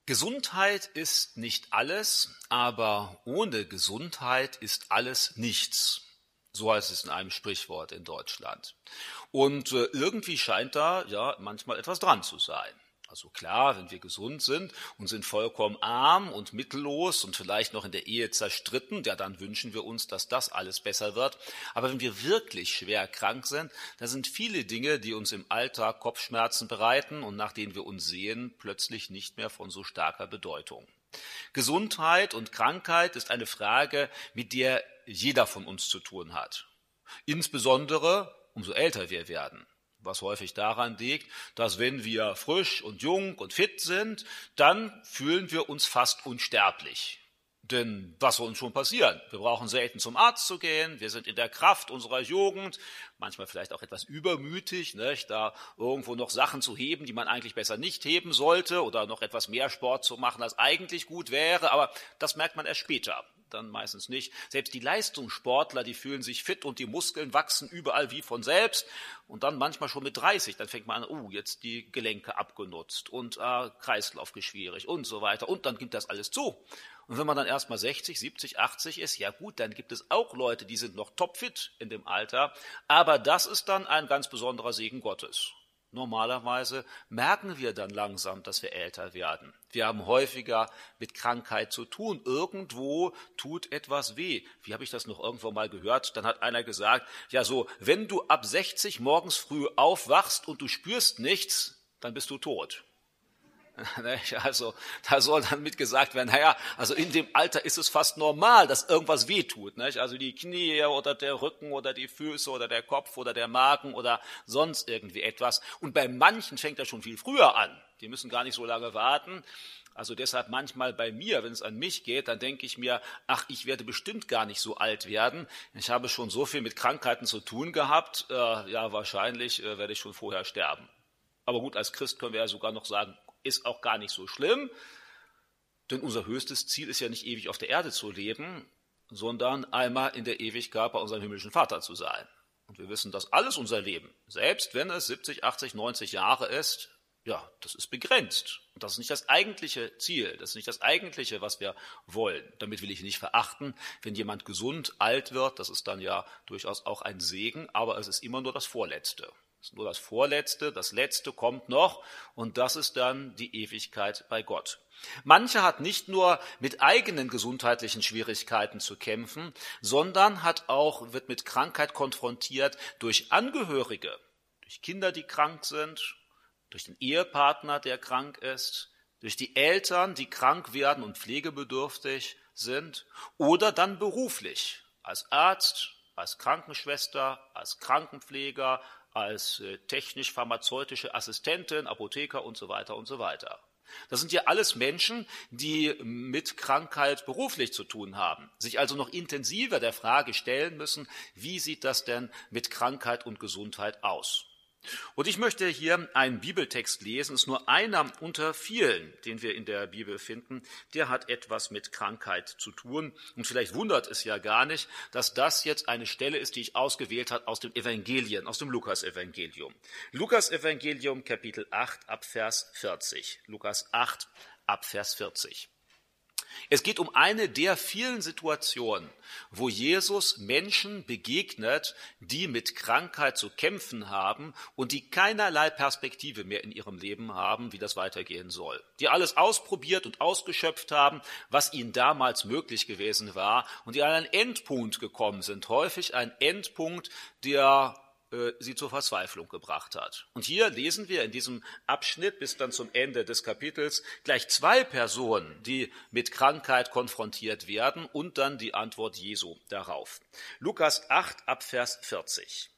Gesundheit ist nicht alles, aber ohne Gesundheit ist alles nichts. So heißt es in einem Sprichwort in Deutschland. Und irgendwie scheint da ja manchmal etwas dran zu sein. Also klar, wenn wir gesund sind und sind vollkommen arm und mittellos und vielleicht noch in der Ehe zerstritten, ja, dann wünschen wir uns, dass das alles besser wird. Aber wenn wir wirklich schwer krank sind, dann sind viele Dinge, die uns im Alltag Kopfschmerzen bereiten und nach denen wir uns sehen, plötzlich nicht mehr von so starker Bedeutung. Gesundheit und Krankheit ist eine Frage, mit der jeder von uns zu tun hat. Insbesondere, umso älter wir werden. Was häufig daran liegt, dass wenn wir frisch und jung und fit sind, dann fühlen wir uns fast unsterblich. Denn was soll uns schon passieren? Wir brauchen selten zum Arzt zu gehen, wir sind in der Kraft unserer Jugend, manchmal vielleicht auch etwas übermütig, nicht? Da irgendwo noch Sachen zu heben, die man eigentlich besser nicht heben sollte oder noch etwas mehr Sport zu machen, als eigentlich gut wäre, aber das merkt man erst später. Dann meistens nicht. Selbst die Leistungssportler, die fühlen sich fit und die Muskeln wachsen überall wie von selbst. Und dann manchmal schon mit 30, dann fängt man an, jetzt die Gelenke abgenutzt und Kreislauf schwierig und so weiter. Und dann gibt das alles zu. Und wenn man dann erst mal 60, 70, 80 ist, ja gut, dann gibt es auch Leute, die sind noch topfit in dem Alter. Aber das ist dann ein ganz besonderer Segen Gottes. Normalerweise merken wir dann langsam, dass wir älter werden. Wir haben häufiger mit Krankheit zu tun. Irgendwo tut etwas weh. Wie habe ich das noch irgendwo mal gehört? Dann hat einer gesagt, ja so, wenn du ab 60 morgens früh aufwachst und du spürst nichts, dann bist du tot. Also da soll dann mit gesagt werden, also in dem Alter ist es fast normal, dass irgendwas wehtut. Nicht? Also die Knie oder der Rücken oder die Füße oder der Kopf oder der Magen oder sonst irgendwie etwas. Und bei manchen fängt das schon viel früher an. Die müssen gar nicht so lange warten. Also deshalb manchmal bei mir, wenn es an mich geht, dann denke ich mir, ich werde bestimmt gar nicht so alt werden. Ich habe schon so viel mit Krankheiten zu tun gehabt. Wahrscheinlich werde ich schon vorher sterben. Aber gut, als Christ können wir ja sogar noch sagen, ist auch gar nicht so schlimm, denn unser höchstes Ziel ist ja nicht ewig auf der Erde zu leben, sondern einmal in der Ewigkeit bei unserem himmlischen Vater zu sein. Und wir wissen, dass alles unser Leben, selbst wenn es 70, 80, 90 Jahre ist, das ist begrenzt. Und das ist nicht das eigentliche Ziel, das ist nicht das eigentliche, was wir wollen. Damit will ich nicht verachten, wenn jemand gesund alt wird, das ist dann ja durchaus auch ein Segen, aber es ist immer nur das Vorletzte. Das ist nur das Vorletzte, das Letzte kommt noch und das ist dann die Ewigkeit bei Gott. Mancher hat nicht nur mit eigenen gesundheitlichen Schwierigkeiten zu kämpfen, sondern wird mit Krankheit konfrontiert durch Angehörige, durch Kinder, die krank sind, durch den Ehepartner, der krank ist, durch die Eltern, die krank werden und pflegebedürftig sind oder dann beruflich, als Arzt, als Krankenschwester, als Krankenpfleger, als technisch-pharmazeutische Assistentin, Apotheker und so weiter und so weiter. Das sind ja alles Menschen, die mit Krankheit beruflich zu tun haben, sich also noch intensiver der Frage stellen müssen, wie sieht das denn mit Krankheit und Gesundheit aus? Und ich möchte hier einen Bibeltext lesen, es ist nur einer unter vielen, den wir in der Bibel finden, der hat etwas mit Krankheit zu tun. Und vielleicht wundert es ja gar nicht, dass das jetzt eine Stelle ist, die ich ausgewählt habe aus den Evangelien, aus dem Lukas-Evangelium. Lukas-Evangelium, Kapitel 8, ab Vers 40. Lukas 8, ab Vers 40. Es geht um eine der vielen Situationen, wo Jesus Menschen begegnet, die mit Krankheit zu kämpfen haben und die keinerlei Perspektive mehr in ihrem Leben haben, wie das weitergehen soll. Die alles ausprobiert und ausgeschöpft haben, was ihnen damals möglich gewesen war und die an einen Endpunkt gekommen sind. Häufig ein Endpunkt, der sie zur Verzweiflung gebracht hat. Und hier lesen wir in diesem Abschnitt bis dann zum Ende des Kapitels gleich zwei Personen, die mit Krankheit konfrontiert werden und dann die Antwort Jesu darauf. Lukas 8 ab Vers 40.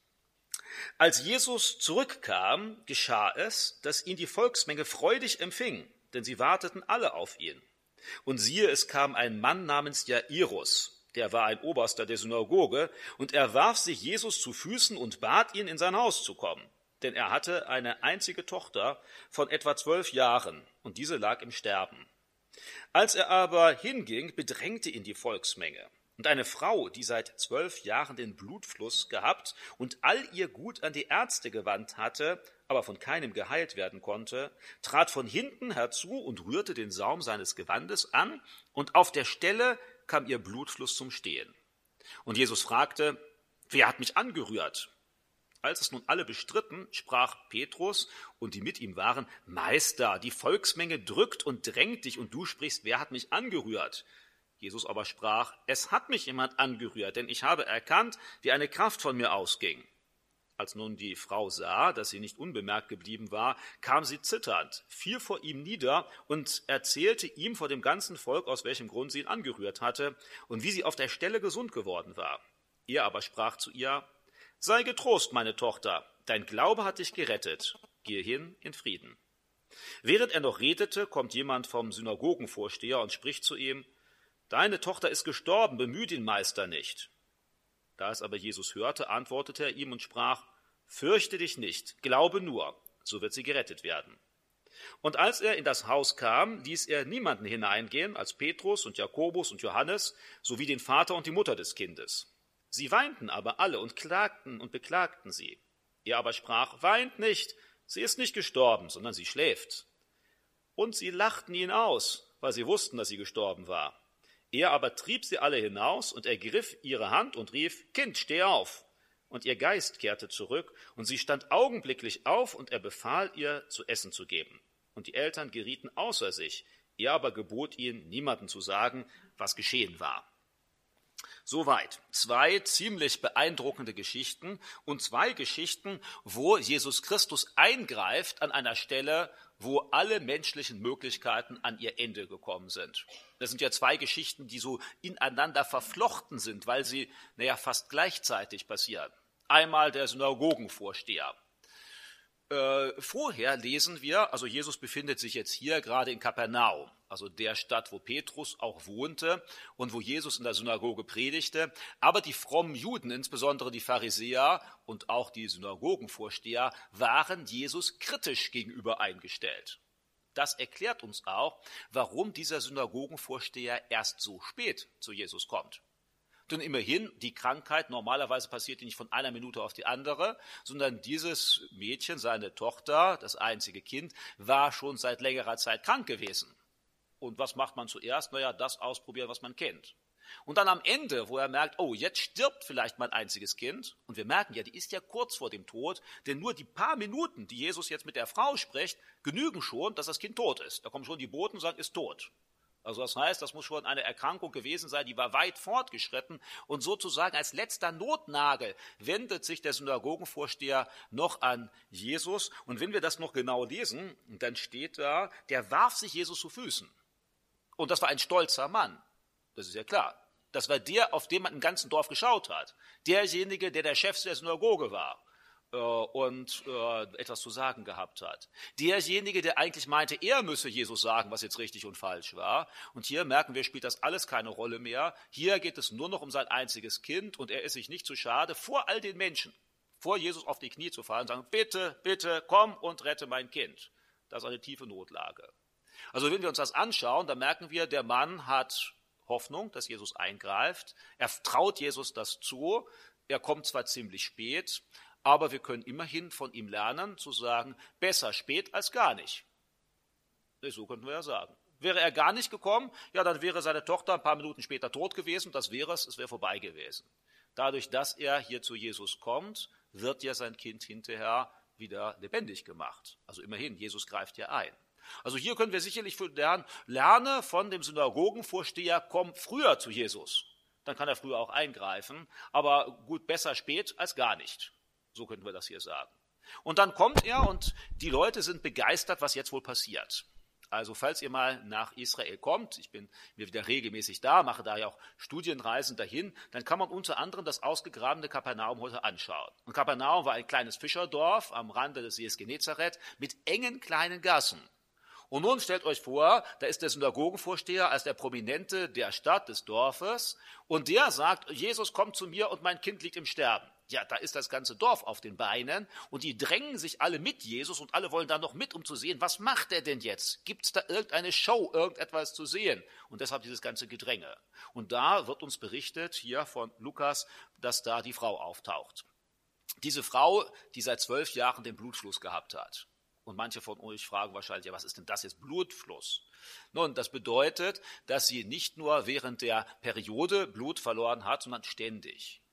Als Jesus zurückkam, geschah es, dass ihn die Volksmenge freudig empfing, denn sie warteten alle auf ihn. Und siehe, es kam ein Mann namens Jairus, der war ein Oberster der Synagoge, und er warf sich Jesus zu Füßen und bat ihn, in sein Haus zu kommen. Denn er hatte eine einzige Tochter von etwa 12 Jahren, und diese lag im Sterben. Als er aber hinging, bedrängte ihn die Volksmenge. Und eine Frau, die seit 12 Jahren den Blutfluss gehabt und all ihr Gut an die Ärzte gewandt hatte, aber von keinem geheilt werden konnte, trat von hinten herzu und rührte den Saum seines Gewandes an, und auf der Stelle kam ihr Blutfluss zum Stehen. Und Jesus fragte: Wer hat mich angerührt? Als es nun alle bestritten, sprach Petrus und die mit ihm waren: Meister, die Volksmenge drückt und drängt dich, und du sprichst: Wer hat mich angerührt? Jesus aber sprach: Es hat mich jemand angerührt, denn ich habe erkannt, wie eine Kraft von mir ausging. Als nun die Frau sah, dass sie nicht unbemerkt geblieben war, kam sie zitternd, fiel vor ihm nieder und erzählte ihm vor dem ganzen Volk, aus welchem Grund sie ihn angerührt hatte und wie sie auf der Stelle gesund geworden war. Er aber sprach zu ihr: Sei getrost, meine Tochter, dein Glaube hat dich gerettet. Gehe hin in Frieden. Während er noch redete, kommt jemand vom Synagogenvorsteher und spricht zu ihm: Deine Tochter ist gestorben, bemühe den Meister nicht. Da es aber Jesus hörte, antwortete er ihm und sprach: Fürchte dich nicht, glaube nur, so wird sie gerettet werden. Und als er in das Haus kam, ließ er niemanden hineingehen als Petrus und Jakobus und Johannes, sowie den Vater und die Mutter des Kindes. Sie weinten aber alle und klagten und beklagten sie. Er aber sprach: Weint nicht, sie ist nicht gestorben, sondern sie schläft. Und sie lachten ihn aus, weil sie wussten, dass sie gestorben war. Er aber trieb sie alle hinaus und ergriff ihre Hand und rief: Kind, steh auf. Und ihr Geist kehrte zurück, und sie stand augenblicklich auf, und er befahl ihr, zu essen zu geben. Und die Eltern gerieten außer sich. Er aber gebot ihnen, niemandem zu sagen, was geschehen war. Soweit 2 ziemlich beeindruckende Geschichten und 2 Geschichten, wo Jesus Christus eingreift an einer Stelle, wo alle menschlichen Möglichkeiten an ihr Ende gekommen sind. Das sind ja 2 Geschichten, die so ineinander verflochten sind, weil sie fast gleichzeitig passieren. Einmal der Synagogenvorsteher. Vorher lesen wir, also Jesus befindet sich jetzt hier gerade in Kapernaum, also der Stadt, wo Petrus auch wohnte und wo Jesus in der Synagoge predigte. Aber die frommen Juden, insbesondere die Pharisäer und auch die Synagogenvorsteher, waren Jesus kritisch gegenüber eingestellt. Das erklärt uns auch, warum dieser Synagogenvorsteher erst so spät zu Jesus kommt. Denn immerhin, die Krankheit normalerweise passiert nicht von einer Minute auf die andere, sondern dieses Mädchen, seine Tochter, das einzige Kind, war schon seit längerer Zeit krank gewesen. Und was macht man zuerst? Das ausprobieren, was man kennt. Und dann am Ende, wo er merkt, oh, jetzt stirbt vielleicht mein einziges Kind, und wir merken ja, die ist ja kurz vor dem Tod, denn nur die paar Minuten, die Jesus jetzt mit der Frau spricht, genügen schon, dass das Kind tot ist. Da kommen schon die Boten und sagen, ist tot. Also das heißt, das muss schon eine Erkrankung gewesen sein, die war weit fortgeschritten, und sozusagen als letzter Notnagel wendet sich der Synagogenvorsteher noch an Jesus. Und wenn wir das noch genau lesen, dann steht da, der warf sich Jesus zu Füßen. Und das war ein stolzer Mann, das ist ja klar. Das war der, auf den man im ganzen Dorf geschaut hat. Derjenige, der Chef der Synagoge war und etwas zu sagen gehabt hat. Derjenige, der eigentlich meinte, er müsse Jesus sagen, was jetzt richtig und falsch war. Und hier merken wir, spielt das alles keine Rolle mehr. Hier geht es nur noch um sein einziges Kind, und er ist sich nicht zu schade, vor all den Menschen, vor Jesus auf die Knie zu fallen und sagen: Bitte, bitte, komm und rette mein Kind. Das ist eine tiefe Notlage. Also wenn wir uns das anschauen, dann merken wir, der Mann hat Hoffnung, dass Jesus eingreift. Er traut Jesus das zu. Er kommt zwar ziemlich spät, aber wir können immerhin von ihm lernen, zu sagen, besser spät als gar nicht. So könnten wir ja sagen. Wäre er gar nicht gekommen, ja, dann wäre seine Tochter ein paar Minuten später tot gewesen, das wäre es wäre vorbei gewesen. Dadurch, dass er hier zu Jesus kommt, wird ja sein Kind hinterher wieder lebendig gemacht. Also immerhin, Jesus greift ja ein. Also hier können wir sicherlich lernen, lerne von dem Synagogenvorsteher, komm früher zu Jesus. Dann kann er früher auch eingreifen, aber gut, besser spät als gar nicht. So könnten wir das hier sagen. Und dann kommt er, und die Leute sind begeistert, was jetzt wohl passiert. Also falls ihr mal nach Israel kommt, ich bin mir wieder regelmäßig da, mache da ja auch Studienreisen dahin, dann kann man unter anderem das ausgegrabene Kapernaum heute anschauen. Und Kapernaum war ein kleines Fischerdorf am Rande des Sees Genezareth mit engen kleinen Gassen. Und nun stellt euch vor, da ist der Synagogenvorsteher als der Prominente der Stadt, des Dorfes, und der sagt, Jesus kommt zu mir und mein Kind liegt im Sterben. Ja, da ist das ganze Dorf auf den Beinen, und die drängen sich alle mit Jesus, und alle wollen da noch mit, um zu sehen, was macht er denn jetzt? Gibt es da irgendeine Show, irgendetwas zu sehen? Und deshalb dieses ganze Gedränge. Und da wird uns berichtet, hier von Lukas, dass da die Frau auftaucht. Diese Frau, die seit 12 Jahren den Blutfluss gehabt hat. Und manche von euch fragen wahrscheinlich, ja, was ist denn das jetzt, Blutfluss? Nun, das bedeutet, dass sie nicht nur während der Periode Blut verloren hat, sondern ständig.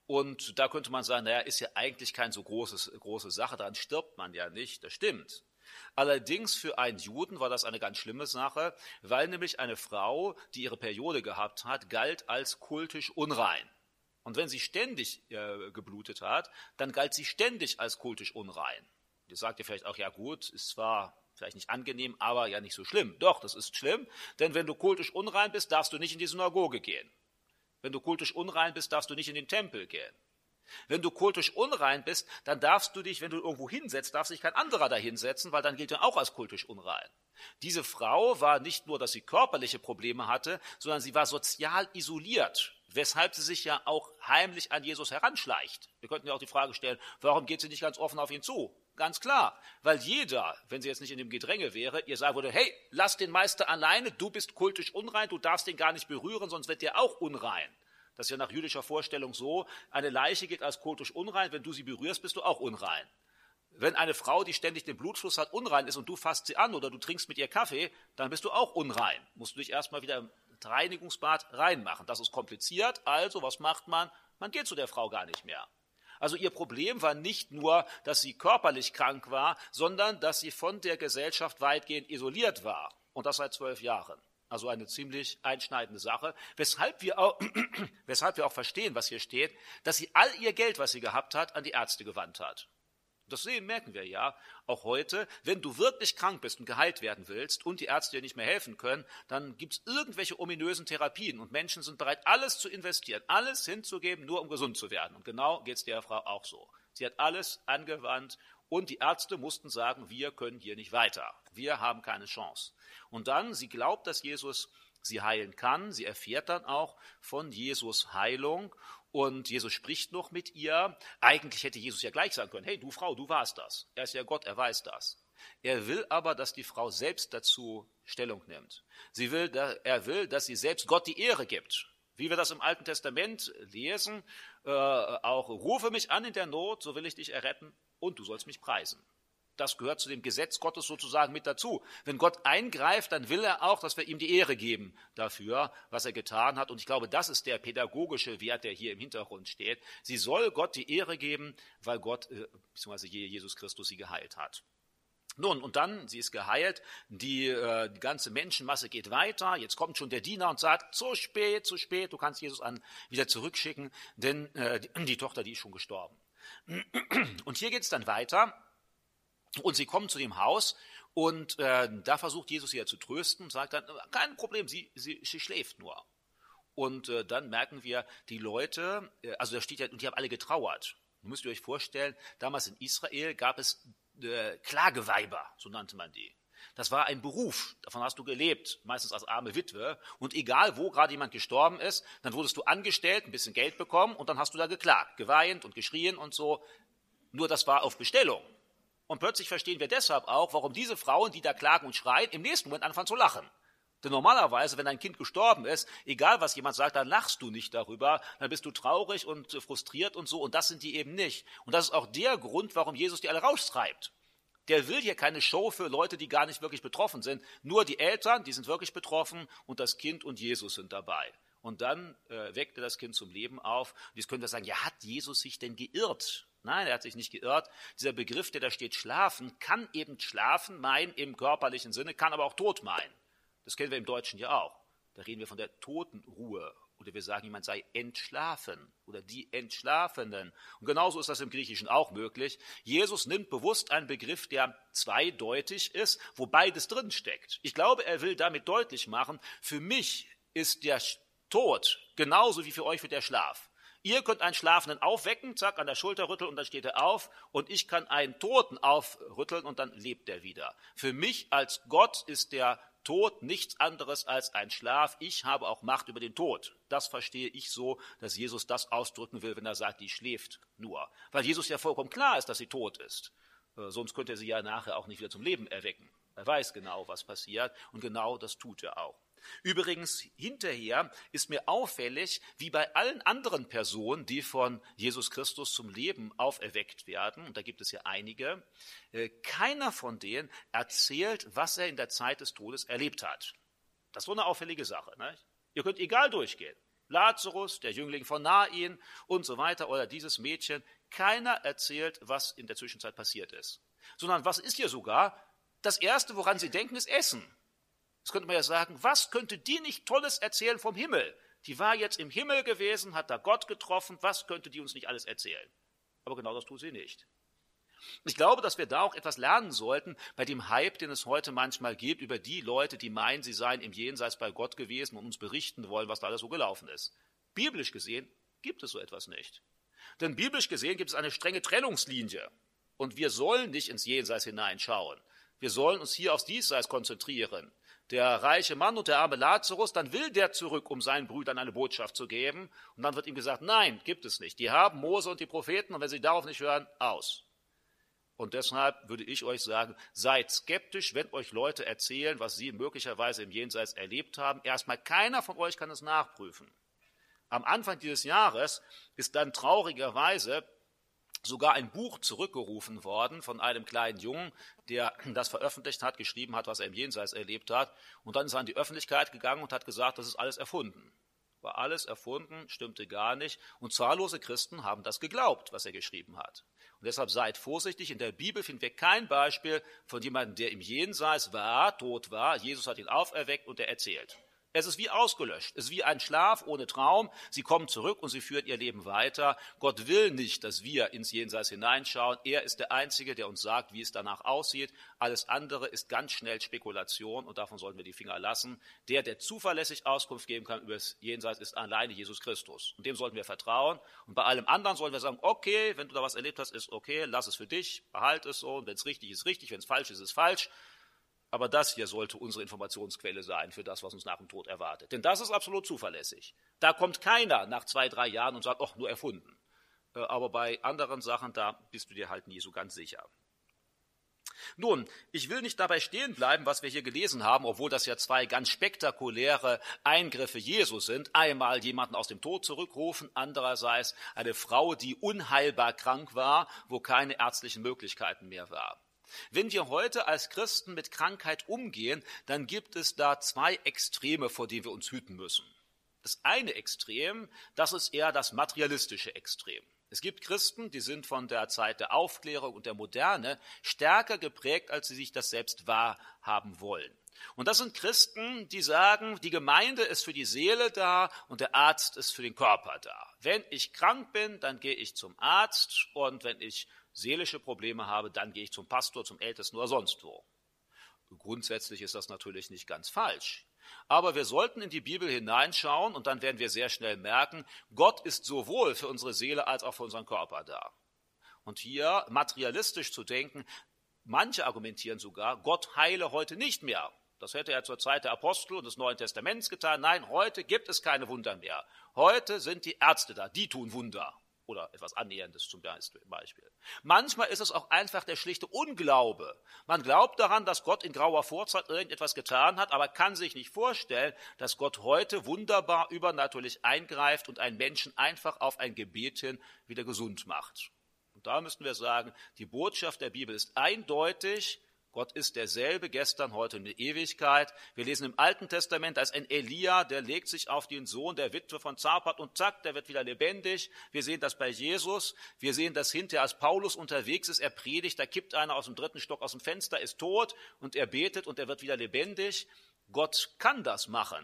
Und da könnte man sagen, naja, ist ja eigentlich keine so große Sache, daran stirbt man ja nicht, das stimmt. Allerdings für einen Juden war das eine ganz schlimme Sache, weil nämlich eine Frau, die ihre Periode gehabt hat, galt als kultisch unrein. Und wenn sie ständig geblutet hat, dann galt sie ständig als kultisch unrein. Ihr sagt ihr vielleicht auch, ja gut, ist zwar vielleicht nicht angenehm, aber ja nicht so schlimm. Doch, das ist schlimm, denn wenn du kultisch unrein bist, darfst du nicht in die Synagoge gehen. Wenn du kultisch unrein bist, darfst du nicht in den Tempel gehen. Wenn du kultisch unrein bist, dann darfst du dich, wenn du irgendwo hinsetzt, darf sich kein anderer da hinsetzen, weil dann gilt er auch als kultisch unrein. Diese Frau war nicht nur, dass sie körperliche Probleme hatte, sondern sie war sozial isoliert, weshalb sie sich ja auch heimlich an Jesus heranschleicht. Wir könnten ja auch die Frage stellen, warum geht sie nicht ganz offen auf ihn zu? Ganz klar, weil jeder, wenn sie jetzt nicht in dem Gedränge wäre, ihr sagen würde, hey, lass den Meister alleine, du bist kultisch unrein, du darfst den gar nicht berühren, sonst wird der auch unrein. Das ist ja nach jüdischer Vorstellung so, eine Leiche gilt als kultisch unrein, wenn du sie berührst, bist du auch unrein. Wenn eine Frau, die ständig den Blutfluss hat, unrein ist und du fasst sie an oder du trinkst mit ihr Kaffee, dann bist du auch unrein. Musst du dich erstmal wieder im Reinigungsbad reinmachen. Das ist kompliziert, also was macht man? Man geht zu der Frau gar nicht mehr. Also ihr Problem war nicht nur, dass sie körperlich krank war, sondern dass sie von der Gesellschaft weitgehend isoliert war. Und das seit 12 Jahren. Also eine ziemlich einschneidende Sache, weshalb wir auch verstehen, was hier steht, dass sie all ihr Geld, was sie gehabt hat, an die Ärzte gewandt hat. Das merken wir ja auch heute. Wenn du wirklich krank bist und geheilt werden willst und die Ärzte dir nicht mehr helfen können, dann gibt es irgendwelche ominösen Therapien und Menschen sind bereit, alles zu investieren, alles hinzugeben, nur um gesund zu werden. Und genau geht es der Frau auch so. Sie hat alles angewandt und die Ärzte mussten sagen, wir können hier nicht weiter. Wir haben keine Chance. Und dann, sie glaubt, dass Jesus sie heilen kann. Sie erfährt dann auch von Jesus Heilung. Und Jesus spricht noch mit ihr. Eigentlich hätte Jesus ja gleich sagen können, hey, du Frau, du warst das. Er ist ja Gott, er weiß das. Er will aber, dass die Frau selbst dazu Stellung nimmt. Er will, dass sie selbst Gott die Ehre gibt. Wie wir das im Alten Testament lesen, auch rufe mich an in der Not, so will ich dich erretten und du sollst mich preisen. Das gehört zu dem Gesetz Gottes sozusagen mit dazu. Wenn Gott eingreift, dann will er auch, dass wir ihm die Ehre geben dafür, was er getan hat. Und ich glaube, das ist der pädagogische Wert, der hier im Hintergrund steht. Sie soll Gott die Ehre geben, weil Gott, bzw. Jesus Christus sie geheilt hat. Nun, und dann, sie ist geheilt, die ganze Menschenmasse geht weiter, jetzt kommt schon der Diener und sagt, zu spät, du kannst Jesus wieder zurückschicken, denn die Tochter, die ist schon gestorben. Und hier geht es dann weiter. Und sie kommen zu dem Haus und da versucht Jesus sie ja zu trösten und sagt dann, kein Problem, sie schläft nur. Und dann merken wir, die Leute, also da steht ja, und die haben alle getrauert. Müsst ihr euch vorstellen, damals in Israel gab es Klageweiber, so nannte man die. Das war ein Beruf, davon hast du gelebt, meistens als arme Witwe. Und egal, wo gerade jemand gestorben ist, dann wurdest du angestellt, ein bisschen Geld bekommen und dann hast du da geklagt, geweint und geschrien und so. Nur das war auf Bestellung. Und plötzlich verstehen wir deshalb auch, warum diese Frauen, die da klagen und schreien, im nächsten Moment anfangen zu lachen. Denn normalerweise, wenn ein Kind gestorben ist, egal was jemand sagt, dann lachst du nicht darüber, dann bist du traurig und frustriert und so, und das sind die eben nicht. Und das ist auch der Grund, warum Jesus die alle raustreibt. Der will hier keine Show für Leute, die gar nicht wirklich betroffen sind. Nur die Eltern, die sind wirklich betroffen, und das Kind und Jesus sind dabei. Und dann weckt er das Kind zum Leben auf. Und jetzt könnt ihr sagen, ja, hat Jesus sich denn geirrt? Nein, er hat sich nicht geirrt. Dieser Begriff, der da steht, schlafen, kann eben schlafen meinen im körperlichen Sinne, kann aber auch tot meinen. Das kennen wir im Deutschen ja auch. Da reden wir von der Totenruhe. Oder wir sagen, jemand sei entschlafen oder die Entschlafenen. Und genauso ist das im Griechischen auch möglich. Jesus nimmt bewusst einen Begriff, der zweideutig ist, wo beides drinsteckt. Ich glaube, er will damit deutlich machen, für mich ist der Tod genauso wie für euch wird der Schlaf. Ihr könnt einen Schlafenden aufwecken, zack, an der Schulter rütteln und dann steht er auf. Und ich kann einen Toten aufrütteln und dann lebt er wieder. Für mich als Gott ist der Tod nichts anderes als ein Schlaf. Ich habe auch Macht über den Tod. Das verstehe ich so, dass Jesus das ausdrücken will, wenn er sagt, die schläft nur. Weil Jesus ja vollkommen klar ist, dass sie tot ist. Sonst könnte er sie ja nachher auch nicht wieder zum Leben erwecken. Er weiß genau, was passiert und genau das tut er auch. Übrigens, hinterher ist mir auffällig, wie bei allen anderen Personen, die von Jesus Christus zum Leben auferweckt werden, und da gibt es ja einige, keiner von denen erzählt, was er in der Zeit des Todes erlebt hat. Das ist so eine auffällige Sache. Ne? Ihr könnt egal durchgehen. Lazarus, der Jüngling von Nain und so weiter, oder dieses Mädchen. Keiner erzählt, was in der Zwischenzeit passiert ist. Sondern was ist hier sogar? Das Erste, woran sie denken, ist Essen. Jetzt könnte man ja sagen, was könnte die nicht Tolles erzählen vom Himmel? Die war jetzt im Himmel gewesen, hat da Gott getroffen, was könnte die uns nicht alles erzählen? Aber genau das tut sie nicht. Ich glaube, dass wir da auch etwas lernen sollten bei dem Hype, den es heute manchmal gibt, über die Leute, die meinen, sie seien im Jenseits bei Gott gewesen und uns berichten wollen, was da alles so gelaufen ist. Biblisch gesehen gibt es so etwas nicht. Denn biblisch gesehen gibt es eine strenge Trennungslinie. Und wir sollen nicht ins Jenseits hineinschauen. Wir sollen uns hier aufs Diesseits konzentrieren. Der reiche Mann und der arme Lazarus, dann will der zurück, um seinen Brüdern eine Botschaft zu geben. Und dann wird ihm gesagt, nein, gibt es nicht. Die haben Mose und die Propheten und wenn sie darauf nicht hören, aus. Und deshalb würde ich euch sagen, seid skeptisch, wenn euch Leute erzählen, was sie möglicherweise im Jenseits erlebt haben. Erstmal keiner von euch kann es nachprüfen. Am Anfang dieses Jahres ist dann traurigerweise sogar ein Buch zurückgerufen worden von einem kleinen Jungen, der das veröffentlicht hat, geschrieben hat, was er im Jenseits erlebt hat. Und dann ist er an die Öffentlichkeit gegangen und hat gesagt, das ist alles erfunden. War alles erfunden, stimmte gar nicht. Und zahllose Christen haben das geglaubt, was er geschrieben hat. Und deshalb seid vorsichtig, in der Bibel finden wir kein Beispiel von jemandem, der im Jenseits war, tot war. Jesus hat ihn auferweckt und er erzählt. Es ist wie ausgelöscht, es ist wie ein Schlaf ohne Traum. Sie kommen zurück und sie führen ihr Leben weiter. Gott will nicht, dass wir ins Jenseits hineinschauen. Er ist der Einzige, der uns sagt, wie es danach aussieht. Alles andere ist ganz schnell Spekulation und davon sollten wir die Finger lassen. Der zuverlässig Auskunft geben kann über das Jenseits, ist alleine Jesus Christus. Und dem sollten wir vertrauen. Und bei allem anderen sollen wir sagen, okay, wenn du da was erlebt hast, ist okay, lass es für dich, behalte es so. Und wenn es richtig ist, richtig, wenn es falsch ist, ist falsch. Aber das hier sollte unsere Informationsquelle sein für das, was uns nach dem Tod erwartet. Denn das ist absolut zuverlässig. Da kommt keiner nach 2, 3 Jahren und sagt, ach, nur erfunden. Aber bei anderen Sachen, da bist du dir halt nie so ganz sicher. Nun, ich will nicht dabei stehen bleiben, was wir hier gelesen haben, obwohl das ja 2 ganz spektakuläre Eingriffe Jesu sind. Einmal jemanden aus dem Tod zurückrufen, andererseits eine Frau, die unheilbar krank war, wo keine ärztlichen Möglichkeiten mehr waren. Wenn wir heute als Christen mit Krankheit umgehen, dann gibt es da 2 Extreme, vor denen wir uns hüten müssen. Das eine Extrem, das ist eher das materialistische Extrem. Es gibt Christen, die sind von der Zeit der Aufklärung und der Moderne stärker geprägt, als sie sich das selbst wahrhaben wollen. Und das sind Christen, die sagen, die Gemeinde ist für die Seele da und der Arzt ist für den Körper da. Wenn ich krank bin, dann gehe ich zum Arzt und wenn ich seelische Probleme habe, dann gehe ich zum Pastor, zum Ältesten oder sonst wo. Grundsätzlich ist das natürlich nicht ganz falsch. Aber wir sollten in die Bibel hineinschauen und dann werden wir sehr schnell merken, Gott ist sowohl für unsere Seele als auch für unseren Körper da. Und hier materialistisch zu denken, manche argumentieren sogar, Gott heile heute nicht mehr. Das hätte er zur Zeit der Apostel und des Neuen Testaments getan. Nein, heute gibt es keine Wunder mehr. Heute sind die Ärzte da, die tun Wunder. Oder etwas Annäherndes zum Beispiel. Manchmal ist es auch einfach der schlichte Unglaube. Man glaubt daran, dass Gott in grauer Vorzeit irgendetwas getan hat, aber kann sich nicht vorstellen, dass Gott heute wunderbar übernatürlich eingreift und einen Menschen einfach auf ein Gebet hin wieder gesund macht. Und da müssten wir sagen, die Botschaft der Bibel ist eindeutig. Gott ist derselbe gestern, heute in der Ewigkeit. Wir lesen im Alten Testament, da ist ein Elia, der legt sich auf den Sohn der Witwe von Zapat und zack, der wird wieder lebendig. Wir sehen das bei Jesus. Wir sehen das hinterher, als Paulus unterwegs ist, er predigt, da kippt einer aus dem 3. Stock aus dem Fenster, ist tot und er betet und er wird wieder lebendig. Gott kann das machen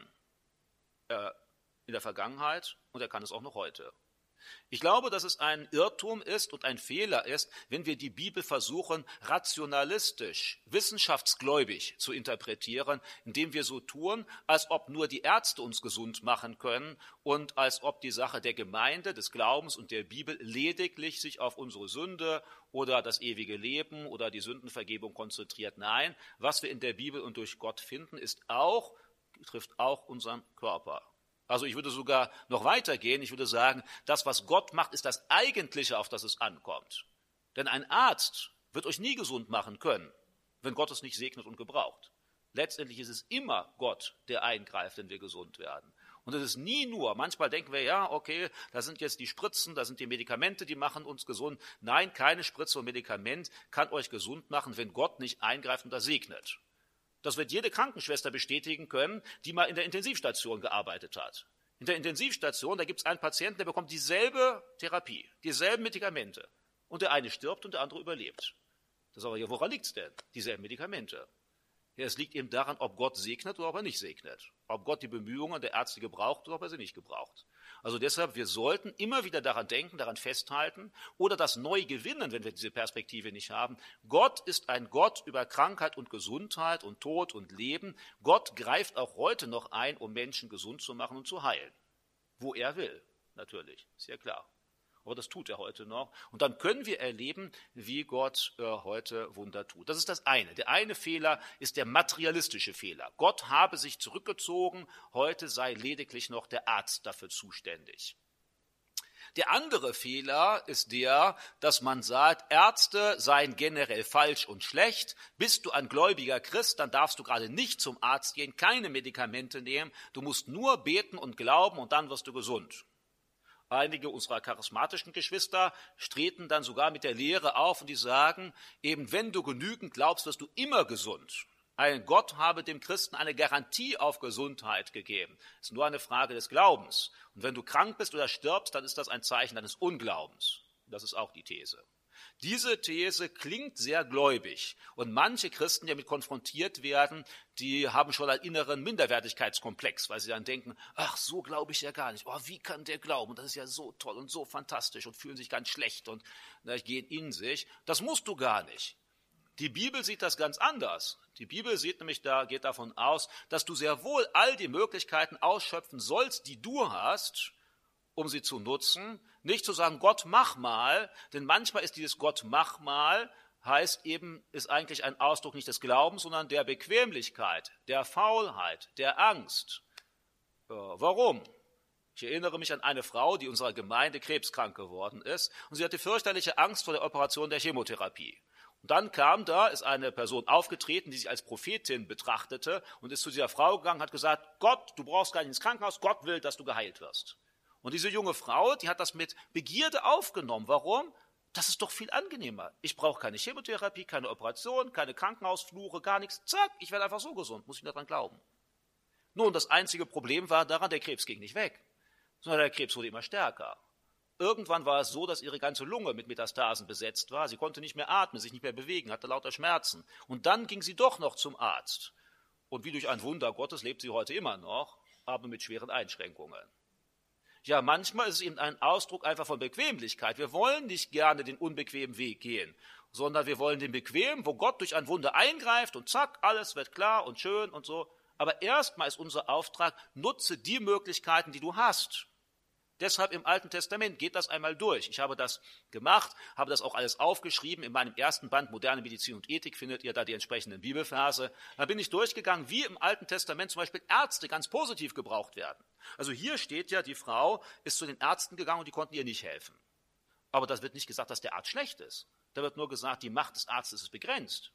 in der Vergangenheit und er kann es auch noch heute. Ich glaube, dass es ein Irrtum ist und ein Fehler ist, wenn wir die Bibel versuchen, rationalistisch, wissenschaftsgläubig zu interpretieren, indem wir so tun, als ob nur die Ärzte uns gesund machen können und als ob die Sache der Gemeinde, des Glaubens und der Bibel lediglich sich auf unsere Sünde oder das ewige Leben oder die Sündenvergebung konzentriert. Nein, was wir in der Bibel und durch Gott finden, trifft auch unseren Körper. Also ich würde sogar noch weitergehen, ich würde sagen, das, was Gott macht, ist das Eigentliche, auf das es ankommt. Denn ein Arzt wird euch nie gesund machen können, wenn Gott es nicht segnet und gebraucht. Letztendlich ist es immer Gott, der eingreift, wenn wir gesund werden. Und es ist nie nur, manchmal denken wir, ja, okay, da sind jetzt die Spritzen, da sind die Medikamente, die machen uns gesund. Nein, keine Spritze und Medikament kann euch gesund machen, wenn Gott nicht eingreift und das segnet. Das wird jede Krankenschwester bestätigen können, die mal in der Intensivstation gearbeitet hat. In der Intensivstation, da gibt es einen Patienten, der bekommt dieselbe Therapie, dieselben Medikamente. Und der eine stirbt und der andere überlebt. Das ist aber, ja, woran liegt es denn? Dieselben Medikamente. Ja, es liegt eben daran, ob Gott segnet oder ob er nicht segnet. Ob Gott die Bemühungen der Ärzte gebraucht oder ob er sie nicht gebraucht. Also deshalb, wir sollten immer wieder daran denken, daran festhalten oder das neu gewinnen, wenn wir diese Perspektive nicht haben. Gott ist ein Gott über Krankheit und Gesundheit und Tod und Leben. Gott greift auch heute noch ein, um Menschen gesund zu machen und zu heilen. Wo er will, natürlich, ist ja klar. Aber das tut er heute noch. Und dann können wir erleben, wie Gott heute Wunder tut. Das ist das eine. Der eine Fehler ist der materialistische Fehler. Gott habe sich zurückgezogen, heute sei lediglich noch der Arzt dafür zuständig. Der andere Fehler ist der, dass man sagt, Ärzte seien generell falsch und schlecht. Bist du ein gläubiger Christ, dann darfst du gerade nicht zum Arzt gehen, keine Medikamente nehmen. Du musst nur beten und glauben und dann wirst du gesund. Einige unserer charismatischen Geschwister treten dann sogar mit der Lehre auf und die sagen, eben wenn du genügend glaubst, wirst du immer gesund. Ein Gott habe dem Christen eine Garantie auf Gesundheit gegeben. Es ist nur eine Frage des Glaubens. Und wenn du krank bist oder stirbst, dann ist das ein Zeichen deines Unglaubens. Das ist auch die These. Diese These klingt sehr gläubig und manche Christen, die damit konfrontiert werden, die haben schon einen inneren Minderwertigkeitskomplex, weil sie dann denken, ach, so glaube ich ja gar nicht, oh, wie kann der glauben, das ist ja so toll und so fantastisch und fühlen sich ganz schlecht und gehen in sich. Das musst du gar nicht. Die Bibel sieht das ganz anders. Die Bibel geht davon aus, dass du sehr wohl all die Möglichkeiten ausschöpfen sollst, die du hast, um sie zu nutzen, nicht zu sagen, Gott, mach mal, denn manchmal ist dieses Gott, mach mal, ist eigentlich ein Ausdruck nicht des Glaubens, sondern der Bequemlichkeit, der Faulheit, der Angst. Warum? Ich erinnere mich an eine Frau, die unserer Gemeinde krebskrank geworden ist, und sie hatte fürchterliche Angst vor der Operation der Chemotherapie. Und dann ist eine Person aufgetreten, die sich als Prophetin betrachtete und ist zu dieser Frau gegangen und hat gesagt, Gott, du brauchst gar nicht ins Krankenhaus, Gott will, dass du geheilt wirst. Und diese junge Frau, die hat das mit Begierde aufgenommen. Warum? Das ist doch viel angenehmer. Ich brauche keine Chemotherapie, keine Operation, keine Krankenhausfluche, gar nichts. Zack, ich werde einfach so gesund, muss ich daran glauben. Nun, das einzige Problem war daran, der Krebs ging nicht weg, sondern der Krebs wurde immer stärker. Irgendwann war es so, dass ihre ganze Lunge mit Metastasen besetzt war. Sie konnte nicht mehr atmen, sich nicht mehr bewegen, hatte lauter Schmerzen. Und dann ging sie doch noch zum Arzt. Und wie durch ein Wunder Gottes lebt sie heute immer noch, aber mit schweren Einschränkungen. Ja, manchmal ist es eben ein Ausdruck einfach von Bequemlichkeit. Wir wollen nicht gerne den unbequemen Weg gehen, sondern wir wollen den bequemen, wo Gott durch ein Wunder eingreift und zack, alles wird klar und schön und so. Aber erstmal ist unser Auftrag, nutze die Möglichkeiten, die du hast. Deshalb im Alten Testament geht das einmal durch. Ich habe das gemacht, habe das auch alles aufgeschrieben. In meinem ersten Band Moderne Medizin und Ethik findet ihr da die entsprechenden Bibelverse. Da bin ich durchgegangen, wie im Alten Testament zum Beispiel Ärzte ganz positiv gebraucht werden. Also hier steht ja, die Frau ist zu den Ärzten gegangen und die konnten ihr nicht helfen. Aber das wird nicht gesagt, dass der Arzt schlecht ist. Da wird nur gesagt, die Macht des Arztes ist begrenzt.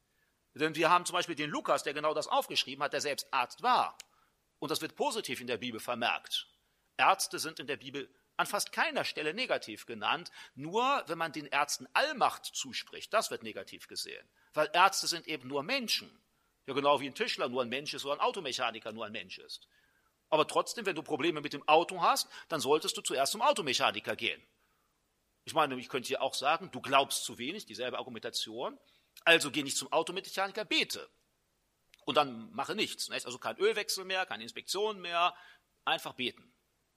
Denn wir haben zum Beispiel den Lukas, der genau das aufgeschrieben hat, der selbst Arzt war. Und das wird positiv in der Bibel vermerkt. Ärzte sind in der Bibel an fast keiner Stelle negativ genannt, nur wenn man den Ärzten Allmacht zuspricht, das wird negativ gesehen. Weil Ärzte sind eben nur Menschen. Ja, genau wie ein Tischler nur ein Mensch ist oder ein Automechaniker nur ein Mensch ist. Aber trotzdem, wenn du Probleme mit dem Auto hast, dann solltest du zuerst zum Automechaniker gehen. Ich meine, ich könnte hier auch sagen, du glaubst zu wenig, dieselbe Argumentation, also geh nicht zum Automechaniker, bete. Und dann mache nichts. Also kein Ölwechsel mehr, keine Inspektion mehr, einfach beten.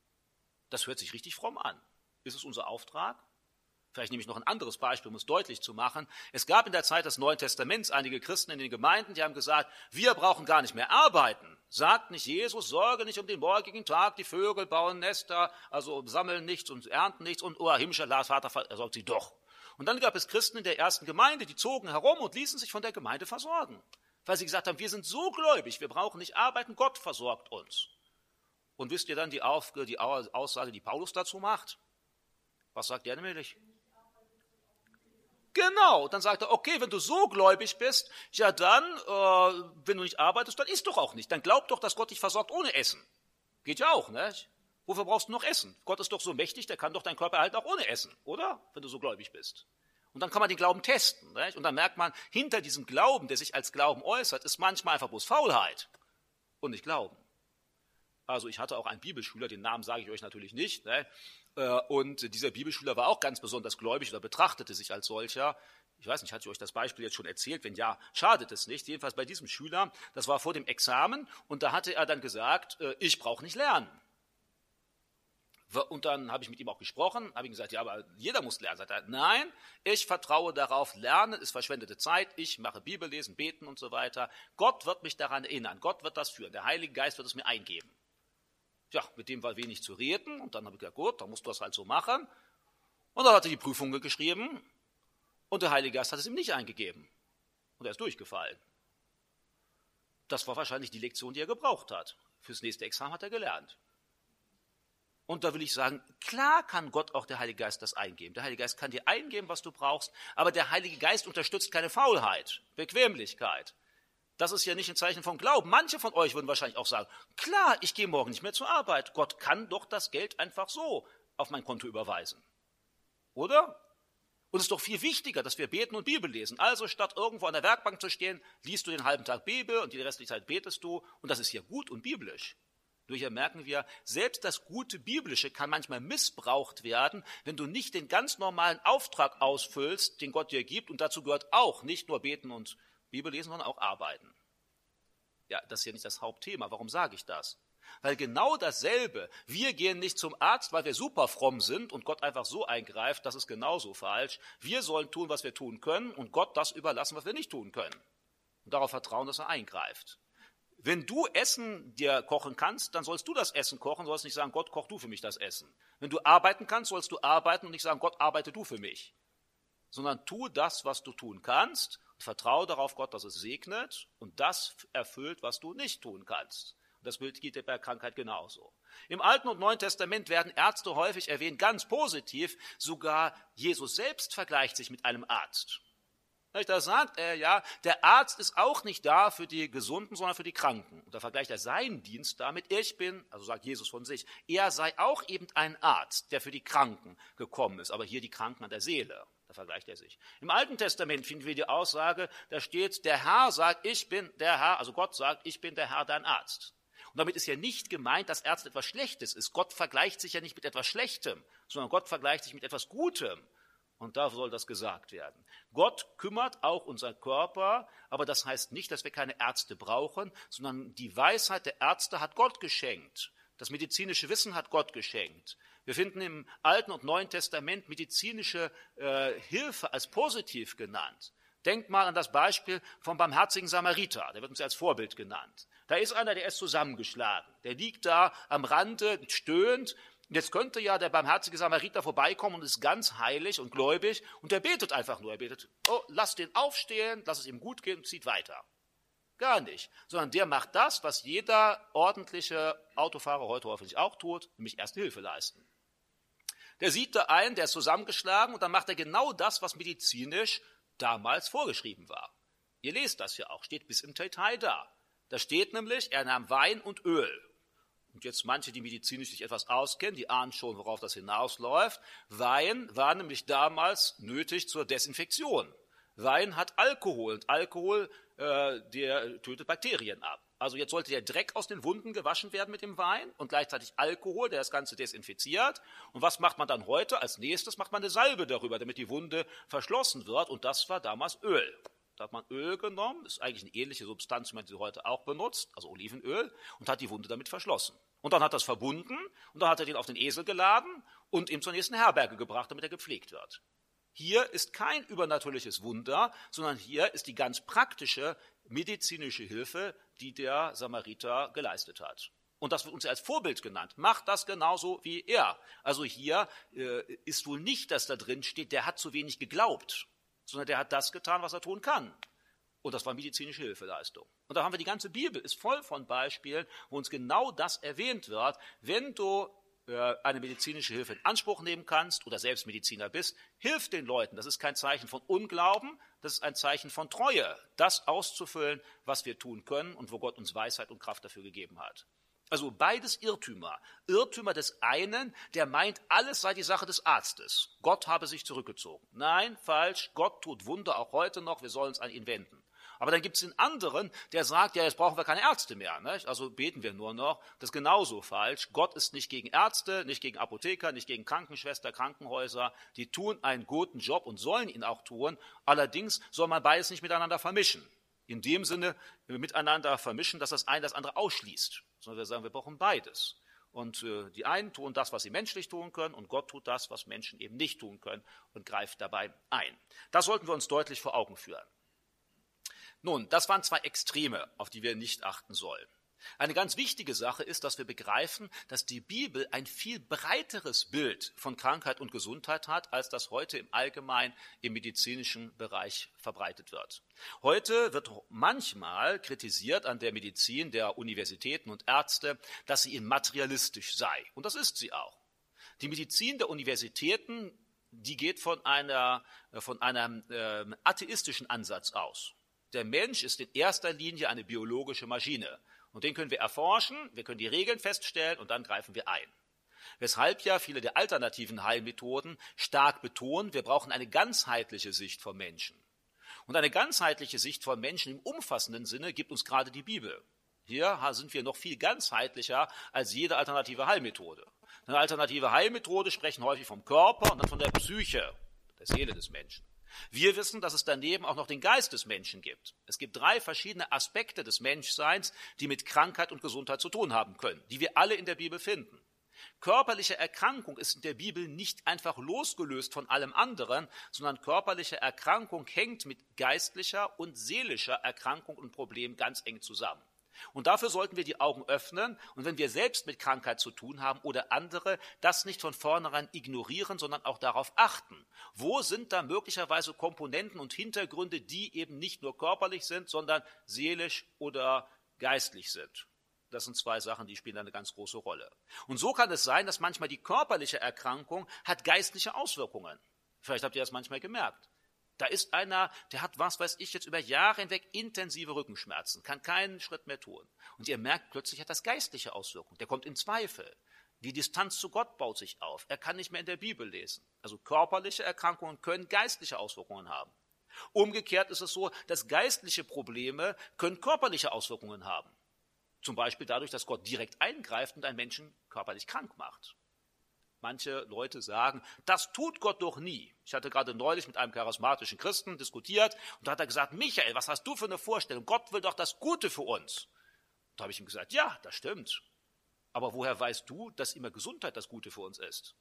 Das hört sich richtig fromm an. Ist es unser Auftrag? Vielleicht nehme ich noch ein anderes Beispiel, um es deutlich zu machen. Es gab in der Zeit des Neuen Testaments einige Christen in den Gemeinden, die haben gesagt, wir brauchen gar nicht mehr arbeiten. Sagt nicht Jesus, sorge nicht um den morgigen Tag, die Vögel bauen Nester, also sammeln nichts und ernten nichts und himmlischer Vater versorgt sie doch. Und dann gab es Christen in der ersten Gemeinde, die zogen herum und ließen sich von der Gemeinde versorgen. Weil sie gesagt haben, wir sind so gläubig, wir brauchen nicht arbeiten, Gott versorgt uns. Und wisst ihr dann die Aussage, die Paulus dazu macht? Was sagt der nämlich? Genau, dann sagt er, okay, wenn du so gläubig bist, ja dann, wenn du nicht arbeitest, dann isst doch auch nicht. Dann glaub doch, dass Gott dich versorgt ohne Essen. Geht ja auch, ne? Wofür brauchst du noch Essen? Gott ist doch so mächtig, der kann doch deinen Körper erhalten auch ohne Essen, oder? Wenn du so gläubig bist. Und dann kann man den Glauben testen. Nicht? Und dann merkt man, hinter diesem Glauben, der sich als Glauben äußert, ist manchmal einfach bloß Faulheit und nicht Glauben. Also ich hatte auch einen Bibelschüler, den Namen sage ich euch natürlich nicht. Ne? Und dieser Bibelschüler war auch ganz besonders gläubig oder betrachtete sich als solcher. Ich weiß nicht, hatte ich euch das Beispiel jetzt schon erzählt? Wenn ja, schadet es nicht. Jedenfalls bei diesem Schüler, das war vor dem Examen, und da hatte er dann gesagt, ich brauche nicht lernen. Und dann habe ich mit ihm auch gesprochen, habe ihm gesagt, ja, aber jeder muss lernen. Sagt er, nein, ich vertraue darauf, Lernen ist verschwendete Zeit, ich mache Bibellesen, Beten und so weiter. Gott wird mich daran erinnern, Gott wird das führen, der Heilige Geist wird es mir eingeben. Ja, mit dem war wenig zu reden und dann habe ich gesagt, gut, dann musst du das halt so machen. Und dann hat er die Prüfung geschrieben und der Heilige Geist hat es ihm nicht eingegeben. Und er ist durchgefallen. Das war wahrscheinlich die Lektion, die er gebraucht hat. Fürs nächste Examen hat er gelernt. Und da will ich sagen, klar kann Gott auch der Heilige Geist das eingeben. Der Heilige Geist kann dir eingeben, was du brauchst, aber der Heilige Geist unterstützt keine Faulheit, Bequemlichkeit. Das ist ja nicht ein Zeichen von Glauben. Manche von euch würden wahrscheinlich auch sagen, klar, ich gehe morgen nicht mehr zur Arbeit. Gott kann doch das Geld einfach so auf mein Konto überweisen. Oder? Und es ist doch viel wichtiger, dass wir beten und Bibel lesen. Also statt irgendwo an der Werkbank zu stehen, liest du den halben Tag Bibel und die restliche Zeit betest du. Und das ist ja gut und biblisch. Nur hier merken wir, selbst das gute Biblische kann manchmal missbraucht werden, wenn du nicht den ganz normalen Auftrag ausfüllst, den Gott dir gibt. Und dazu gehört auch nicht nur beten und Bibel lesen, sondern auch arbeiten. Ja, das ist ja nicht das Hauptthema. Warum sage ich das? Weil genau dasselbe, wir gehen nicht zum Arzt, weil wir super fromm sind und Gott einfach so eingreift, das ist genauso falsch. Wir sollen tun, was wir tun können und Gott das überlassen, was wir nicht tun können. Und darauf vertrauen, dass er eingreift. Wenn du Essen dir kochen kannst, dann sollst du das Essen kochen, sollst nicht sagen, Gott, koch du für mich das Essen. Wenn du arbeiten kannst, sollst du arbeiten und nicht sagen, Gott, arbeite du für mich. Sondern tu das, was du tun kannst und vertraue darauf, Gott, dass es segnet und das erfüllt, was du nicht tun kannst. Und das Bild geht bei Krankheit genauso. Im Alten und Neuen Testament werden Ärzte häufig erwähnt, ganz positiv, sogar Jesus selbst vergleicht sich mit einem Arzt. Da sagt er ja, der Arzt ist auch nicht da für die Gesunden, sondern für die Kranken. Und da vergleicht er seinen Dienst damit, ich bin, also sagt Jesus von sich, er sei auch eben ein Arzt, der für die Kranken gekommen ist, aber hier die Kranken an der Seele. Da vergleicht er sich. Im Alten Testament finden wir die Aussage, da steht, der Herr sagt, ich bin der Herr, also Gott sagt, ich bin der Herr, dein Arzt. Und damit ist ja nicht gemeint, dass Ärzte etwas Schlechtes ist. Gott vergleicht sich ja nicht mit etwas Schlechtem, sondern Gott vergleicht sich mit etwas Gutem. Und da soll das gesagt werden. Gott kümmert auch unseren Körper, aber das heißt nicht, dass wir keine Ärzte brauchen, sondern die Weisheit der Ärzte hat Gott geschenkt. Das medizinische Wissen hat Gott geschenkt. Wir finden im Alten und Neuen Testament medizinische Hilfe als positiv genannt. Denkt mal an das Beispiel vom barmherzigen Samariter, der wird uns als Vorbild genannt. Da ist einer, der ist zusammengeschlagen. Der liegt da am Rande, stöhnt. Jetzt könnte ja der barmherzige Samariter vorbeikommen und ist ganz heilig und gläubig und der betet einfach nur. Er betet, oh, lass den aufstehen, lass es ihm gut gehen und zieht weiter. Gar nicht. Sondern der macht das, was jeder ordentliche Autofahrer heute hoffentlich auch tut, nämlich Erste Hilfe leisten. Der sieht da einen, der ist zusammengeschlagen und dann macht er genau das, was medizinisch damals vorgeschrieben war. Ihr lest das ja auch, steht bis im Detail da. Da steht nämlich, er nahm Wein und Öl. Und jetzt manche, die medizinisch sich etwas auskennen, die ahnen schon, worauf das hinausläuft. Wein war nämlich damals nötig zur Desinfektion. Wein hat Alkohol und Alkohol, der tötet Bakterien ab. Also jetzt sollte der Dreck aus den Wunden gewaschen werden mit dem Wein und gleichzeitig Alkohol, der das Ganze desinfiziert. Und was macht man dann heute? Als nächstes macht man eine Salbe darüber, damit die Wunde verschlossen wird. Und das war damals Öl. Da hat man Öl genommen, ist eigentlich eine ähnliche Substanz, wie man sie heute auch benutzt, also Olivenöl, und hat die Wunde damit verschlossen. Und dann hat er das verbunden und dann hat er den auf den Esel geladen und ihm zur nächsten Herberge gebracht, damit er gepflegt wird. Hier ist kein übernatürliches Wunder, sondern hier ist die ganz praktische medizinische Hilfe, die der Samariter geleistet hat. Und das wird uns als Vorbild genannt. Macht das genauso wie er. Also hier ist wohl nicht, dass da drin steht, der hat zu wenig geglaubt, sondern der hat das getan, was er tun kann. Und das war medizinische Hilfeleistung. Und da haben wir die ganze Bibel, ist voll von Beispielen, wo uns genau das erwähnt wird. Wenn du eine medizinische Hilfe in Anspruch nehmen kannst oder selbst Mediziner bist, hilf den Leuten. Das ist kein Zeichen von Unglauben, das ist ein Zeichen von Treue, das auszufüllen, was wir tun können und wo Gott uns Weisheit und Kraft dafür gegeben hat. Also beides Irrtümer. Irrtümer des einen, der meint, alles sei die Sache des Arztes. Gott habe sich zurückgezogen. Nein, falsch, Gott tut Wunder auch heute noch, wir sollen uns an ihn wenden. Aber dann gibt es den anderen, der sagt, ja, jetzt brauchen wir keine Ärzte mehr, nicht? Also beten wir nur noch. Das ist genauso falsch. Gott ist nicht gegen Ärzte, nicht gegen Apotheker, nicht gegen Krankenschwester, Krankenhäuser. Die tun einen guten Job und sollen ihn auch tun. Allerdings soll man beides nicht miteinander vermischen. In dem Sinne miteinander vermischen, dass das eine das andere ausschließt. Sondern wir sagen, wir brauchen beides. Und die einen tun das, was sie menschlich tun können, und Gott tut das, was Menschen eben nicht tun können und greift dabei ein. Das sollten wir uns deutlich vor Augen führen. Nun, das waren zwei Extreme, auf die wir nicht achten sollen. Eine ganz wichtige Sache ist, dass wir begreifen, dass die Bibel ein viel breiteres Bild von Krankheit und Gesundheit hat, als das heute im Allgemeinen im medizinischen Bereich verbreitet wird. Heute wird manchmal kritisiert an der Medizin der Universitäten und Ärzte, dass sie materialistisch sei. Und das ist sie auch. Die Medizin der Universitäten, die geht von einem atheistischen Ansatz aus. Der Mensch ist in erster Linie eine biologische Maschine. Und den können wir erforschen, wir können die Regeln feststellen und dann greifen wir ein. Weshalb ja viele der alternativen Heilmethoden stark betonen, wir brauchen eine ganzheitliche Sicht vom Menschen. Und eine ganzheitliche Sicht vom Menschen im umfassenden Sinne gibt uns gerade die Bibel. Hier sind wir noch viel ganzheitlicher als jede alternative Heilmethode. Eine alternative Heilmethode sprechen häufig vom Körper und dann von der Psyche, der Seele des Menschen. Wir wissen, dass es daneben auch noch den Geist des Menschen gibt. Es gibt 3 verschiedene Aspekte des Menschseins, die mit Krankheit und Gesundheit zu tun haben können, die wir alle in der Bibel finden. Körperliche Erkrankung ist in der Bibel nicht einfach losgelöst von allem anderen, sondern körperliche Erkrankung hängt mit geistlicher und seelischer Erkrankung und Problem ganz eng zusammen. Und dafür sollten wir die Augen öffnen und wenn wir selbst mit Krankheit zu tun haben oder andere, das nicht von vornherein ignorieren, sondern auch darauf achten. Wo sind da möglicherweise Komponenten und Hintergründe, die eben nicht nur körperlich sind, sondern seelisch oder geistlich sind? Das sind 2 Sachen, die spielen eine ganz große Rolle. Und so kann es sein, dass manchmal die körperliche Erkrankung hat geistliche Auswirkungen. Vielleicht habt ihr das manchmal gemerkt. Da ist einer, der hat, was weiß ich, jetzt über Jahre hinweg intensive Rückenschmerzen, kann keinen Schritt mehr tun. Und ihr merkt, plötzlich hat das geistliche Auswirkungen. Der kommt in Zweifel. Die Distanz zu Gott baut sich auf. Er kann nicht mehr in der Bibel lesen. Also körperliche Erkrankungen können geistliche Auswirkungen haben. Umgekehrt ist es so, dass geistliche Probleme können körperliche Auswirkungen haben. Zum Beispiel dadurch, dass Gott direkt eingreift und einen Menschen körperlich krank macht. Manche Leute sagen, das tut Gott doch nie. Ich hatte gerade neulich mit einem charismatischen Christen diskutiert und da hat er gesagt, Michael, was hast du für eine Vorstellung? Gott will doch das Gute für uns. Da habe ich ihm gesagt, ja, das stimmt. Aber woher weißt du, dass immer Gesundheit das Gute für uns ist?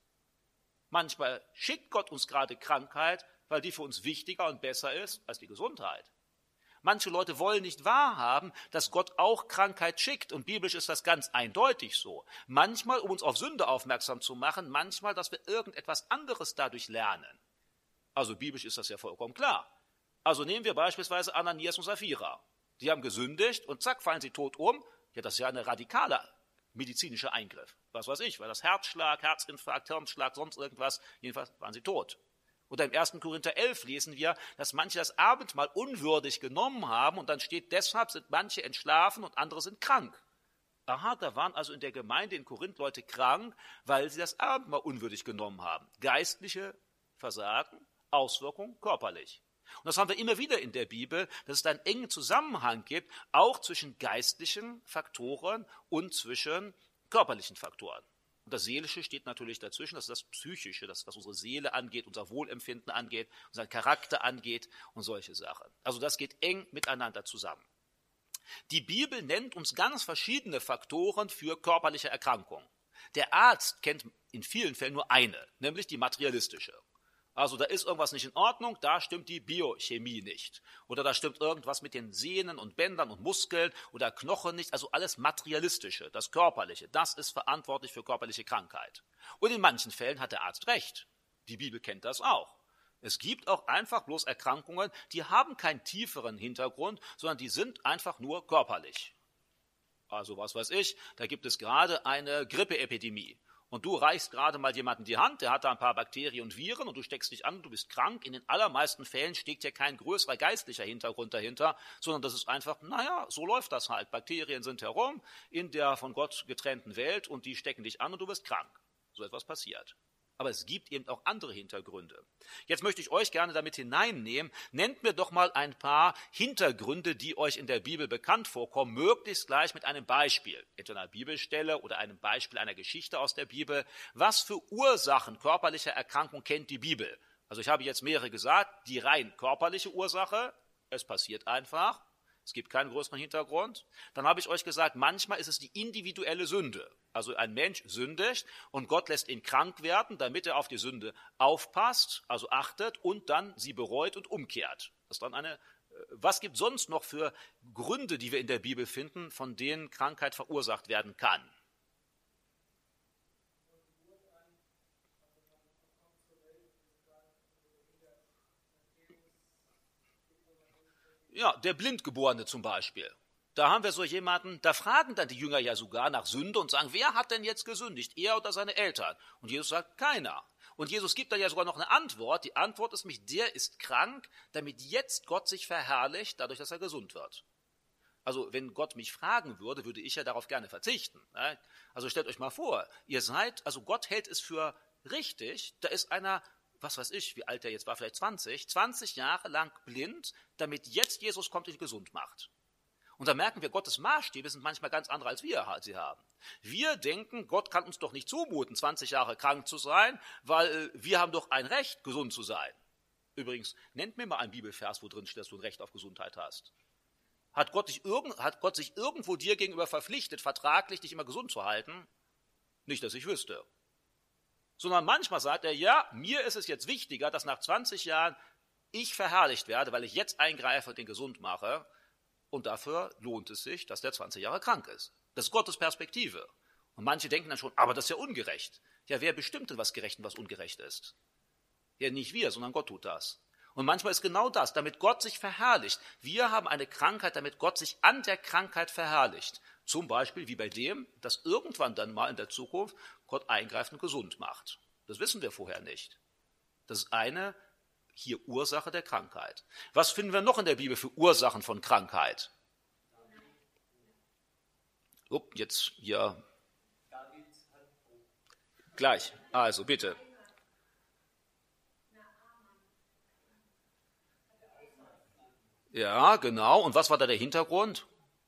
Manchmal schickt Gott uns gerade Krankheit, weil die für uns wichtiger und besser ist als die Gesundheit. Manche Leute wollen nicht wahrhaben, dass Gott auch Krankheit schickt. Und biblisch ist das ganz eindeutig so. Manchmal, um uns auf Sünde aufmerksam zu machen, manchmal, dass wir irgendetwas anderes dadurch lernen. Also biblisch ist das ja vollkommen klar. Also nehmen wir beispielsweise Ananias und Sapphira. Die haben gesündigt und zack, fallen sie tot um. Ja, das ist ja ein radikaler medizinischer Eingriff. Was weiß ich, war das Herzschlag, Herzinfarkt, Hirnschlag, sonst irgendwas. Jedenfalls waren sie tot. Oder im 1. Korinther 11 lesen wir, dass manche das Abendmahl unwürdig genommen haben und dann steht, deshalb sind manche entschlafen und andere sind krank. Aha, da waren also in der Gemeinde in Korinth Leute krank, weil sie das Abendmahl unwürdig genommen haben. Geistliche Versagen, Auswirkungen körperlich. Und das haben wir immer wieder in der Bibel, dass es da einen engen Zusammenhang gibt, auch zwischen geistlichen Faktoren und zwischen körperlichen Faktoren. Und das Seelische steht natürlich dazwischen, das ist das Psychische, das, was unsere Seele angeht, unser Wohlempfinden angeht, unseren Charakter angeht und solche Sachen. Also das geht eng miteinander zusammen. Die Bibel nennt uns ganz verschiedene Faktoren für körperliche Erkrankungen. Der Arzt kennt in vielen Fällen nur eine, nämlich die materialistische. Also da ist irgendwas nicht in Ordnung, da stimmt die Biochemie nicht. Oder da stimmt irgendwas mit den Sehnen und Bändern und Muskeln oder Knochen nicht. Also alles Materialistische, das Körperliche, das ist verantwortlich für körperliche Krankheit. Und in manchen Fällen hat der Arzt recht. Die Bibel kennt das auch. Es gibt auch einfach bloß Erkrankungen, die haben keinen tieferen Hintergrund, sondern die sind einfach nur körperlich. Also was weiß ich, da gibt es gerade eine Grippeepidemie. und du reichst gerade mal jemanden die Hand, der hat da ein paar Bakterien und Viren und du steckst dich an, du bist krank. In den allermeisten Fällen steckt ja kein größerer geistlicher Hintergrund dahinter, sondern das ist einfach, naja, so läuft das halt. Bakterien sind herum in der von Gott getrennten Welt und die stecken dich an und du bist krank. So etwas passiert. Aber es gibt eben auch andere Hintergründe. Jetzt möchte ich euch gerne damit hineinnehmen. Nennt mir doch mal ein paar Hintergründe, die euch in der Bibel bekannt vorkommen, möglichst gleich mit einem Beispiel, etwa einer Bibelstelle oder einem Beispiel einer Geschichte aus der Bibel. Was für Ursachen körperlicher Erkrankung kennt die Bibel? Also ich habe jetzt mehrere gesagt, die rein körperliche Ursache, es passiert einfach, es gibt keinen größeren Hintergrund. Dann habe ich euch gesagt, manchmal ist es die individuelle Sünde. Also ein Mensch sündigt und Gott lässt ihn krank werden, damit er auf die Sünde aufpasst, also achtet und dann sie bereut und umkehrt. Das ist dann was gibt es sonst noch für Gründe, die wir in der Bibel finden, von denen Krankheit verursacht werden kann? Ja, der Blindgeborene zum Beispiel. Da haben wir so jemanden, da fragen dann die Jünger ja sogar nach Sünde und sagen, wer hat denn jetzt gesündigt, er oder seine Eltern? Und Jesus sagt, keiner. Und Jesus gibt dann ja sogar noch eine Antwort. Die Antwort ist nämlich, der ist krank, damit jetzt Gott sich verherrlicht, dadurch, dass er gesund wird. Also wenn Gott mich fragen würde, würde ich ja darauf gerne verzichten. Also stellt euch mal vor, also Gott hält es für richtig, da ist einer, was weiß ich, wie alt er jetzt war, vielleicht 20 Jahre lang blind, damit jetzt Jesus kommt und ihn gesund macht. Und da merken wir, Gottes Maßstäbe sind manchmal ganz andere, als wir sie haben. Wir denken, Gott kann uns doch nicht zumuten, 20 Jahre krank zu sein, weil wir haben doch ein Recht, gesund zu sein. Übrigens, nennt mir mal einen Bibelvers, wo drin steht, dass du ein Recht auf Gesundheit hast. Hat Gott sich irgendwo dir gegenüber verpflichtet, vertraglich dich immer gesund zu halten? Nicht, dass ich wüsste. Sondern manchmal sagt er, ja, mir ist es jetzt wichtiger, dass nach 20 Jahren ich verherrlicht werde, weil ich jetzt eingreife und den gesund mache. Und dafür lohnt es sich, dass der 20 Jahre krank ist. Das ist Gottes Perspektive. Und manche denken dann schon, aber das ist ja ungerecht. Ja, wer bestimmt denn, was gerecht und was ungerecht ist? Ja, nicht wir, sondern Gott tut das. Und manchmal ist genau das, damit Gott sich verherrlicht. Wir haben eine Krankheit, damit Gott sich an der Krankheit verherrlicht. Zum Beispiel wie bei dem, dass irgendwann dann mal in der Zukunft Gott eingreift und gesund macht. Das wissen wir vorher nicht. Das ist eine hier Ursache der Krankheit. Was finden wir noch in der Bibel für Ursachen von Krankheit? Jetzt hier. Gleich. Also bitte. Ja, genau. Und was war da der Hintergrund?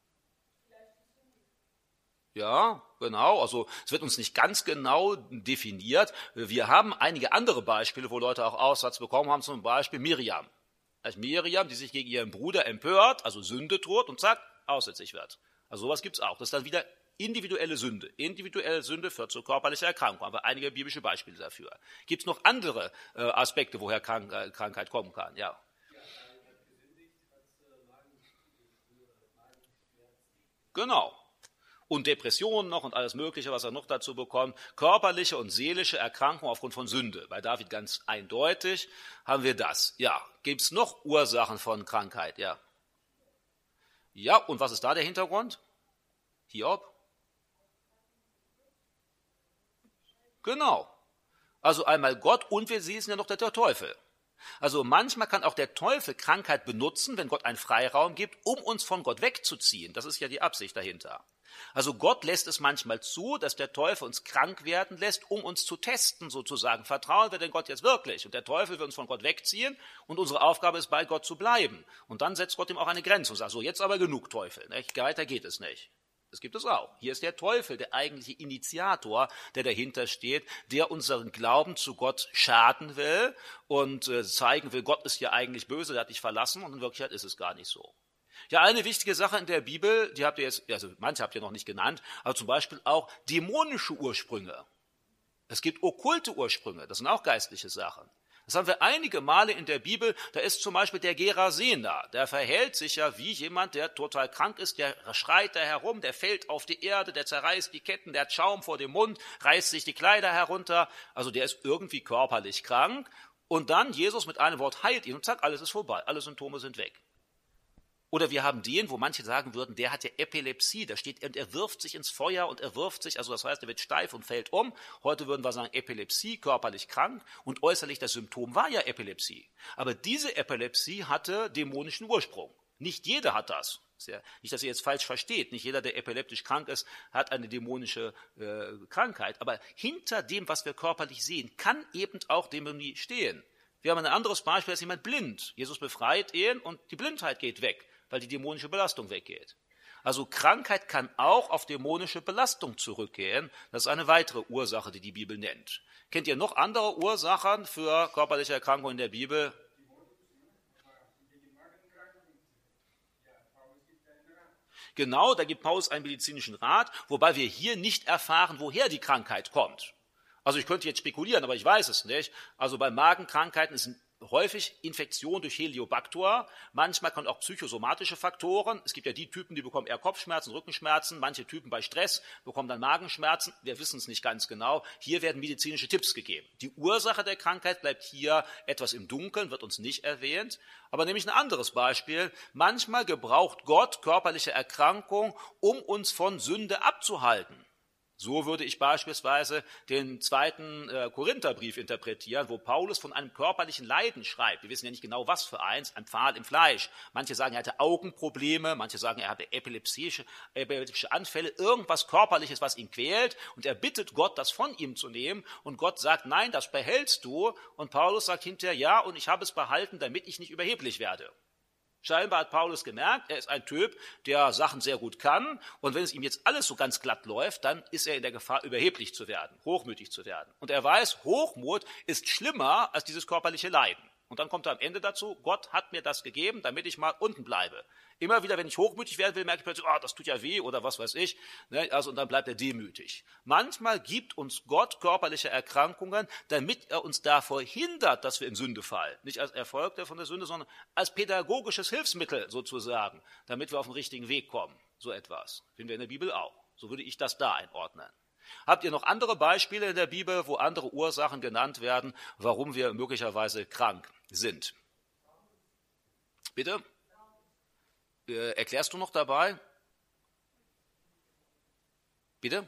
Ja, genau. Also es wird uns nicht ganz genau definiert. Wir haben einige andere Beispiele, wo Leute auch Aussatz bekommen haben, zum Beispiel Miriam. Also Miriam, die sich gegen ihren Bruder empört, also Sünde tut und zack, aussätzig wird. Also sowas gibt's auch. Das ist dann wieder individuelle Sünde. Individuelle Sünde führt zu körperlicher Erkrankung. Haben wir einige biblische Beispiele dafür. Gibt's noch andere Aspekte, woher Krankheit kommen kann? Ja. Genau. Und Depressionen noch und alles Mögliche, was er noch dazu bekommt. Körperliche und seelische Erkrankungen aufgrund von Sünde. Bei David ganz eindeutig haben wir das. Ja, gibt es noch Ursachen von Krankheit? Ja. Ja, und was ist da der Hintergrund? Hiob? Genau. Also einmal Gott und wir sehen ja noch der Teufel. Also manchmal kann auch der Teufel Krankheit benutzen, wenn Gott einen Freiraum gibt, um uns von Gott wegzuziehen. Das ist ja die Absicht dahinter. Also Gott lässt es manchmal zu, dass der Teufel uns krank werden lässt, um uns zu testen sozusagen. Vertrauen wir denn Gott jetzt wirklich? Und der Teufel will uns von Gott wegziehen und unsere Aufgabe ist, bei Gott zu bleiben. Und dann setzt Gott ihm auch eine Grenze und sagt, so jetzt aber genug Teufel, nicht? Weiter geht es nicht. Das gibt es auch. Hier ist der Teufel, der eigentliche Initiator, der dahinter steht, der unseren Glauben zu Gott schaden will und zeigen will, Gott ist ja eigentlich böse, der hat dich verlassen und in Wirklichkeit ist es gar nicht so. Ja, eine wichtige Sache in der Bibel, die habt ihr jetzt, also manche habt ihr noch nicht genannt, aber zum Beispiel auch dämonische Ursprünge. Es gibt okkulte Ursprünge, das sind auch geistliche Sachen. Das haben wir einige Male in der Bibel, da ist zum Beispiel der Gerasener, der verhält sich ja wie jemand, der total krank ist, der schreit da herum, der fällt auf die Erde, der zerreißt die Ketten, der hat Schaum vor dem Mund, reißt sich die Kleider herunter, also der ist irgendwie körperlich krank und dann Jesus mit einem Wort heilt ihn und zack, alles ist vorbei, alle Symptome sind weg. Oder wir haben den, wo manche sagen würden, der hat ja Epilepsie, da steht, und er wirft sich ins Feuer und er wirft sich, also das heißt, er wird steif und fällt um. Heute würden wir sagen Epilepsie, körperlich krank, und äußerlich das Symptom war ja Epilepsie. Aber diese Epilepsie hatte dämonischen Ursprung. Nicht jeder hat das. Nicht, dass ihr jetzt falsch versteht. Nicht jeder, der epileptisch krank ist, hat eine dämonische Krankheit. Aber hinter dem, was wir körperlich sehen, kann eben auch Dämonie stehen. Wir haben ein anderes Beispiel, da ist jemand blind. Jesus befreit ihn und die Blindheit geht weg, weil die dämonische Belastung weggeht. Also Krankheit kann auch auf dämonische Belastung zurückgehen. Das ist eine weitere Ursache, die die Bibel nennt. Kennt ihr noch andere Ursachen für körperliche Erkrankungen in der Bibel? Genau, da gibt Paulus einen medizinischen Rat, wobei wir hier nicht erfahren, woher die Krankheit kommt. Also ich könnte jetzt spekulieren, aber ich weiß es nicht. Also bei Magenkrankheiten ist häufig Infektion durch Heliobacter. Manchmal kommen auch psychosomatische Faktoren. Es gibt ja die Typen, die bekommen eher Kopfschmerzen, Rückenschmerzen. Manche Typen bei Stress bekommen dann Magenschmerzen. Wir wissen es nicht ganz genau. Hier werden medizinische Tipps gegeben. Die Ursache der Krankheit bleibt hier etwas im Dunkeln, wird uns nicht erwähnt. Aber nämlich ein anderes Beispiel. Manchmal gebraucht Gott körperliche Erkrankung, um uns von Sünde abzuhalten. So würde ich beispielsweise den 2. Korintherbrief interpretieren, wo Paulus von einem körperlichen Leiden schreibt. Wir wissen ja nicht genau, was für eins, ein Pfahl im Fleisch. Manche sagen, er hatte Augenprobleme, manche sagen, er hatte epileptische Anfälle, irgendwas Körperliches, was ihn quält. Und er bittet Gott, das von ihm zu nehmen. Und Gott sagt, nein, das behältst du. Und Paulus sagt hinterher, ja, und ich habe es behalten, damit ich nicht überheblich werde. Scheinbar hat Paulus gemerkt, er ist ein Typ, der Sachen sehr gut kann. Und wenn es ihm jetzt alles so ganz glatt läuft, dann ist er in der Gefahr, überheblich zu werden, hochmütig zu werden. Und er weiß, Hochmut ist schlimmer als dieses körperliche Leiden. Und dann kommt er am Ende dazu, Gott hat mir das gegeben, damit ich mal unten bleibe. Immer wieder, wenn ich hochmütig werden will, merke ich plötzlich, das tut ja weh oder was weiß ich. Also, und dann bleibt er demütig. Manchmal gibt uns Gott körperliche Erkrankungen, damit er uns davor hindert, dass wir in Sünde fallen. Nicht als Erfolg von der Sünde, sondern als pädagogisches Hilfsmittel sozusagen, damit wir auf den richtigen Weg kommen. So etwas finden wir in der Bibel auch. So würde ich das da einordnen. Habt ihr noch andere Beispiele in der Bibel, wo andere Ursachen genannt werden, warum wir möglicherweise krank sind? Bitte? Erklärst du noch dabei? Bitte?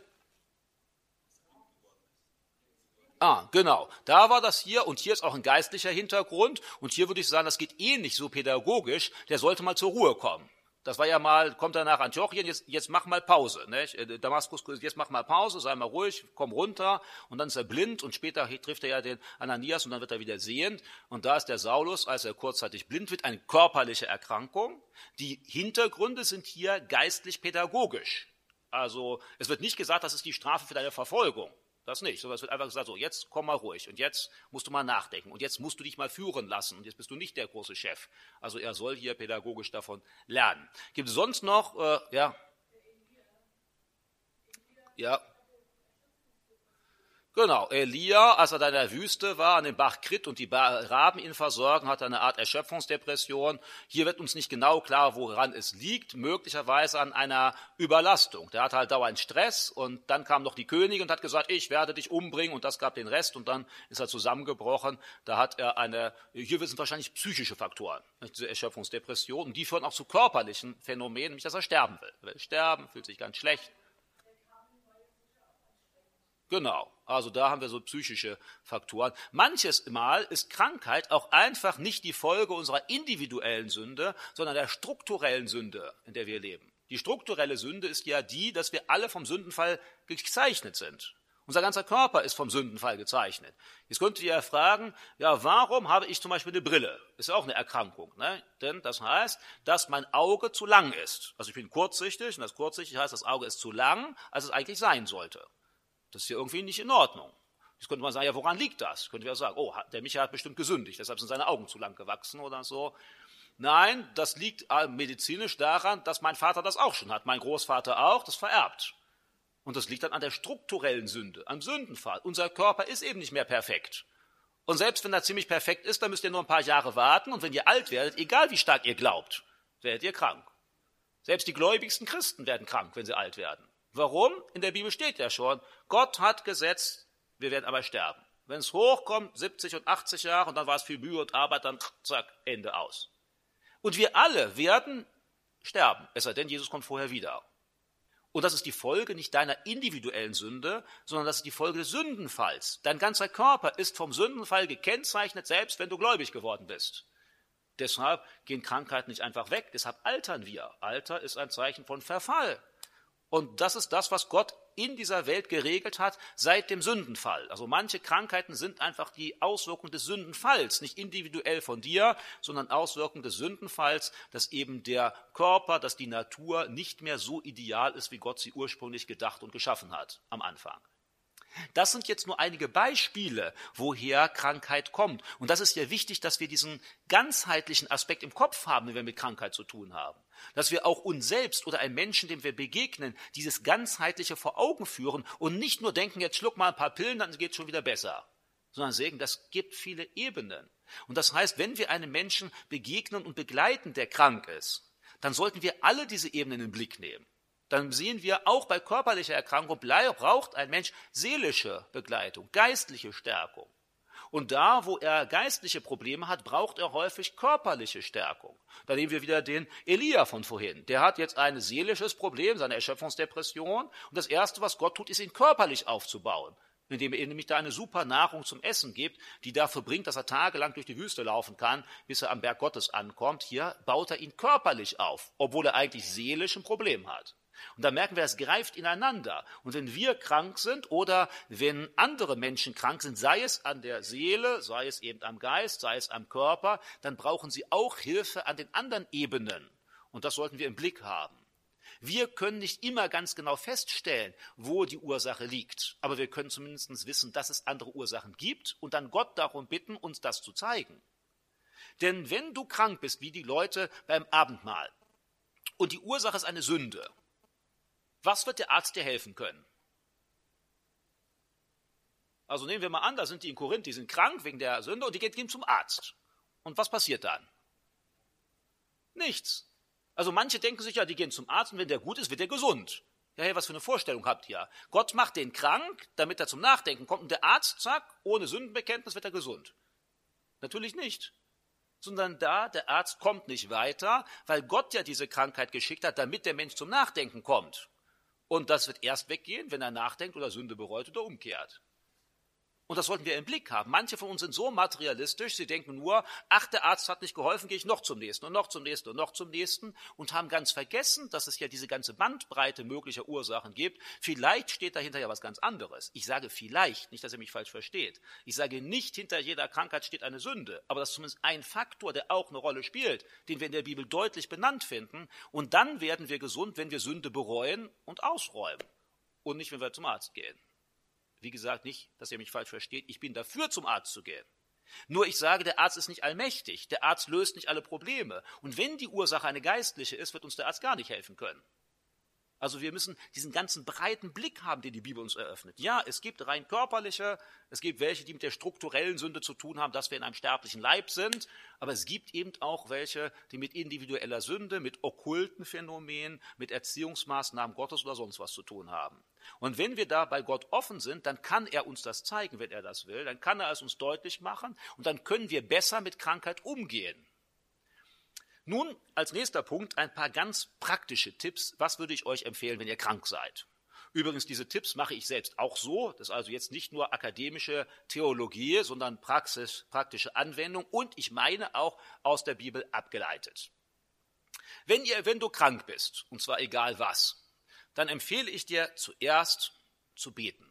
Genau. Da war das hier und hier ist auch ein geistlicher Hintergrund und hier würde ich sagen, das geht ähnlich so pädagogisch, der sollte mal zur Ruhe kommen. Das war ja mal, kommt er nach Antiochien, jetzt mach mal Pause. Nicht? Damaskus, jetzt mach mal Pause, sei mal ruhig, komm runter. Und dann ist er blind und später trifft er ja den Ananias und dann wird er wieder sehend. Und da ist der Saulus, als er kurzzeitig blind wird, eine körperliche Erkrankung. Die Hintergründe sind hier geistlich-pädagogisch. Also es wird nicht gesagt, das ist die Strafe für deine Verfolgung. Das nicht, sondern es wird einfach gesagt, so jetzt komm mal ruhig und jetzt musst du mal nachdenken und jetzt musst du dich mal führen lassen und jetzt bist du nicht der große Chef. Also er soll hier pädagogisch davon lernen. Gibt es sonst noch, ja? Genau, Elia, als er da in der Wüste war, an dem Bach Krit und die Raben ihn versorgen, hat eine Art Erschöpfungsdepression. Hier wird uns nicht genau klar, woran es liegt, möglicherweise an einer Überlastung. Der hatte halt dauernd Stress und dann kam noch die Königin und hat gesagt, ich werde dich umbringen und das gab den Rest und dann ist er zusammengebrochen. Da hat er hier sind wahrscheinlich psychische Faktoren, diese Erschöpfungsdepression und die führen auch zu körperlichen Phänomenen, nämlich dass er sterben will. Er will sterben, fühlt sich ganz schlecht. Genau, also da haben wir so psychische Faktoren. Manches Mal ist Krankheit auch einfach nicht die Folge unserer individuellen Sünde, sondern der strukturellen Sünde, in der wir leben. Die strukturelle Sünde ist ja die, dass wir alle vom Sündenfall gezeichnet sind. Unser ganzer Körper ist vom Sündenfall gezeichnet. Jetzt könntet ihr ja fragen, ja, warum habe ich zum Beispiel eine Brille? Ist ja auch eine Erkrankung, ne? Denn das heißt, dass mein Auge zu lang ist. Also ich bin kurzsichtig und das kurzsichtig heißt, das Auge ist zu lang, als es eigentlich sein sollte. Das ist ja irgendwie nicht in Ordnung. Jetzt könnte man sagen, ja, woran liegt das? Könnte man ja sagen, der Michael hat bestimmt gesündigt, deshalb sind seine Augen zu lang gewachsen oder so. Nein, das liegt medizinisch daran, dass mein Vater das auch schon hat, mein Großvater auch, das vererbt. Und das liegt dann an der strukturellen Sünde, am Sündenfall. Unser Körper ist eben nicht mehr perfekt. Und selbst wenn er ziemlich perfekt ist, dann müsst ihr nur ein paar Jahre warten und wenn ihr alt werdet, egal wie stark ihr glaubt, werdet ihr krank. Selbst die gläubigsten Christen werden krank, wenn sie alt werden. Warum? In der Bibel steht ja schon, Gott hat gesetzt, wir werden aber sterben. Wenn es hochkommt, 70 und 80 Jahre, und dann war es viel Mühe und Arbeit, dann zack, Ende aus. Und wir alle werden sterben, es sei denn, Jesus kommt vorher wieder. Und das ist die Folge nicht deiner individuellen Sünde, sondern das ist die Folge des Sündenfalls. Dein ganzer Körper ist vom Sündenfall gekennzeichnet, selbst wenn du gläubig geworden bist. Deshalb gehen Krankheiten nicht einfach weg, deshalb altern wir. Alter ist ein Zeichen von Verfall. Und das ist das, was Gott in dieser Welt geregelt hat seit dem Sündenfall. Also manche Krankheiten sind einfach die Auswirkung des Sündenfalls, nicht individuell von dir, sondern Auswirkung des Sündenfalls, dass eben der Körper, dass die Natur nicht mehr so ideal ist, wie Gott sie ursprünglich gedacht und geschaffen hat am Anfang. Das sind jetzt nur einige Beispiele, woher Krankheit kommt. Und das ist ja wichtig, dass wir diesen ganzheitlichen Aspekt im Kopf haben, wenn wir mit Krankheit zu tun haben. Dass wir auch uns selbst oder einem Menschen, dem wir begegnen, dieses Ganzheitliche vor Augen führen und nicht nur denken, jetzt schluck mal ein paar Pillen, dann geht es schon wieder besser. Sondern sehen, das gibt viele Ebenen. Und das heißt, wenn wir einem Menschen begegnen und begleiten, der krank ist, dann sollten wir alle diese Ebenen in den Blick nehmen. Dann sehen wir, auch bei körperlicher Erkrankung braucht ein Mensch seelische Begleitung, geistliche Stärkung. Und da, wo er geistliche Probleme hat, braucht er häufig körperliche Stärkung. Da nehmen wir wieder den Elia von vorhin. Der hat jetzt ein seelisches Problem, seine Erschöpfungsdepression. Und das Erste, was Gott tut, ist, ihn körperlich aufzubauen, indem er ihm nämlich da eine super Nahrung zum Essen gibt, die dafür bringt, dass er tagelang durch die Wüste laufen kann, bis er am Berg Gottes ankommt. Hier baut er ihn körperlich auf, obwohl er eigentlich seelisch ein Problem hat. Und da merken wir, es greift ineinander. Und wenn wir krank sind oder wenn andere Menschen krank sind, sei es an der Seele, sei es eben am Geist, sei es am Körper, dann brauchen sie auch Hilfe an den anderen Ebenen. Und das sollten wir im Blick haben. Wir können nicht immer ganz genau feststellen, wo die Ursache liegt. Aber wir können zumindest wissen, dass es andere Ursachen gibt und dann Gott darum bitten, uns das zu zeigen. Denn wenn du krank bist, wie die Leute beim Abendmahl, und die Ursache ist eine Sünde, was wird der Arzt dir helfen können? Also nehmen wir mal an, da sind die in Korinth, die sind krank wegen der Sünde und die gehen zum Arzt. Und was passiert dann? Nichts. Also manche denken sich ja, die gehen zum Arzt und wenn der gut ist, wird er gesund. Ja, hey, was für eine Vorstellung habt ihr? Gott macht den krank, damit er zum Nachdenken kommt und der Arzt, zack, ohne Sündenbekenntnis wird er gesund. Natürlich nicht. Sondern der Arzt kommt nicht weiter, weil Gott ja diese Krankheit geschickt hat, damit der Mensch zum Nachdenken kommt. Und das wird erst weggehen, wenn er nachdenkt oder Sünde bereut oder umkehrt. Und das sollten wir im Blick haben. Manche von uns sind so materialistisch, sie denken nur, ach, der Arzt hat nicht geholfen, gehe ich noch zum nächsten und noch zum nächsten und noch zum nächsten und haben ganz vergessen, dass es ja diese ganze Bandbreite möglicher Ursachen gibt. Vielleicht steht dahinter ja was ganz anderes. Ich sage vielleicht, nicht, dass ihr mich falsch versteht. Ich sage nicht, hinter jeder Krankheit steht eine Sünde, aber das ist zumindest ein Faktor, der auch eine Rolle spielt, den wir in der Bibel deutlich benannt finden. Und dann werden wir gesund, wenn wir Sünde bereuen und ausräumen und nicht, wenn wir zum Arzt gehen. Wie gesagt, nicht, dass ihr mich falsch versteht, ich bin dafür, zum Arzt zu gehen. Nur ich sage, der Arzt ist nicht allmächtig, der Arzt löst nicht alle Probleme. Und wenn die Ursache eine geistliche ist, wird uns der Arzt gar nicht helfen können. Also wir müssen diesen ganzen breiten Blick haben, den die Bibel uns eröffnet. Ja, es gibt rein körperliche, es gibt welche, die mit der strukturellen Sünde zu tun haben, dass wir in einem sterblichen Leib sind, aber es gibt eben auch welche, die mit individueller Sünde, mit okkulten Phänomenen, mit Erziehungsmaßnahmen Gottes oder sonst was zu tun haben. Und wenn wir da bei Gott offen sind, dann kann er uns das zeigen, wenn er das will, dann kann er es uns deutlich machen und dann können wir besser mit Krankheit umgehen. Nun, als nächster Punkt ein paar ganz praktische Tipps. Was würde ich euch empfehlen, wenn ihr krank seid? Übrigens, diese Tipps mache ich selbst auch so. Das ist also jetzt nicht nur akademische Theologie, sondern praktische Anwendung und ich meine auch aus der Bibel abgeleitet. Wenn du krank bist, und zwar egal was, dann empfehle ich dir zuerst zu beten.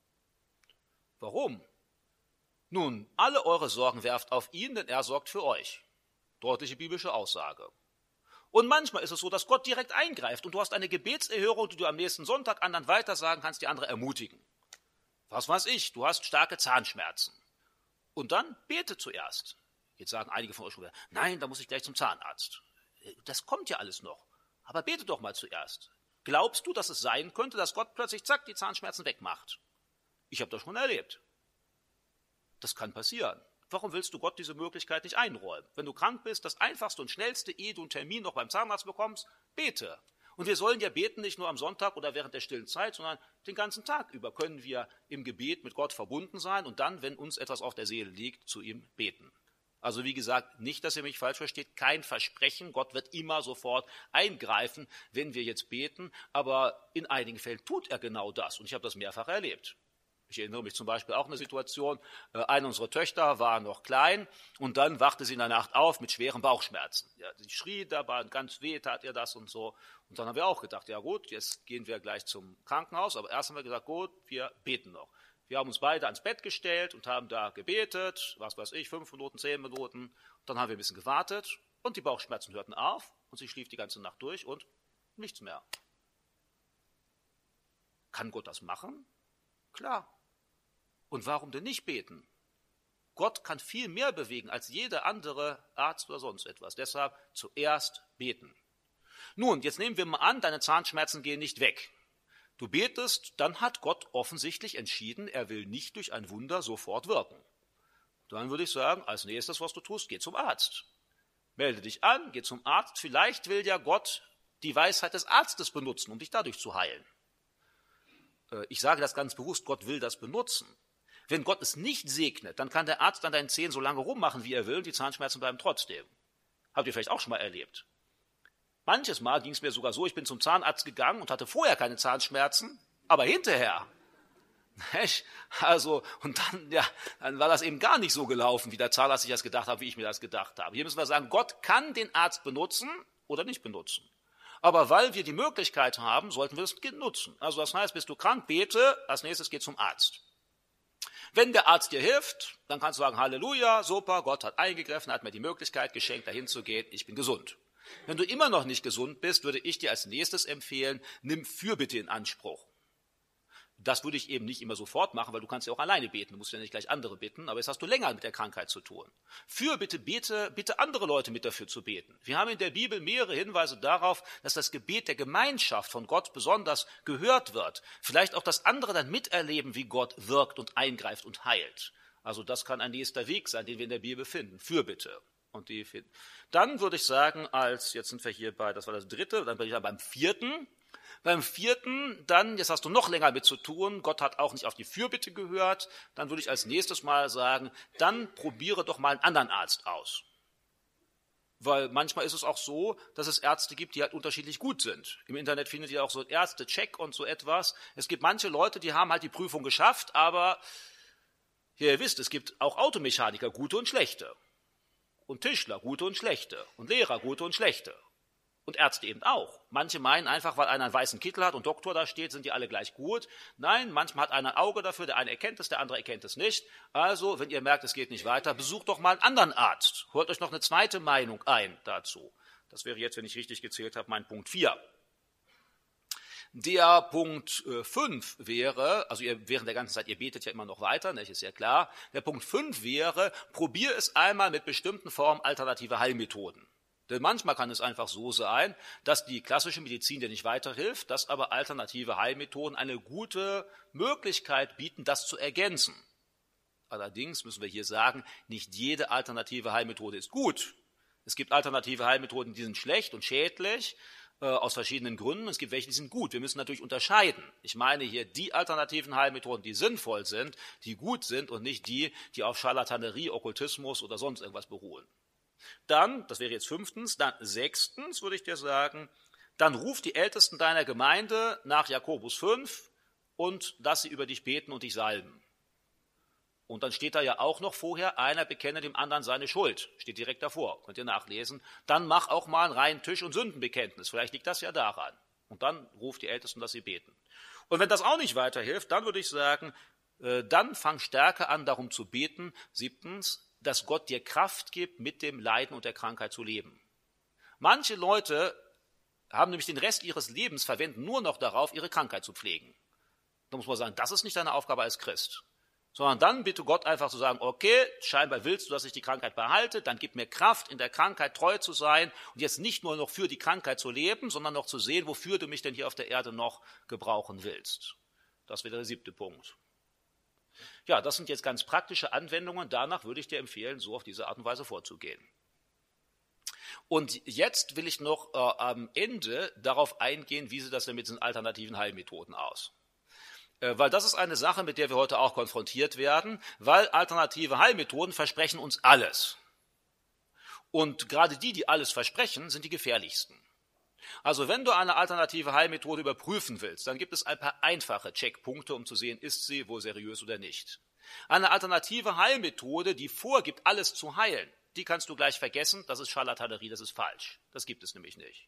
Warum? Nun, alle eure Sorgen werft auf ihn, denn er sorgt für euch. Deutliche biblische Aussage. Und manchmal ist es so, dass Gott direkt eingreift und du hast eine Gebetserhörung, die du am nächsten Sonntag anderen weitersagen kannst, die andere ermutigen. Was weiß ich, du hast starke Zahnschmerzen. Und dann bete zuerst. Jetzt sagen einige von euch schon wieder, nein, da muss ich gleich zum Zahnarzt. Das kommt ja alles noch. Aber bete doch mal zuerst. Glaubst du, dass es sein könnte, dass Gott plötzlich, zack, die Zahnschmerzen wegmacht? Ich habe das schon erlebt. Das kann passieren. Warum willst du Gott diese Möglichkeit nicht einräumen? Wenn du krank bist, das einfachste und schnellste, ehe du einen Termin noch beim Zahnarzt bekommst, bete. Und wir sollen ja beten, nicht nur am Sonntag oder während der stillen Zeit, sondern den ganzen Tag über können wir im Gebet mit Gott verbunden sein und dann, wenn uns etwas auf der Seele liegt, zu ihm beten. Also wie gesagt, nicht, dass ihr mich falsch versteht, kein Versprechen. Gott wird immer sofort eingreifen, wenn wir jetzt beten. Aber in einigen Fällen tut er genau das. Und ich habe das mehrfach erlebt. Ich erinnere mich zum Beispiel auch an eine Situation, eine unserer Töchter war noch klein und dann wachte sie in der Nacht auf mit schweren Bauchschmerzen. Ja, sie schrie dabei und ganz weh tat ihr das und so. Und dann haben wir auch gedacht, ja gut, jetzt gehen wir gleich zum Krankenhaus. Aber erst haben wir gesagt, gut, wir beten noch. Wir haben uns beide ans Bett gestellt und haben da gebetet, was weiß ich, 5 Minuten, 10 Minuten. Und dann haben wir ein bisschen gewartet und die Bauchschmerzen hörten auf und sie schlief die ganze Nacht durch und nichts mehr. Kann Gott das machen? Klar. Und warum denn nicht beten? Gott kann viel mehr bewegen als jeder andere Arzt oder sonst etwas. Deshalb zuerst beten. Nun, jetzt nehmen wir mal an, deine Zahnschmerzen gehen nicht weg. Du betest, dann hat Gott offensichtlich entschieden, er will nicht durch ein Wunder sofort wirken. Dann würde ich sagen, als nächstes, was du tust, geh zum Arzt. Melde dich an, geh zum Arzt. Vielleicht will ja Gott die Weisheit des Arztes benutzen, um dich dadurch zu heilen. Ich sage das ganz bewusst, Gott will das benutzen. Wenn Gott es nicht segnet, dann kann der Arzt an deinen Zähnen so lange rummachen, wie er will, und die Zahnschmerzen bleiben trotzdem. Habt ihr vielleicht auch schon mal erlebt. Manches Mal ging es mir sogar so, ich bin zum Zahnarzt gegangen und hatte vorher keine Zahnschmerzen, aber hinterher. Also, und dann war das eben gar nicht so gelaufen, wie der Zahnarzt sich das gedacht hat, wie ich mir das gedacht habe. Hier müssen wir sagen, Gott kann den Arzt benutzen oder nicht benutzen. Aber weil wir die Möglichkeit haben, sollten wir es nutzen. Also das heißt, bist du krank, bete, als nächstes geh zum Arzt. Wenn der Arzt dir hilft, dann kannst du sagen, Halleluja, super, Gott hat eingegriffen, hat mir die Möglichkeit geschenkt, dahin zu gehen, ich bin gesund. Wenn du immer noch nicht gesund bist, würde ich dir als nächstes empfehlen, nimm Fürbitte in Anspruch. Das würde ich eben nicht immer sofort machen, weil du kannst ja auch alleine beten, du musst ja nicht gleich andere bitten, aber jetzt hast du länger mit der Krankheit zu tun. Fürbitte, bitte andere Leute mit dafür zu beten. Wir haben in der Bibel mehrere Hinweise darauf, dass das Gebet der Gemeinschaft von Gott besonders gehört wird. Vielleicht auch, dass andere dann miterleben, wie Gott wirkt und eingreift und heilt. Also das kann ein nächster Weg sein, den wir in der Bibel finden. Fürbitte. Und die finden. Dann würde ich sagen, jetzt sind wir hier das war das dritte, dann bin ich beim vierten. Beim vierten, dann, jetzt hast du noch länger mit zu tun, Gott hat auch nicht auf die Fürbitte gehört, dann würde ich als nächstes mal sagen, dann probiere doch mal einen anderen Arzt aus. Weil manchmal ist es auch so, dass es Ärzte gibt, die halt unterschiedlich gut sind. Im Internet findet ihr auch so Ärzte-Check und so etwas. Es gibt manche Leute, die haben halt die Prüfung geschafft, aber ihr wisst, es gibt auch Automechaniker, gute und schlechte. Und Tischler, gute und schlechte. Und Lehrer, gute und schlechte. Und Ärzte eben auch. Manche meinen einfach, weil einer einen weißen Kittel hat und Doktor da steht, sind die alle gleich gut. Nein, manchmal hat einer ein Auge dafür, der eine erkennt es, der andere erkennt es nicht. Also, wenn ihr merkt, es geht nicht weiter, besucht doch mal einen anderen Arzt. Holt euch noch eine zweite Meinung ein dazu. Das wäre jetzt, wenn ich richtig gezählt habe, mein Punkt 4. Der Punkt 5 wäre, also ihr während der ganzen Zeit, ihr betet ja immer noch weiter, ist ja klar. Der Punkt 5 wäre, probier es einmal mit bestimmten Formen alternativer Heilmethoden. Denn manchmal kann es einfach so sein, dass die klassische Medizin dir nicht weiterhilft, dass aber alternative Heilmethoden eine gute Möglichkeit bieten, das zu ergänzen. Allerdings müssen wir hier sagen, nicht jede alternative Heilmethode ist gut. Es gibt alternative Heilmethoden, die sind schlecht und schädlich, aus verschiedenen Gründen. Es gibt welche, die sind gut. Wir müssen natürlich unterscheiden. Ich meine hier die alternativen Heilmethoden, die sinnvoll sind, die gut sind und nicht die, die auf Scharlatanerie, Okkultismus oder sonst irgendwas beruhen. Dann, das wäre jetzt 5, dann 6, würde ich dir sagen, dann ruf die Ältesten deiner Gemeinde nach Jakobus 5 und lass sie über dich beten und dich salben. Und dann steht da ja auch noch vorher, einer bekenne dem anderen seine Schuld. Steht direkt davor, könnt ihr nachlesen. Dann mach auch mal ein reinen Tisch- und Sündenbekenntnis. Vielleicht liegt das ja daran. Und dann ruf die Ältesten, dass sie beten. Und wenn das auch nicht weiterhilft, dann würde ich sagen, dann fang stärker an, darum zu beten. 7, dass Gott dir Kraft gibt, mit dem Leiden und der Krankheit zu leben. Manche Leute haben nämlich den Rest ihres Lebens verwenden nur noch darauf, ihre Krankheit zu pflegen. Da muss man sagen, das ist nicht deine Aufgabe als Christ. Sondern dann bitte Gott einfach zu sagen, okay, scheinbar willst du, dass ich die Krankheit behalte, dann gib mir Kraft, in der Krankheit treu zu sein und jetzt nicht nur noch für die Krankheit zu leben, sondern noch zu sehen, wofür du mich denn hier auf der Erde noch gebrauchen willst. Das wäre der 7. Punkt. Ja, das sind jetzt ganz praktische Anwendungen. Danach würde ich dir empfehlen, so auf diese Art und Weise vorzugehen. Und jetzt will ich noch am Ende darauf eingehen, wie sieht das denn mit diesen alternativen Heilmethoden aus. Weil das ist eine Sache, mit der wir heute auch konfrontiert werden, weil alternative Heilmethoden versprechen uns alles. Und gerade die alles versprechen, sind die gefährlichsten. Also wenn du eine alternative Heilmethode überprüfen willst, dann gibt es ein paar einfache Checkpunkte, um zu sehen, ist sie wohl seriös oder nicht. Eine alternative Heilmethode, die vorgibt, alles zu heilen, die kannst du gleich vergessen, das ist Scharlatanerie, das ist falsch. Das gibt es nämlich nicht.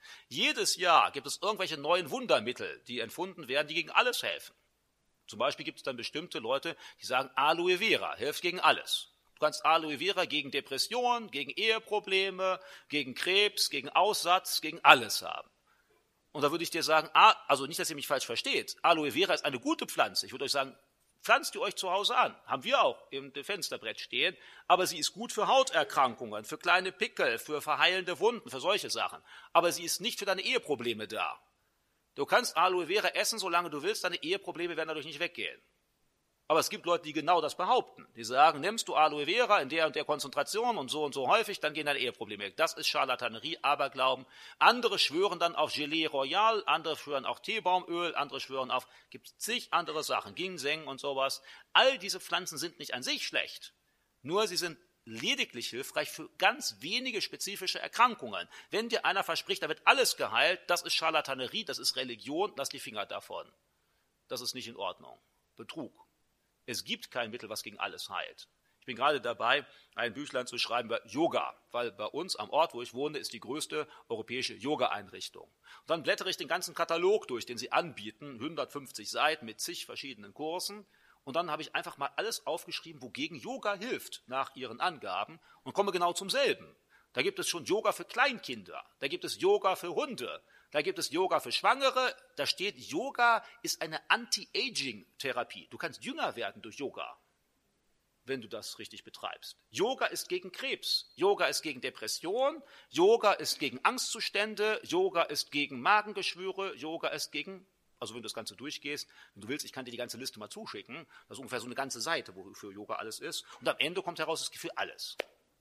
Jedes Jahr gibt es irgendwelche neuen Wundermittel, die erfunden werden, die gegen alles helfen. Zum Beispiel gibt es dann bestimmte Leute, die sagen, Aloe Vera hilft gegen alles. Du kannst Aloe Vera gegen Depressionen, gegen Eheprobleme, gegen Krebs, gegen Aussatz, gegen alles haben. Und da würde ich dir sagen, also nicht, dass ihr mich falsch versteht, Aloe Vera ist eine gute Pflanze. Ich würde euch sagen, pflanzt die euch zu Hause an. Haben wir auch im Fensterbrett stehen. Aber sie ist gut für Hauterkrankungen, für kleine Pickel, für verheilende Wunden, für solche Sachen. Aber sie ist nicht für deine Eheprobleme da. Du kannst Aloe Vera essen, solange du willst, deine Eheprobleme werden dadurch nicht weggehen. Aber es gibt Leute, die genau das behaupten. Die sagen, nimmst du Aloe Vera in der und der Konzentration und so häufig, dann gehen deine Eheprobleme weg. Das ist Scharlatanerie, Aberglauben. Andere schwören dann auf Gelee Royal, andere schwören auf Teebaumöl, andere schwören auf, gibt zig andere Sachen, Ginseng und sowas. All diese Pflanzen sind nicht an sich schlecht, nur sie sind lediglich hilfreich für ganz wenige spezifische Erkrankungen. Wenn dir einer verspricht, da wird alles geheilt, das ist Scharlatanerie, das ist Religion, lass die Finger davon. Das ist nicht in Ordnung. Betrug. Es gibt kein Mittel, was gegen alles heilt. Ich bin gerade dabei, ein Büchlein zu schreiben über Yoga, weil bei uns am Ort, wo ich wohne, ist die größte europäische Yoga-Einrichtung. Und dann blättere ich den ganzen Katalog durch, den sie anbieten, 150 Seiten mit zig verschiedenen Kursen. Und dann habe ich einfach mal alles aufgeschrieben, wogegen Yoga hilft, nach ihren Angaben, und komme genau zum selben. Da gibt es schon Yoga für Kleinkinder, da gibt es Yoga für Hunde, da gibt es Yoga für Schwangere, da steht, Yoga ist eine Anti-Aging-Therapie. Du kannst jünger werden durch Yoga, wenn du das richtig betreibst. Yoga ist gegen Krebs, Yoga ist gegen Depression, Yoga ist gegen Angstzustände, Yoga ist gegen Magengeschwüre, Yoga ist gegen, also wenn du das Ganze durchgehst, wenn du willst, ich kann dir die ganze Liste mal zuschicken, das ist ungefähr so eine ganze Seite, wofür Yoga alles ist, und am Ende kommt heraus, es gibt für alles.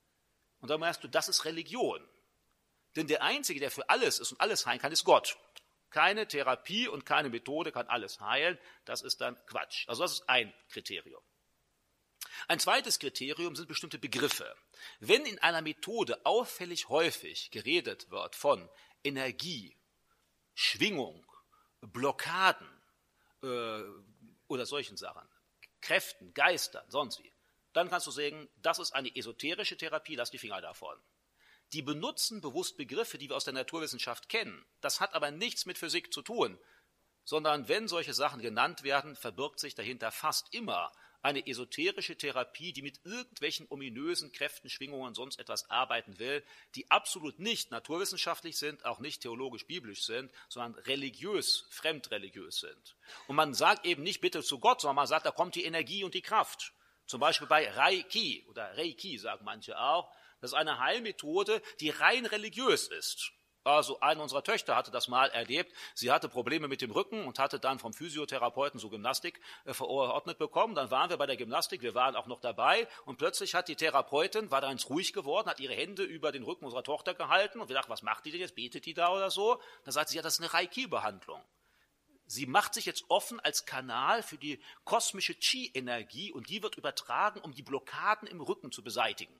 Und dann merkst du, das ist Religion. Denn der Einzige, der für alles ist und alles heilen kann, ist Gott. Keine Therapie und keine Methode kann alles heilen. Das ist dann Quatsch. Also das ist ein Kriterium. Ein zweites Kriterium sind bestimmte Begriffe. Wenn in einer Methode auffällig häufig geredet wird von Energie, Schwingung, Blockaden oder solchen Sachen, Kräften, Geistern, sonst wie, dann kannst du sagen, das ist eine esoterische Therapie, lass die Finger davon. Die benutzen bewusst Begriffe, die wir aus der Naturwissenschaft kennen. Das hat aber nichts mit Physik zu tun, sondern wenn solche Sachen genannt werden, verbirgt sich dahinter fast immer eine esoterische Therapie, die mit irgendwelchen ominösen Kräften, Schwingungen, sonst etwas arbeiten will, die absolut nicht naturwissenschaftlich sind, auch nicht theologisch-biblisch sind, sondern religiös, fremdreligiös sind. Und man sagt eben nicht bitte zu Gott, sondern man sagt, da kommt die Energie und die Kraft. Zum Beispiel bei Reiki oder Reiki sagen manche auch. Das ist eine Heilmethode, die rein religiös ist. Also eine unserer Töchter hatte das mal erlebt. Sie hatte Probleme mit dem Rücken und hatte dann vom Physiotherapeuten so Gymnastik verordnet bekommen. Dann waren wir bei der Gymnastik, wir waren auch noch dabei und plötzlich hat die Therapeutin, war ganz ruhig geworden, hat ihre Hände über den Rücken unserer Tochter gehalten und wir dachten, was macht die denn jetzt? Betet die da oder so? Dann sagt sie, ja, das ist eine Reiki-Behandlung. Sie macht sich jetzt offen als Kanal für die kosmische Chi-Energie und die wird übertragen, um die Blockaden im Rücken zu beseitigen.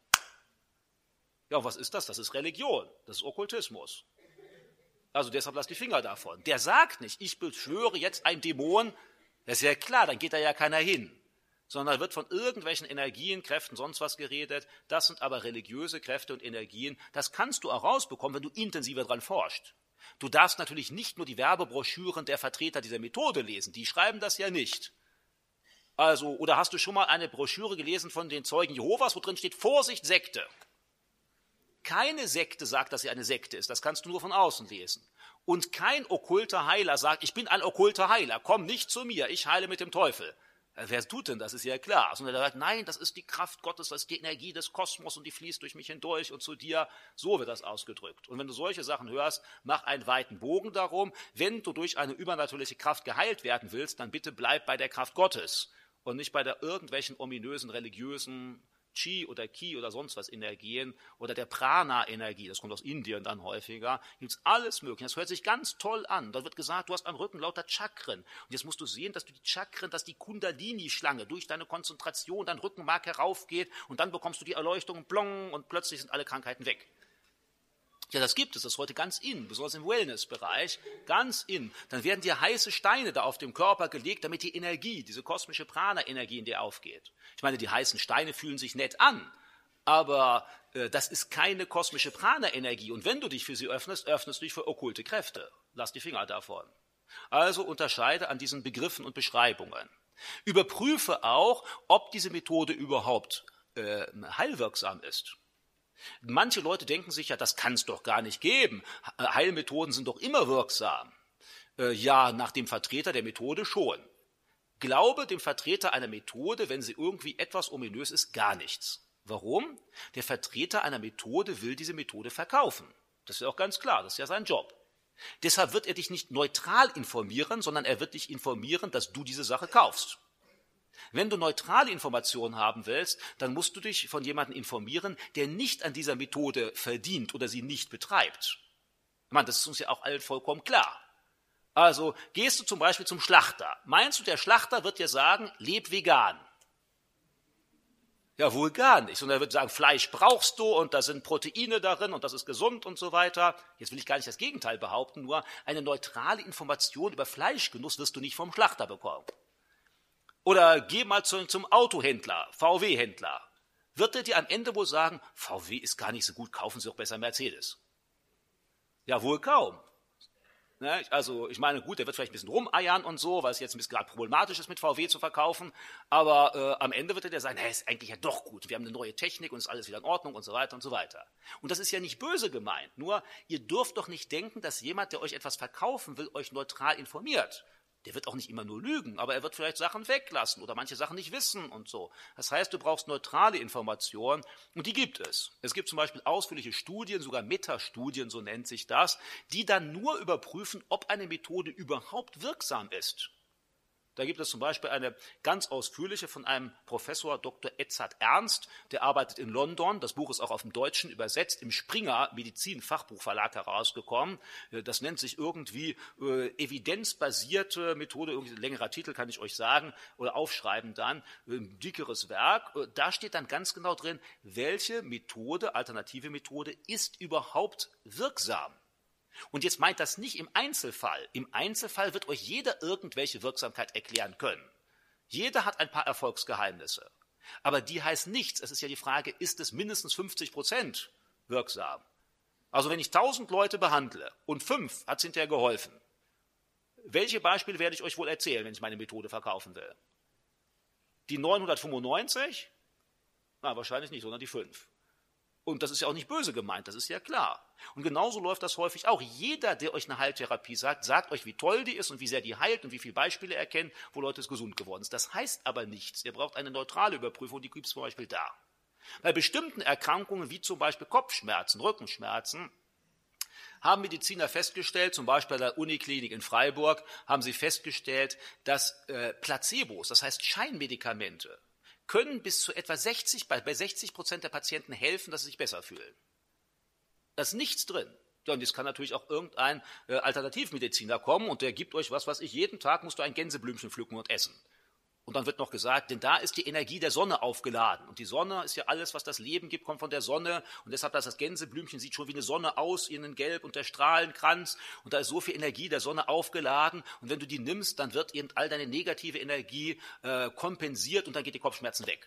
Ja, und was ist das? Das ist Religion, das ist Okkultismus. Also deshalb lass die Finger davon. Der sagt nicht, ich beschwöre jetzt einen Dämon, das ist ja klar, dann geht da ja keiner hin. Sondern da wird von irgendwelchen Energien, Kräften, sonst was geredet. Das sind aber religiöse Kräfte und Energien. Das kannst du auch rausbekommen, wenn du intensiver dran forschst. Du darfst natürlich nicht nur die Werbebroschüren der Vertreter dieser Methode lesen, die schreiben das ja nicht. Also, oder hast du schon mal eine Broschüre gelesen von den Zeugen Jehovas, wo drin steht, Vorsicht, Sekte. Keine Sekte sagt, dass sie eine Sekte ist, das kannst du nur von außen lesen. Und kein okkulter Heiler sagt, ich bin ein okkulter Heiler, komm nicht zu mir, ich heile mit dem Teufel. Wer tut denn das? Ist ja klar. Sondern er sagt, nein, das ist die Kraft Gottes, das ist die Energie des Kosmos und die fließt durch mich hindurch und zu dir. So wird das ausgedrückt. Und wenn du solche Sachen hörst, mach einen weiten Bogen darum. Wenn du durch eine übernatürliche Kraft geheilt werden willst, dann bitte bleib bei der Kraft Gottes und nicht bei der irgendwelchen ominösen religiösen Chi oder Ki oder sonst was Energien oder der Prana-Energie, das kommt aus Indien dann häufiger, gibt es alles mögliche. Das hört sich ganz toll an. Da wird gesagt, du hast am Rücken lauter Chakren. Und jetzt musst du sehen, dass du die Chakren, dass die Kundalini-Schlange durch deine Konzentration, dein Rückenmark heraufgeht und dann bekommst du die Erleuchtung, plong, und plötzlich sind alle Krankheiten weg. Ja, das gibt es, das ist heute ganz in, besonders im Wellness-Bereich, ganz in. Dann werden dir heiße Steine da auf dem Körper gelegt, damit die Energie, diese kosmische Prana-Energie in dir aufgeht. Ich meine, die heißen Steine fühlen sich nett an, aber das ist keine kosmische Prana-Energie. Und wenn du dich für sie öffnest, öffnest du dich für okkulte Kräfte. Lass die Finger davon. Also unterscheide an diesen Begriffen und Beschreibungen. Überprüfe auch, ob diese Methode überhaupt heilwirksam ist. Manche Leute denken sich ja, das kann es doch gar nicht geben. Heilmethoden sind doch immer wirksam. Ja, nach dem Vertreter der Methode schon. Glaube dem Vertreter einer Methode, wenn sie irgendwie etwas ominös ist, gar nichts. Warum? Der Vertreter einer Methode will diese Methode verkaufen. Das ist ja auch ganz klar, das ist ja sein Job. Deshalb wird er dich nicht neutral informieren, sondern er wird dich informieren, dass du diese Sache kaufst. Wenn du neutrale Informationen haben willst, dann musst du dich von jemandem informieren, der nicht an dieser Methode verdient oder sie nicht betreibt. Mann, das ist uns ja auch allen vollkommen klar. Also gehst du zum Beispiel zum Schlachter. Meinst du, der Schlachter wird dir sagen, leb vegan? Ja, wohl gar nicht. Und er wird sagen, Fleisch brauchst du und da sind Proteine darin und das ist gesund und so weiter. Jetzt will ich gar nicht das Gegenteil behaupten, nur eine neutrale Information über Fleischgenuss wirst du nicht vom Schlachter bekommen. Oder geh mal zum Autohändler, VW-Händler. Wird er dir am Ende wohl sagen, VW ist gar nicht so gut, kaufen Sie doch besser Mercedes? Ja, wohl kaum. Ne? Also ich meine, gut, der wird vielleicht ein bisschen rumeiern und so, weil es jetzt ein bisschen gerade problematisch ist, mit VW zu verkaufen, aber am Ende wird er dir sagen, hey, ist eigentlich ja doch gut, wir haben eine neue Technik und ist alles wieder in Ordnung und so weiter und so weiter. Und das ist ja nicht böse gemeint, nur ihr dürft doch nicht denken, dass jemand, der euch etwas verkaufen will, euch neutral informiert. Der wird auch nicht immer nur lügen, aber er wird vielleicht Sachen weglassen oder manche Sachen nicht wissen und so. Das heißt, du brauchst neutrale Informationen und die gibt es. Es gibt zum Beispiel ausführliche Studien, sogar Metastudien, so nennt sich das, die dann nur überprüfen, ob eine Methode überhaupt wirksam ist. Da gibt es zum Beispiel eine ganz ausführliche von einem Professor Dr. Edzard Ernst, der arbeitet in London. Das Buch ist auch auf dem Deutschen übersetzt, im Springer Medizin-Fachbuchverlag herausgekommen. Das nennt sich irgendwie evidenzbasierte Methode, irgendwie ein längerer Titel kann ich euch sagen oder aufschreiben dann, ein dickeres Werk. Da steht dann ganz genau drin, welche Methode, alternative Methode ist überhaupt wirksam. Und jetzt meint das nicht im Einzelfall. Im Einzelfall wird euch jeder irgendwelche Wirksamkeit erklären können. Jeder hat ein paar Erfolgsgeheimnisse. Aber die heißt nichts. Es ist ja die Frage, ist es mindestens 50% wirksam? Also wenn ich 1000 Leute behandle und 5 hat es hinterher geholfen, welche Beispiele werde ich euch wohl erzählen, wenn ich meine Methode verkaufen will? Die 995? Na, wahrscheinlich nicht, sondern die 5. Und das ist ja auch nicht böse gemeint, das ist ja klar. Und genauso läuft das häufig auch. Jeder, der euch eine Heiltherapie sagt, sagt euch, wie toll die ist und wie sehr die heilt und wie viele Beispiele er kennt, wo Leute gesund geworden sind. Das heißt aber nichts. Ihr braucht eine neutrale Überprüfung, die gibt es zum Beispiel da. Bei bestimmten Erkrankungen, wie zum Beispiel Kopfschmerzen, Rückenschmerzen, haben Mediziner festgestellt, zum Beispiel bei der Uniklinik in Freiburg, haben sie festgestellt, dass Placebos, das heißt Scheinmedikamente, können bis zu etwa 60% der Patienten helfen, dass sie sich besser fühlen. Da ist nichts drin. Ja, und jetzt kann natürlich auch irgendein Alternativmediziner kommen und der gibt euch was weiß ich, jeden Tag musst du ein Gänseblümchen pflücken und essen. Und dann wird noch gesagt, denn da ist die Energie der Sonne aufgeladen. Und die Sonne ist ja alles, was das Leben gibt, kommt von der Sonne. Und deshalb, das Gänseblümchen sieht schon wie eine Sonne aus, innen gelb und der Strahlenkranz. Und da ist so viel Energie der Sonne aufgeladen. Und wenn du die nimmst, dann wird eben all deine negative Energie kompensiert und dann geht die Kopfschmerzen weg.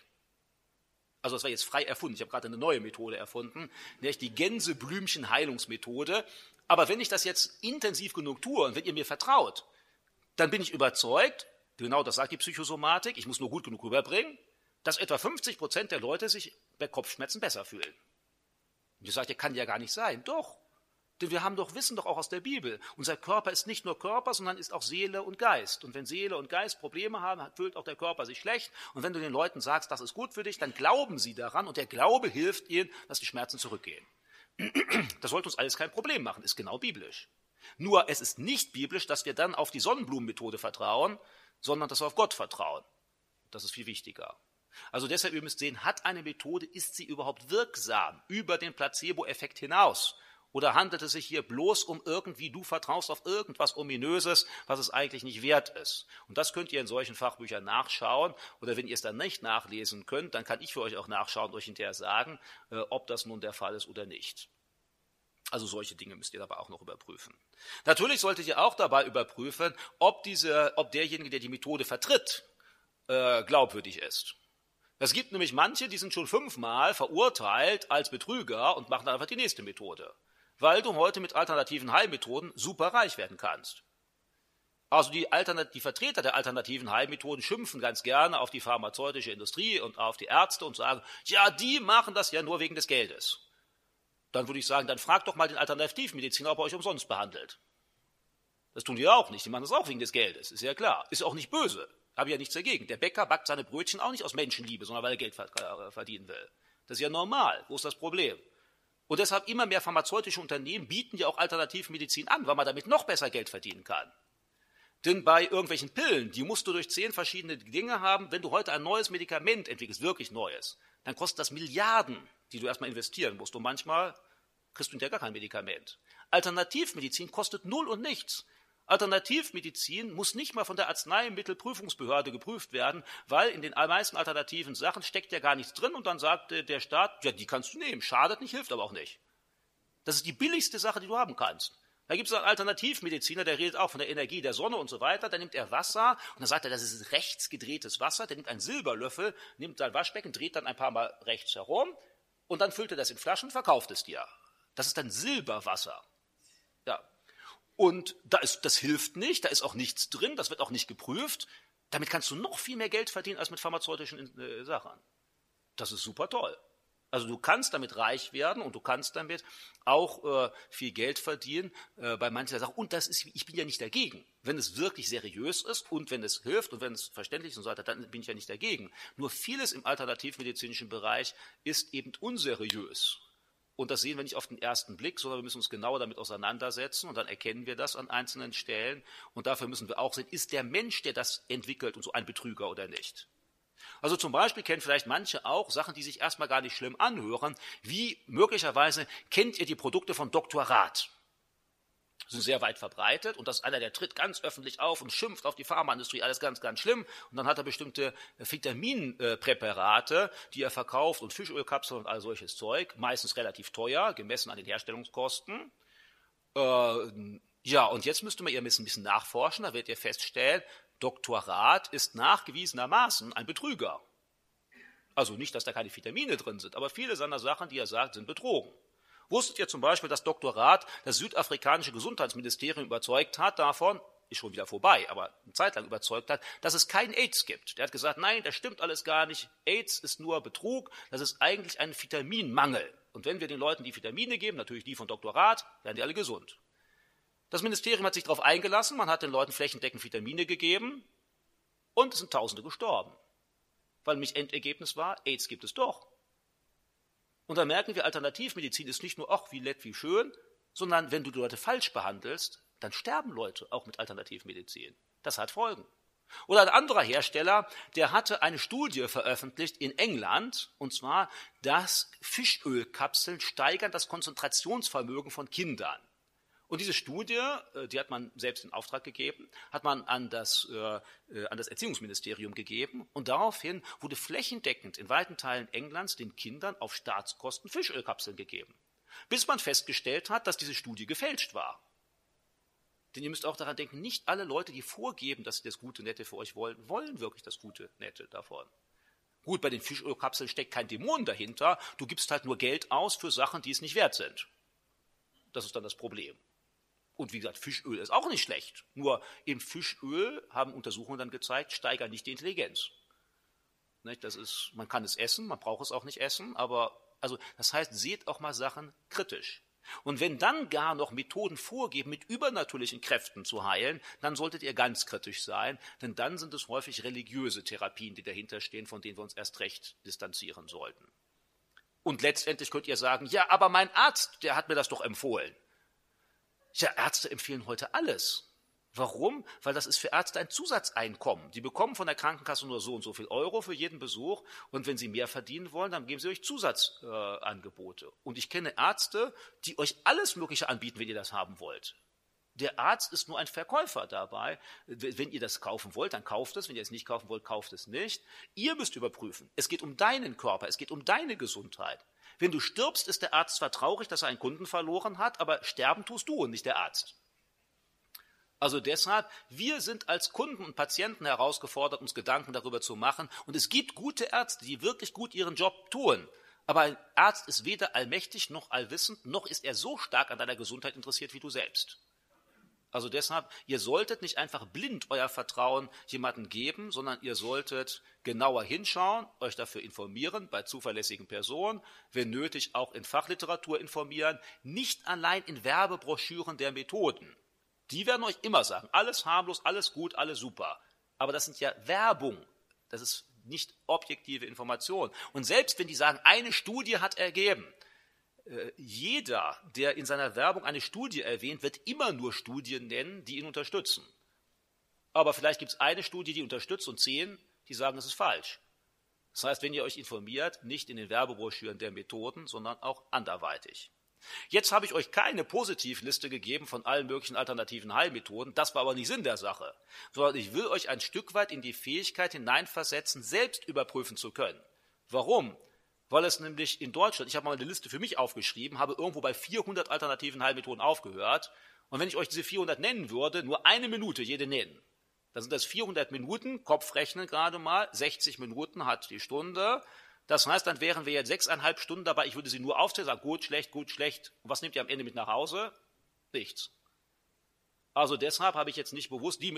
Also das war jetzt frei erfunden. Ich habe gerade eine neue Methode erfunden, nämlich die Gänseblümchen-Heilungsmethode. Aber wenn ich das jetzt intensiv genug tue und wenn ihr mir vertraut, dann bin ich überzeugt, genau das sagt die Psychosomatik, ich muss nur gut genug rüberbringen, dass etwa 50% der Leute sich bei Kopfschmerzen besser fühlen. Und ihr sagt, ja, kann ja gar nicht sein. Doch, denn wir wissen doch auch aus der Bibel, unser Körper ist nicht nur Körper, sondern ist auch Seele und Geist. Und wenn Seele und Geist Probleme haben, fühlt auch der Körper sich schlecht. Und wenn du den Leuten sagst, das ist gut für dich, dann glauben sie daran und der Glaube hilft ihnen, dass die Schmerzen zurückgehen. Das sollte uns alles kein Problem machen, ist genau biblisch. Nur es ist nicht biblisch, dass wir dann auf die Sonnenblumenmethode vertrauen, sondern dass wir auf Gott vertrauen. Das ist viel wichtiger. Also deshalb, ihr müsst sehen, hat eine Methode, ist sie überhaupt wirksam über den Placebo-Effekt hinaus? Oder handelt es sich hier bloß um irgendwie, du vertraust auf irgendwas Ominöses, was es eigentlich nicht wert ist? Und das könnt ihr in solchen Fachbüchern nachschauen. Oder wenn ihr es dann nicht nachlesen könnt, dann kann ich für euch auch nachschauen und euch hinterher sagen, ob das nun der Fall ist oder nicht. Also solche Dinge müsst ihr dabei auch noch überprüfen. Natürlich solltet ihr auch dabei überprüfen, ob derjenige, der die Methode vertritt, glaubwürdig ist. Es gibt nämlich manche, die sind schon 5-mal verurteilt als Betrüger und machen dann einfach die nächste Methode. Weil du heute mit alternativen Heilmethoden super reich werden kannst. Also die Vertreter der alternativen Heilmethoden schimpfen ganz gerne auf die pharmazeutische Industrie und auf die Ärzte und sagen, ja, die machen das ja nur wegen des Geldes. Dann würde ich sagen, dann fragt doch mal den Alternativmediziner, ob er euch umsonst behandelt. Das tun die ja auch nicht, die machen das auch wegen des Geldes, ist ja klar. Ist auch nicht böse, habe ja nichts dagegen. Der Bäcker backt seine Brötchen auch nicht aus Menschenliebe, sondern weil er Geld verdienen will. Das ist ja normal, wo ist das Problem? Und deshalb immer mehr pharmazeutische Unternehmen bieten ja auch Alternativmedizin an, weil man damit noch besser Geld verdienen kann. Denn bei irgendwelchen Pillen, die musst du durch 10 verschiedene Dinge haben, wenn du heute ein neues Medikament entwickelst, wirklich neues, dann kostet das Milliarden, die du erstmal investieren musst. Und manchmal kriegst du hinterher gar kein Medikament. Alternativmedizin kostet null und nichts. Alternativmedizin muss nicht mal von der Arzneimittelprüfungsbehörde geprüft werden, weil in den meisten alternativen Sachen steckt ja gar nichts drin und dann sagt der Staat, ja, die kannst du nehmen, schadet nicht, hilft aber auch nicht. Das ist die billigste Sache, die du haben kannst. Da gibt es einen Alternativmediziner, der redet auch von der Energie der Sonne und so weiter, dann nimmt er Wasser und dann sagt er, das ist rechts gedrehtes Wasser, der nimmt einen Silberlöffel, nimmt sein Waschbecken, dreht dann ein paar Mal rechts herum und dann füllt er das in Flaschen und verkauft es dir. Das ist dann Silberwasser. Ja. Und das hilft nicht, da ist auch nichts drin, das wird auch nicht geprüft. Damit kannst du noch viel mehr Geld verdienen als mit pharmazeutischen Sachen. Das ist super toll. Also du kannst damit reich werden und du kannst damit auch viel Geld verdienen bei mancher Sache. Und ich bin ja nicht dagegen. Wenn es wirklich seriös ist und wenn es hilft und wenn es verständlich ist und so weiter, dann bin ich ja nicht dagegen. Nur vieles im alternativmedizinischen Bereich ist eben unseriös. Und das sehen wir nicht auf den ersten Blick, sondern wir müssen uns genauer damit auseinandersetzen und dann erkennen wir das an einzelnen Stellen. Und dafür müssen wir auch sehen, ist der Mensch, der das entwickelt und so ein Betrüger oder nicht. Also zum Beispiel kennen vielleicht manche auch Sachen, die sich erstmal gar nicht schlimm anhören, wie möglicherweise kennt ihr die Produkte von Dr. Rath. Sind sehr weit verbreitet und das ist einer, der tritt ganz öffentlich auf und schimpft auf die Pharmaindustrie, alles ganz, ganz schlimm. Und dann hat er bestimmte Vitaminpräparate, die er verkauft und Fischölkapseln und all solches Zeug, meistens relativ teuer, gemessen an den Herstellungskosten. Ja, und jetzt müsste man ihr ein bisschen nachforschen, da werdet ihr feststellen, Dr. Rath ist nachgewiesenermaßen ein Betrüger. Also nicht, dass da keine Vitamine drin sind, aber viele seiner Sachen, die er sagt, sind betrogen. Wusstet ihr zum Beispiel, dass Dr. Rath das südafrikanische Gesundheitsministerium überzeugt hat davon, ist schon wieder vorbei, aber eine Zeit lang überzeugt hat, dass es kein AIDS gibt. Der hat gesagt, nein, das stimmt alles gar nicht, AIDS ist nur Betrug, das ist eigentlich ein Vitaminmangel. Und wenn wir den Leuten die Vitamine geben, natürlich die von Dr. Rath, werden die alle gesund. Das Ministerium hat sich darauf eingelassen, man hat den Leuten flächendeckend Vitamine gegeben und es sind Tausende gestorben. Weil nämlich Endergebnis war, AIDS gibt es doch. Und dann merken wir, Alternativmedizin ist nicht nur, ach, wie nett, wie schön, sondern wenn du die Leute falsch behandelst, dann sterben Leute auch mit Alternativmedizin. Das hat Folgen. Oder ein anderer Hersteller, der hatte eine Studie veröffentlicht in England, und zwar, dass Fischölkapseln steigern das Konzentrationsvermögen von Kindern. Und diese Studie, die hat man selbst in Auftrag gegeben, hat man an das Erziehungsministerium gegeben und daraufhin wurde flächendeckend in weiten Teilen Englands den Kindern auf Staatskosten Fischölkapseln gegeben. Bis man festgestellt hat, dass diese Studie gefälscht war. Denn ihr müsst auch daran denken, nicht alle Leute, die vorgeben, dass sie das Gute, Nette für euch wollen, wollen wirklich das Gute, Nette davon. Gut, bei den Fischölkapseln steckt kein Dämon dahinter, du gibst halt nur Geld aus für Sachen, die es nicht wert sind. Das ist dann das Problem. Und wie gesagt, Fischöl ist auch nicht schlecht. Nur im Fischöl haben Untersuchungen dann gezeigt, steigert nicht die Intelligenz. Man kann es essen, man braucht es auch nicht essen, aber das heißt, seht auch mal Sachen kritisch. Und wenn dann gar noch Methoden vorgeben, mit übernatürlichen Kräften zu heilen, dann solltet ihr ganz kritisch sein, denn dann sind es häufig religiöse Therapien, die dahinter stehen, von denen wir uns erst recht distanzieren sollten. Und letztendlich könnt ihr sagen, ja, aber mein Arzt, der hat mir das doch empfohlen. Ja, Ärzte empfehlen heute alles. Warum? Weil das ist für Ärzte ein Zusatzeinkommen. Die bekommen von der Krankenkasse nur so und so viel Euro für jeden Besuch. Und wenn sie mehr verdienen wollen, dann geben sie euch Zusatzangebote. Und ich kenne Ärzte, die euch alles Mögliche anbieten, wenn ihr das haben wollt. Der Arzt ist nur ein Verkäufer dabei. Wenn ihr das kaufen wollt, dann kauft es. Wenn ihr es nicht kaufen wollt, kauft es nicht. Ihr müsst überprüfen. Es geht um deinen Körper. Es geht um deine Gesundheit. Wenn du stirbst, ist der Arzt zwar traurig, dass er einen Kunden verloren hat, aber sterben tust du und nicht der Arzt. Also deshalb, wir sind als Kunden und Patienten herausgefordert, uns Gedanken darüber zu machen. Und es gibt gute Ärzte, die wirklich gut ihren Job tun. Aber ein Arzt ist weder allmächtig noch allwissend, noch ist er so stark an deiner Gesundheit interessiert wie du selbst. Also deshalb, ihr solltet nicht einfach blind euer Vertrauen jemandem geben, sondern ihr solltet genauer hinschauen, euch dafür informieren, bei zuverlässigen Personen, wenn nötig auch in Fachliteratur informieren, nicht allein in Werbebroschüren der Methoden. Die werden euch immer sagen, alles harmlos, alles gut, alles super. Aber das sind ja Werbung. Das ist nicht objektive Information. Und selbst wenn die sagen, eine Studie hat ergeben, jeder, der in seiner Werbung eine Studie erwähnt, wird immer nur Studien nennen, die ihn unterstützen. Aber vielleicht gibt es eine Studie, die unterstützt und 10, die sagen, es ist falsch. Das heißt, wenn ihr euch informiert, nicht in den Werbebroschüren der Methoden, sondern auch anderweitig. Jetzt habe ich euch keine Positivliste gegeben von allen möglichen alternativen Heilmethoden, das war aber nicht Sinn der Sache, sondern ich will euch ein Stück weit in die Fähigkeit hineinversetzen, selbst überprüfen zu können. Warum? Weil es nämlich in Deutschland, ich habe mal eine Liste für mich aufgeschrieben, habe irgendwo bei 400 alternativen Heilmethoden aufgehört und wenn ich euch diese 400 nennen würde, nur eine Minute jede nennen, dann sind das 400 Minuten, Kopfrechnen gerade mal, 60 Minuten hat die Stunde. Das heißt, dann wären wir jetzt 6,5 Stunden dabei, ich würde sie nur aufzählen, sagen, gut, schlecht, gut, schlecht. Und was nehmt ihr am Ende mit nach Hause? Nichts. Also deshalb habe ich jetzt nicht bewusst die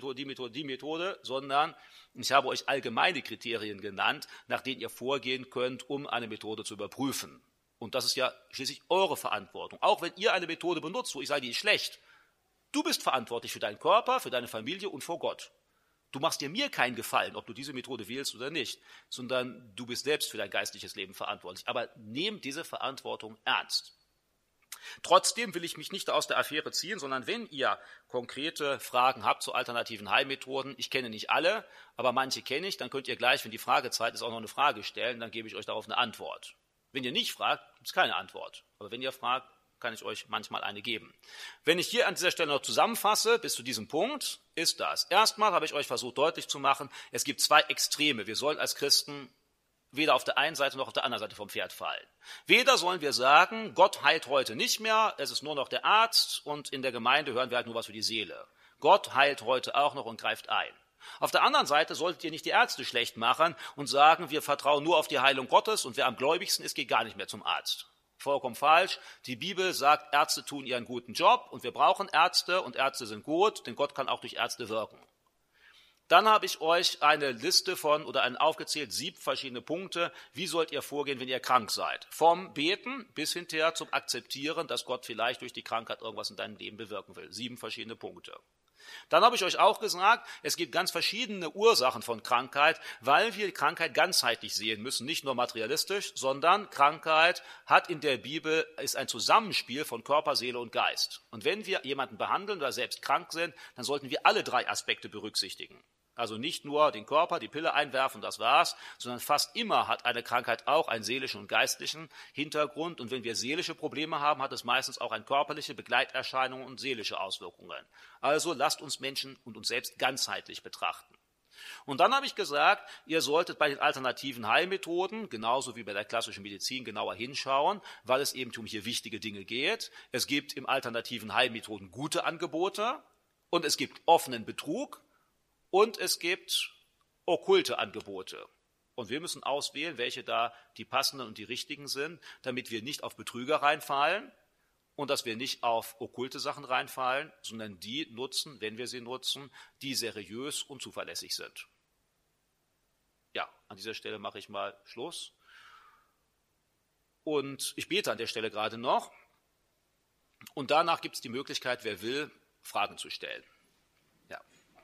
Methode, sondern ich habe euch allgemeine Kriterien genannt, nach denen ihr vorgehen könnt, um eine Methode zu überprüfen. Und das ist ja schließlich eure Verantwortung. Auch wenn ihr eine Methode benutzt, wo ich sage, die ist schlecht, du bist verantwortlich für deinen Körper, für deine Familie und vor Gott. Du machst dir mir keinen Gefallen, ob du diese Methode wählst oder nicht, sondern du bist selbst für dein geistliches Leben verantwortlich. Aber nehm diese Verantwortung ernst. Trotzdem will ich mich nicht aus der Affäre ziehen, sondern wenn ihr konkrete Fragen habt zu alternativen Heilmethoden, ich kenne nicht alle, aber manche kenne ich, dann könnt ihr gleich, wenn die Fragezeit ist, auch noch eine Frage stellen, dann gebe ich euch darauf eine Antwort. Wenn ihr nicht fragt, gibt es keine Antwort. Aber wenn ihr fragt, kann ich euch manchmal eine geben. Wenn ich hier an dieser Stelle noch zusammenfasse, bis zu diesem Punkt, ist das. Erstmal habe ich euch versucht deutlich zu machen, es gibt zwei Extreme. Wir sollen als Christen weder auf der einen Seite noch auf der anderen Seite vom Pferd fallen. Weder sollen wir sagen, Gott heilt heute nicht mehr, es ist nur noch der Arzt und in der Gemeinde hören wir halt nur was für die Seele. Gott heilt heute auch noch und greift ein. Auf der anderen Seite solltet ihr nicht die Ärzte schlecht machen und sagen, wir vertrauen nur auf die Heilung Gottes und wer am gläubigsten ist, geht gar nicht mehr zum Arzt. Vollkommen falsch. Die Bibel sagt, Ärzte tun ihren guten Job und wir brauchen Ärzte und Ärzte sind gut, denn Gott kann auch durch Ärzte wirken. Dann habe ich euch eine Liste von oder aufgezählt 7 verschiedene Punkte. Wie sollt ihr vorgehen, wenn ihr krank seid? Vom Beten bis hinterher zum Akzeptieren, dass Gott vielleicht durch die Krankheit irgendwas in deinem Leben bewirken will. 7 verschiedene Punkte. Dann habe ich euch auch gesagt, es gibt ganz verschiedene Ursachen von Krankheit, weil wir Krankheit ganzheitlich sehen müssen, nicht nur materialistisch, sondern Krankheit hat in der Bibel, ist ein Zusammenspiel von Körper, Seele und Geist. Und wenn wir jemanden behandeln oder selbst krank sind, dann sollten wir alle 3 Aspekte berücksichtigen. Also nicht nur den Körper, die Pille einwerfen, das war's, sondern fast immer hat eine Krankheit auch einen seelischen und geistlichen Hintergrund. Und wenn wir seelische Probleme haben, hat es meistens auch eine körperliche Begleiterscheinung und seelische Auswirkungen. Also lasst uns Menschen und uns selbst ganzheitlich betrachten. Und dann habe ich gesagt, ihr solltet bei den alternativen Heilmethoden, genauso wie bei der klassischen Medizin, genauer hinschauen, weil es eben um hier wichtige Dinge geht. Es gibt im alternativen Heilmethoden gute Angebote und es gibt offenen Betrug. Und es gibt okkulte Angebote. Und wir müssen auswählen, welche da die passenden und die richtigen sind, damit wir nicht auf Betrüger reinfallen und dass wir nicht auf okkulte Sachen reinfallen, sondern die nutzen, wenn wir sie nutzen, die seriös und zuverlässig sind. Ja, an dieser Stelle mache ich mal Schluss. Und ich bete an der Stelle gerade noch. Und danach gibt es die Möglichkeit, wer will, Fragen zu stellen. Ja.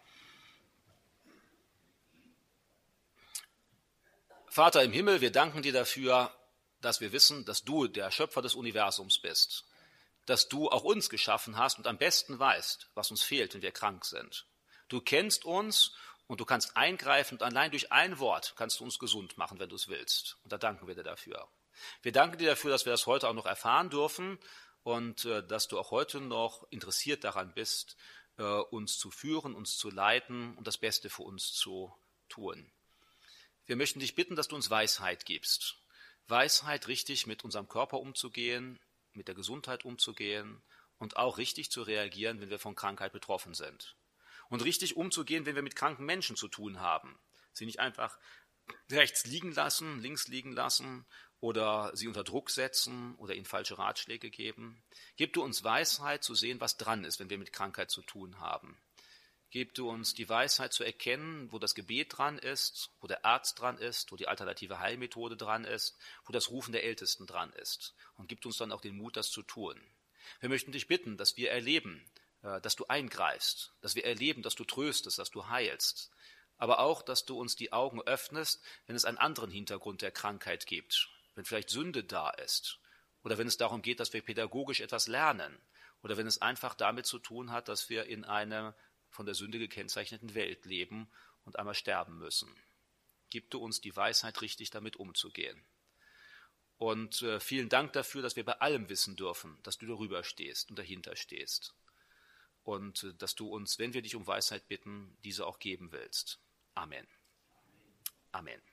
Vater im Himmel, wir danken dir dafür, dass wir wissen, dass du der Schöpfer des Universums bist, dass du auch uns geschaffen hast und am besten weißt, was uns fehlt, wenn wir krank sind. Du kennst uns und du kannst eingreifen und allein durch ein Wort kannst du uns gesund machen, wenn du es willst. Und da danken wir dir dafür. Wir danken dir dafür, dass wir das heute auch noch erfahren dürfen und dass du auch heute noch interessiert daran bist, uns zu führen, uns zu leiten und das Beste für uns zu tun. Wir möchten dich bitten, dass du uns Weisheit gibst. Weisheit, richtig mit unserem Körper umzugehen, mit der Gesundheit umzugehen und auch richtig zu reagieren, wenn wir von Krankheit betroffen sind. Und richtig umzugehen, wenn wir mit kranken Menschen zu tun haben. Sie nicht einfach rechts liegen lassen, links liegen lassen oder sie unter Druck setzen oder ihnen falsche Ratschläge geben. Gib du uns Weisheit zu sehen, was dran ist, wenn wir mit Krankheit zu tun haben. Gib du uns die Weisheit zu erkennen, wo das Gebet dran ist, wo der Arzt dran ist, wo die alternative Heilmethode dran ist, wo das Rufen der Ältesten dran ist. Und gib uns dann auch den Mut, das zu tun. Wir möchten dich bitten, dass wir erleben, dass du eingreifst, dass wir erleben, dass du tröstest, dass du heilst. Aber auch, dass du uns die Augen öffnest, wenn es einen anderen Hintergrund der Krankheit gibt, wenn vielleicht Sünde da ist oder wenn es darum geht, dass wir pädagogisch etwas lernen oder wenn es einfach damit zu tun hat, dass wir in einer von der Sünde gekennzeichneten Welt leben und einmal sterben müssen. Gib du uns die Weisheit, richtig damit umzugehen. Und vielen Dank dafür, dass wir bei allem wissen dürfen, dass du darüber stehst und dahinter stehst. Und dass du uns, wenn wir dich um Weisheit bitten, diese auch geben willst. Amen. Amen.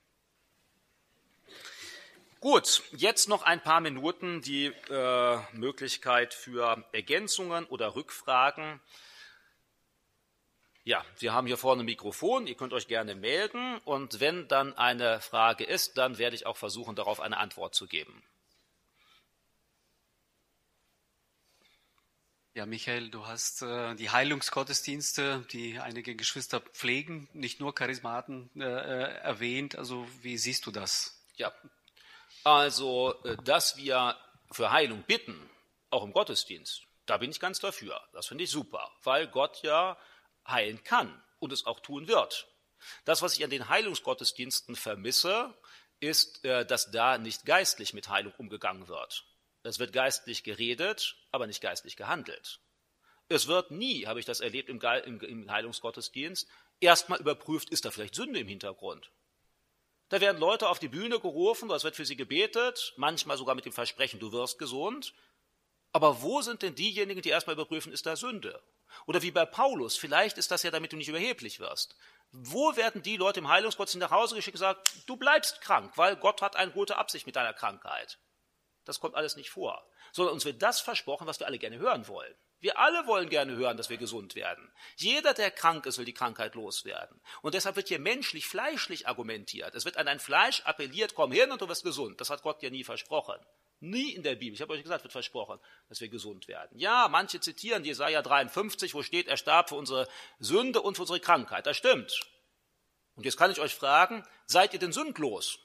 Gut, jetzt noch ein paar Minuten die Möglichkeit für Ergänzungen oder Rückfragen. Ja, wir haben hier vorne ein Mikrofon, ihr könnt euch gerne melden und wenn dann eine Frage ist, dann werde ich auch versuchen, darauf eine Antwort zu geben. Ja, Michael, du hast die Heilungsgottesdienste, die einige Geschwister pflegen, nicht nur Charismaten erwähnt. Also wie siehst du das? Ja, also dass wir für Heilung bitten, auch im Gottesdienst, da bin ich ganz dafür. Das finde ich super, weil Gott ja heilen kann und es auch tun wird. Das, was ich an den Heilungsgottesdiensten vermisse, ist, dass da nicht geistlich mit Heilung umgegangen wird. Es wird geistlich geredet, aber nicht geistlich gehandelt. Es wird nie, habe ich das erlebt im Heilungsgottesdienst, erstmal überprüft, ist da vielleicht Sünde im Hintergrund. Da werden Leute auf die Bühne gerufen, es wird für sie gebetet, manchmal sogar mit dem Versprechen, du wirst gesund. Aber wo sind denn diejenigen, die erstmal überprüfen, ist da Sünde? Oder wie bei Paulus, vielleicht ist das ja, damit du nicht überheblich wirst. Wo werden die Leute im Heilungsgottesdienst nach Hause geschickt und gesagt, du bleibst krank, weil Gott hat eine gute Absicht mit deiner Krankheit? Das kommt alles nicht vor. Sondern uns wird das versprochen, was wir alle gerne hören wollen. Wir alle wollen gerne hören, dass wir gesund werden. Jeder, der krank ist, will die Krankheit loswerden. Und deshalb wird hier menschlich, fleischlich argumentiert. Es wird an dein Fleisch appelliert, komm hin und du wirst gesund. Das hat Gott dir nie versprochen. Nie in der Bibel, ich habe euch gesagt, wird versprochen, dass wir gesund werden. Ja, manche zitieren Jesaja 53, wo steht, er starb für unsere Sünde und für unsere Krankheit. Das stimmt. Und jetzt kann ich euch fragen, seid ihr denn sündlos?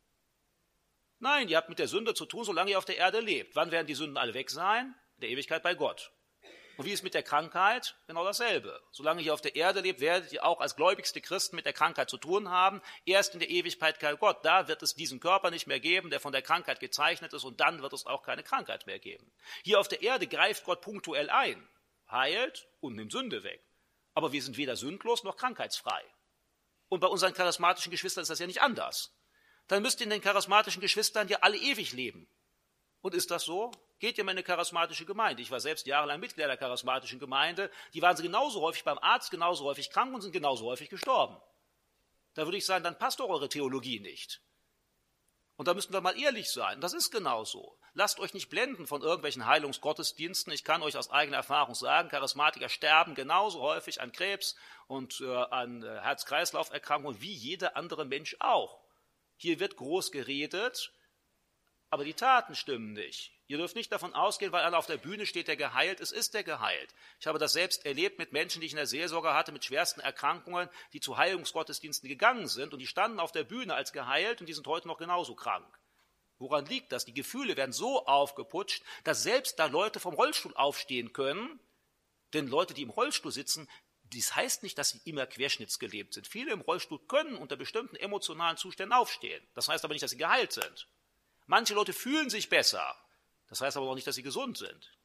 Nein, ihr habt mit der Sünde zu tun, solange ihr auf der Erde lebt. Wann werden die Sünden alle weg sein? In der Ewigkeit bei Gott. Und wie ist mit der Krankheit? Genau dasselbe. Solange ihr auf der Erde lebt, werdet ihr auch als gläubigste Christen mit der Krankheit zu tun haben. Erst in der Ewigkeit bei Gott, da wird es diesen Körper nicht mehr geben, der von der Krankheit gezeichnet ist, und dann wird es auch keine Krankheit mehr geben. Hier auf der Erde greift Gott punktuell ein, heilt und nimmt Sünde weg. Aber wir sind weder sündlos noch krankheitsfrei. Und bei unseren charismatischen Geschwistern ist das ja nicht anders. Dann müsst ihr in den charismatischen Geschwistern ja alle ewig leben. Und ist das so? Geht ihr mal in eine charismatische Gemeinde? Ich war selbst jahrelang Mitglied der charismatischen Gemeinde. Die waren genauso häufig beim Arzt, genauso häufig krank und sind genauso häufig gestorben. Da würde ich sagen, dann passt doch eure Theologie nicht. Und da müssten wir mal ehrlich sein. Das ist genauso. Lasst euch nicht blenden von irgendwelchen Heilungsgottesdiensten. Ich kann euch aus eigener Erfahrung sagen, Charismatiker sterben genauso häufig an Krebs und an Herz-Kreislauf-Erkrankungen wie jeder andere Mensch auch. Hier wird groß geredet, aber die Taten stimmen nicht. Ihr dürft nicht davon ausgehen, weil einer auf der Bühne steht, der geheilt ist, ist der geheilt. Ich habe das selbst erlebt mit Menschen, die ich in der Seelsorge hatte, mit schwersten Erkrankungen, die zu Heilungsgottesdiensten gegangen sind und die standen auf der Bühne als geheilt und die sind heute noch genauso krank. Woran liegt das? Die Gefühle werden so aufgeputscht, dass selbst da Leute vom Rollstuhl aufstehen können, denn Leute, die im Rollstuhl sitzen, dies heißt nicht, dass sie immer querschnittsgelebt sind. Viele im Rollstuhl können unter bestimmten emotionalen Zuständen aufstehen. Das heißt aber nicht, dass sie geheilt sind. Manche Leute fühlen sich besser. Das heißt aber auch nicht, dass sie gesund sind.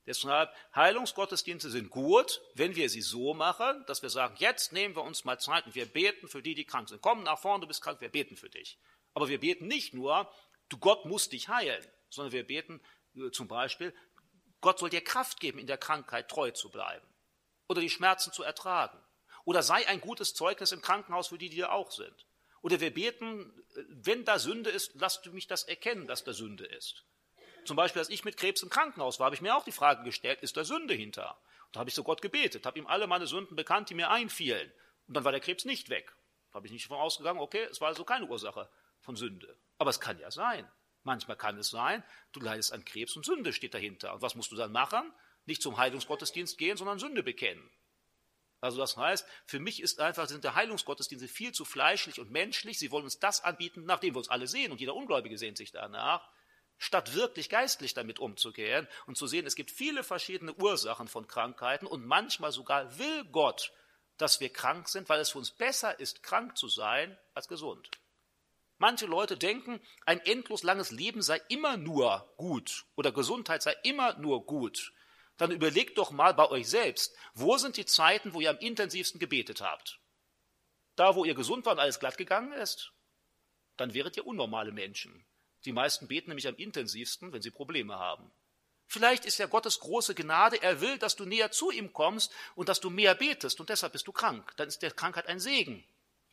Deshalb, Heilungsgottesdienste sind gut, wenn wir sie so machen, dass wir sagen, jetzt nehmen wir uns mal Zeit und wir beten für die, die krank sind. Komm nach vorne, du bist krank, wir beten für dich. Aber wir beten nicht nur, Gott muss dich heilen, sondern wir beten zum Beispiel, Gott soll dir Kraft geben, in der Krankheit treu zu bleiben oder die Schmerzen zu ertragen. Oder sei ein gutes Zeugnis im Krankenhaus für die, die da auch sind. Oder wir beten, wenn da Sünde ist, lass du mich das erkennen, dass da Sünde ist. Zum Beispiel, als ich mit Krebs im Krankenhaus war, habe ich mir auch die Frage gestellt, ist da Sünde hinter? Und da habe ich zu Gott gebetet, habe ihm alle meine Sünden bekannt, die mir einfielen. Und dann war der Krebs nicht weg. Da habe ich nicht davon ausgegangen, okay, es war also keine Ursache von Sünde. Aber es kann ja sein. Manchmal kann es sein, du leidest an Krebs und Sünde steht dahinter. Und was musst du dann machen? Nicht zum Heilungsgottesdienst gehen, sondern Sünde bekennen. Also das heißt, für mich sind der Heilungsgottesdienste viel zu fleischlich und menschlich. Sie wollen uns das anbieten, nachdem wir uns alle sehen und jeder Ungläubige sehnt sich danach, statt wirklich geistlich damit umzugehen und zu sehen, es gibt viele verschiedene Ursachen von Krankheiten und manchmal sogar will Gott, dass wir krank sind, weil es für uns besser ist, krank zu sein, als gesund. Manche Leute denken, ein endlos langes Leben sei immer nur gut oder Gesundheit sei immer nur gut. Dann überlegt doch mal bei euch selbst, wo sind die Zeiten, wo ihr am intensivsten gebetet habt? Da, wo ihr gesund war und alles glatt gegangen ist? Dann wäret ihr unnormale Menschen. Die meisten beten nämlich am intensivsten, wenn sie Probleme haben. Vielleicht ist ja Gottes große Gnade, er will, dass du näher zu ihm kommst und dass du mehr betest und deshalb bist du krank. Dann ist der Krankheit ein Segen.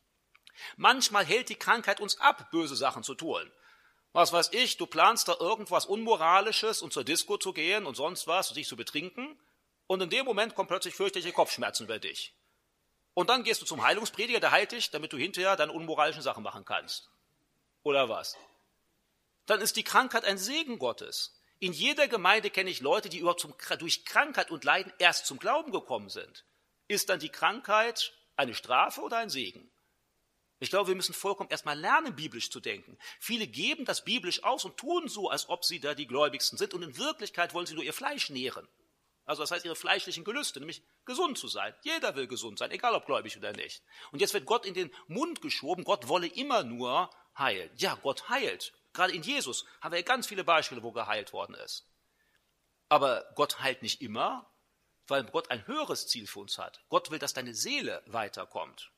Manchmal hält die Krankheit uns ab, böse Sachen zu tun. Was weiß ich, du planst da irgendwas Unmoralisches und zur Disco zu gehen und sonst was und dich zu betrinken und in dem Moment kommen plötzlich fürchterliche Kopfschmerzen über dich. Und dann gehst du zum Heilungsprediger, der heilt dich, damit du hinterher deine unmoralischen Sachen machen kannst. Oder was? Dann ist die Krankheit ein Segen Gottes. In jeder Gemeinde kenne ich Leute, die überhaupt durch Krankheit und Leiden erst zum Glauben gekommen sind. Ist dann die Krankheit eine Strafe oder ein Segen? Ich glaube, wir müssen vollkommen erstmal lernen, biblisch zu denken. Viele geben das biblisch aus und tun so, als ob sie da die Gläubigsten sind. Und in Wirklichkeit wollen sie nur ihr Fleisch nähren. Also das heißt, ihre fleischlichen Gelüste, nämlich gesund zu sein. Jeder will gesund sein, egal ob gläubig oder nicht. Und jetzt wird Gott in den Mund geschoben, Gott wolle immer nur heilen. Ja, Gott heilt. Gerade in Jesus haben wir ja ganz viele Beispiele, wo geheilt worden ist. Aber Gott heilt nicht immer, weil Gott ein höheres Ziel für uns hat. Gott will, dass deine Seele weiterkommt.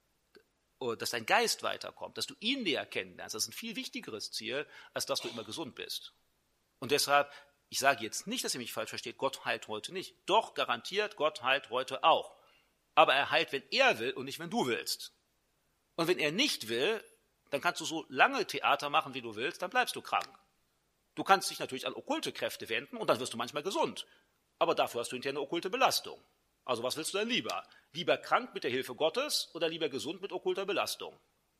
Dass dein Geist weiterkommt, dass du ihn näher kennenlernst. Das ist ein viel wichtigeres Ziel, als dass du immer gesund bist. Und deshalb, ich sage jetzt nicht, dass ihr mich falsch versteht, Gott heilt heute nicht. Doch, garantiert, Gott heilt heute auch. Aber er heilt, wenn er will und nicht, wenn du willst. Und wenn er nicht will, dann kannst du so lange Theater machen, wie du willst, dann bleibst du krank. Du kannst dich natürlich an okkulte Kräfte wenden und dann wirst du manchmal gesund. Aber dafür hast du hinterher eine okkulte Belastung. Also was willst du denn lieber? Lieber krank mit der Hilfe Gottes oder lieber gesund mit okkulter Belastung?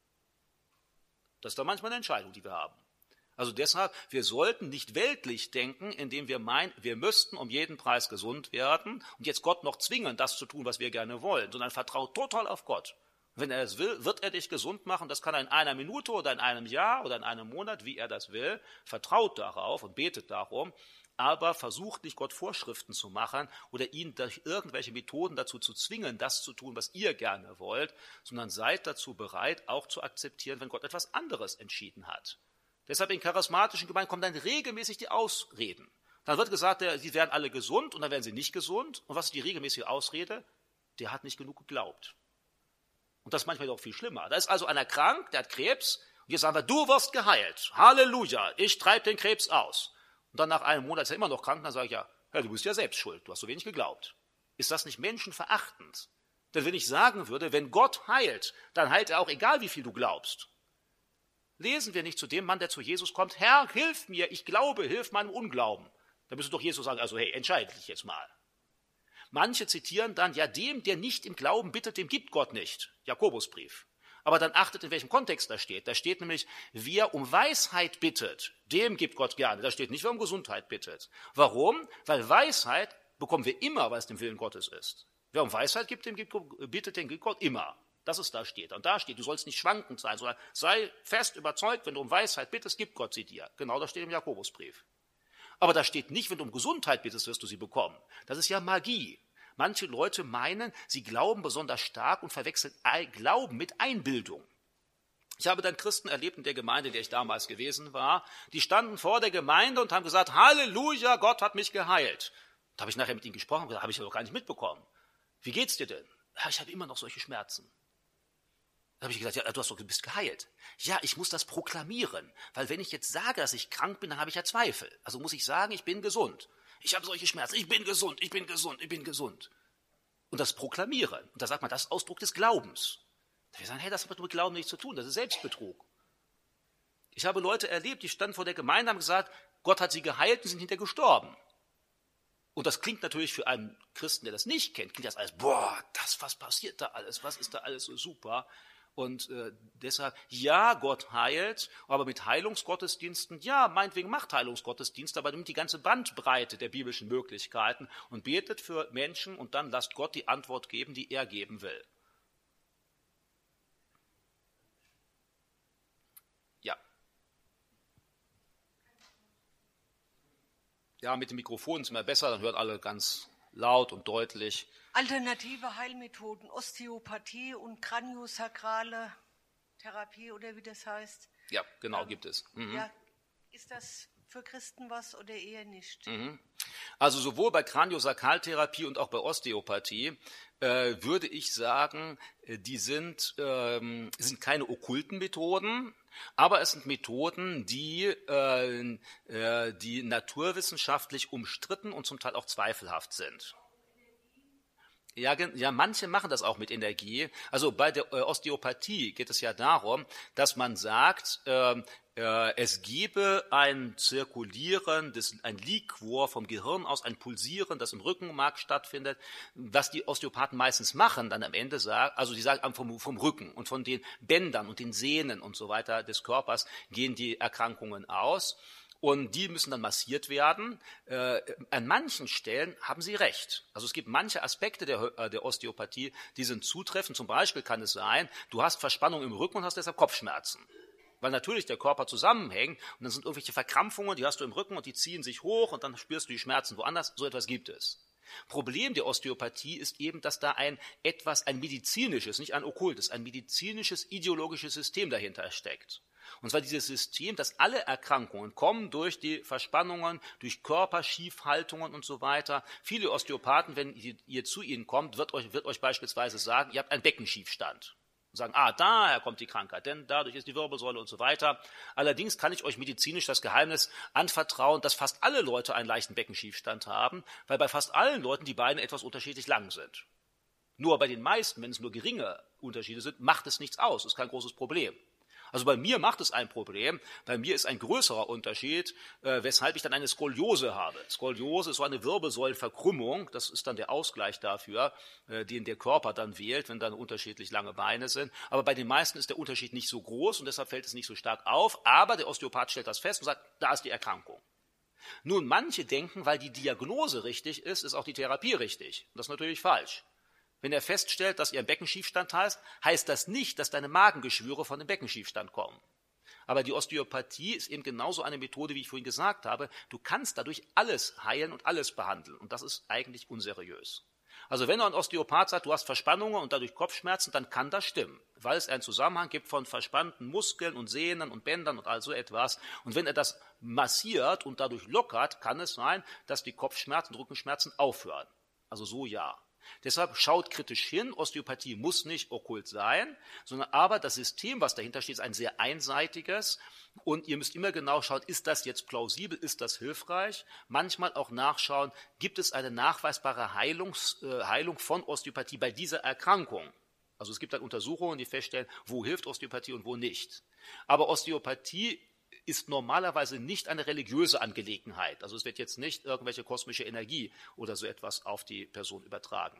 Das ist dann manchmal eine Entscheidung, die wir haben. Also deshalb, wir sollten nicht weltlich denken, indem wir meinen, wir müssten um jeden Preis gesund werden und jetzt Gott noch zwingen, das zu tun, was wir gerne wollen, sondern vertraut total auf Gott. Wenn er es will, wird er dich gesund machen. Das kann er in einer Minute oder in einem Jahr oder in einem Monat, wie er das will. Vertraut darauf und betet darum. Aber versucht nicht, Gott Vorschriften zu machen oder ihn durch irgendwelche Methoden dazu zu zwingen, das zu tun, was ihr gerne wollt, sondern seid dazu bereit, auch zu akzeptieren, wenn Gott etwas anderes entschieden hat. Deshalb in charismatischen Gemeinden kommen dann regelmäßig die Ausreden. Dann wird gesagt, sie werden alle gesund und dann werden sie nicht gesund. Und was ist die regelmäßige Ausrede? Der hat nicht genug geglaubt. Und das ist manchmal auch viel schlimmer. Da ist also einer krank, der hat Krebs und jetzt sagen wir, du wirst geheilt. Halleluja, ich treibe den Krebs aus. Und dann nach einem Monat ist er immer noch krank, dann sage ich, ja, du bist ja selbst schuld, du hast so wenig geglaubt. Ist das nicht menschenverachtend? Denn wenn ich sagen würde, wenn Gott heilt, dann heilt er auch, egal wie viel du glaubst. Lesen wir nicht zu dem Mann, der zu Jesus kommt, Herr, hilf mir, ich glaube, hilf meinem Unglauben. Da müsste doch Jesus sagen, also hey, entscheide dich jetzt mal. Manche zitieren dann, ja, dem, der nicht im Glauben bittet, dem gibt Gott nicht. Jakobusbrief. Aber dann achtet, in welchem Kontext das steht. Da steht nämlich, wer um Weisheit bittet, dem gibt Gott gerne. Da steht nicht, wer um Gesundheit bittet. Warum? Weil Weisheit bekommen wir immer, weil es dem Willen Gottes ist. Wer um Weisheit bittet, dem gibt Gott immer. Das ist da steht. Und da steht, du sollst nicht schwankend sein, sondern sei fest überzeugt, wenn du um Weisheit bittest, gibt Gott sie dir. Genau das steht im Jakobusbrief. Aber da steht nicht, wenn du um Gesundheit bittest, wirst du sie bekommen. Das ist ja Magie. Manche Leute meinen, sie glauben besonders stark und verwechseln Glauben mit Einbildung. Ich habe dann Christen erlebt in der Gemeinde, in der ich damals gewesen war, die standen vor der Gemeinde und haben gesagt, Halleluja, Gott hat mich geheilt. Da habe ich nachher mit ihm gesprochen und gesagt, habe ich ja doch gar nicht mitbekommen. Wie geht's dir denn? Ja, ich habe immer noch solche Schmerzen. Da habe ich gesagt, ja, du bist geheilt. Ja, ich muss das proklamieren, weil wenn ich jetzt sage, dass ich krank bin, dann habe ich ja Zweifel. Also muss ich sagen, ich bin gesund. Ich habe solche Schmerzen, ich bin gesund, ich bin gesund, ich bin gesund. Und das proklamieren. Und da sagt man, das ist Ausdruck des Glaubens. Da wir sagen, hey, das hat mit Glauben nichts zu tun, das ist Selbstbetrug. Ich habe Leute erlebt, die standen vor der Gemeinde und haben gesagt, Gott hat sie geheilt und sind hinterher gestorben. Und das klingt natürlich für einen Christen, der das nicht kennt, klingt das alles, boah, was passiert da alles, was ist da alles so super. Und deshalb, ja, Gott heilt, aber mit Heilungsgottesdiensten, ja, meinetwegen macht Heilungsgottesdienste, aber nimmt die ganze Bandbreite der biblischen Möglichkeiten und betet für Menschen und dann lasst Gott die Antwort geben, die er geben will. Ja. Ja, mit dem Mikrofon ist immer besser, dann hört alle ganz laut und deutlich. Alternative Heilmethoden, Osteopathie und Kraniosakrale Therapie oder wie das heißt. Ja, genau, gibt es. Ja, ist das für Christen was oder eher nicht? Also sowohl bei Kraniosakraltherapie und auch bei Osteopathie würde ich sagen, die sind keine okkulten Methoden, aber es sind Methoden, die naturwissenschaftlich umstritten und zum Teil auch zweifelhaft sind. Ja, manche machen das auch mit Energie. Also bei der Osteopathie geht es ja darum, dass man sagt, es gebe ein Zirkulieren, ein Liquor vom Gehirn aus, ein Pulsieren, das im Rückenmark stattfindet. Was die Osteopathen meistens machen, dann am Ende sagen, also die sagen vom Rücken und von den Bändern und den Sehnen und so weiter des Körpers gehen die Erkrankungen aus. Und die müssen dann massiert werden. An manchen Stellen haben Sie recht. Also es gibt manche Aspekte der Osteopathie, die sind zutreffend. Zum Beispiel kann es sein, du hast Verspannung im Rücken und hast deshalb Kopfschmerzen. Weil natürlich der Körper zusammenhängt und dann sind irgendwelche Verkrampfungen, die hast du im Rücken und die ziehen sich hoch und dann spürst du die Schmerzen woanders. So etwas gibt es. Problem der Osteopathie ist eben, dass da ein medizinisches, nicht ein okkultes, ein medizinisches, ideologisches System dahinter steckt. Und zwar dieses System, dass alle Erkrankungen kommen durch die Verspannungen, durch Körperschiefhaltungen und so weiter. Viele Osteopathen, wenn ihr zu ihnen kommt, wird euch beispielsweise sagen, ihr habt einen Beckenschiefstand. Und sagen, daher kommt die Krankheit, denn dadurch ist die Wirbelsäule und so weiter. Allerdings kann ich euch medizinisch das Geheimnis anvertrauen, dass fast alle Leute einen leichten Beckenschiefstand haben, weil bei fast allen Leuten die Beine etwas unterschiedlich lang sind. Nur bei den meisten, wenn es nur geringe Unterschiede sind, macht es nichts aus, ist kein großes Problem. Also bei mir macht es ein Problem, bei mir ist ein größerer Unterschied, weshalb ich dann eine Skoliose habe. Skoliose ist so eine Wirbelsäulenverkrümmung, das ist dann der Ausgleich dafür, den der Körper dann wählt, wenn dann unterschiedlich lange Beine sind. Aber bei den meisten ist der Unterschied nicht so groß und deshalb fällt es nicht so stark auf, aber der Osteopath stellt das fest und sagt, da ist die Erkrankung. Nun, manche denken, weil die Diagnose richtig ist, ist auch die Therapie richtig. Das ist natürlich falsch. Wenn er feststellt, dass ihr ein Beckenschiefstand heißt das nicht, dass deine Magengeschwüre von dem Beckenschiefstand kommen. Aber die Osteopathie ist eben genauso eine Methode, wie ich vorhin gesagt habe. Du kannst dadurch alles heilen und alles behandeln. Und das ist eigentlich unseriös. Also wenn ein Osteopath sagt, du hast Verspannungen und dadurch Kopfschmerzen, dann kann das stimmen, weil es einen Zusammenhang gibt von verspannten Muskeln und Sehnen und Bändern und all so etwas. Und wenn er das massiert und dadurch lockert, kann es sein, dass die Kopfschmerzen, Rückenschmerzen aufhören. Also so ja. Deshalb schaut kritisch hin, Osteopathie muss nicht okkult sein, sondern aber das System, was dahinter steht, ist ein sehr einseitiges und ihr müsst immer genau schauen, ist das jetzt plausibel, ist das hilfreich? Manchmal auch nachschauen, gibt es eine nachweisbare Heilung von Osteopathie bei dieser Erkrankung? Also es gibt dann Untersuchungen, die feststellen, wo hilft Osteopathie und wo nicht. Aber Osteopathie ist normalerweise nicht eine religiöse Angelegenheit. Also es wird jetzt nicht irgendwelche kosmische Energie oder so etwas auf die Person übertragen.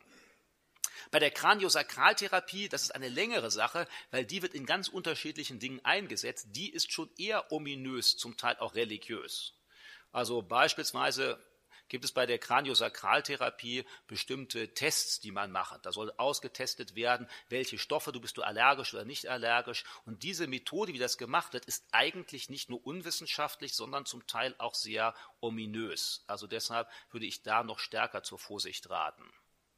Bei der Kraniosakraltherapie, das ist eine längere Sache, weil die wird in ganz unterschiedlichen Dingen eingesetzt. Die ist schon eher ominös, zum Teil auch religiös. Also beispielsweise gibt es bei der Kraniosakraltherapie bestimmte Tests, die man macht. Da soll ausgetestet werden, welche Stoffe, bist du allergisch oder nicht allergisch. Und diese Methode, wie das gemacht wird, ist eigentlich nicht nur unwissenschaftlich, sondern zum Teil auch sehr ominös. Also deshalb würde ich da noch stärker zur Vorsicht raten.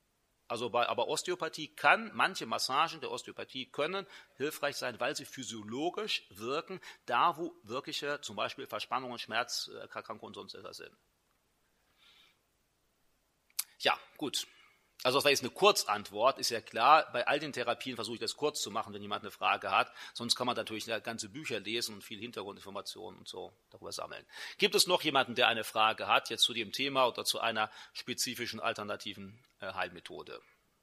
Aber Osteopathie manche Massagen der Osteopathie können hilfreich sein, weil sie physiologisch wirken, da wo wirkliche, zum Beispiel Verspannungen, Schmerzerkrankungen und sonst etwas sind. Ja, gut. Also das war jetzt eine Kurzantwort, ist ja klar. Bei all den Therapien versuche ich das kurz zu machen, wenn jemand eine Frage hat. Sonst kann man natürlich ganze Bücher lesen und viel Hintergrundinformationen und so darüber sammeln. Gibt es noch jemanden, der eine Frage hat, jetzt zu dem Thema oder zu einer spezifischen alternativen Heilmethode?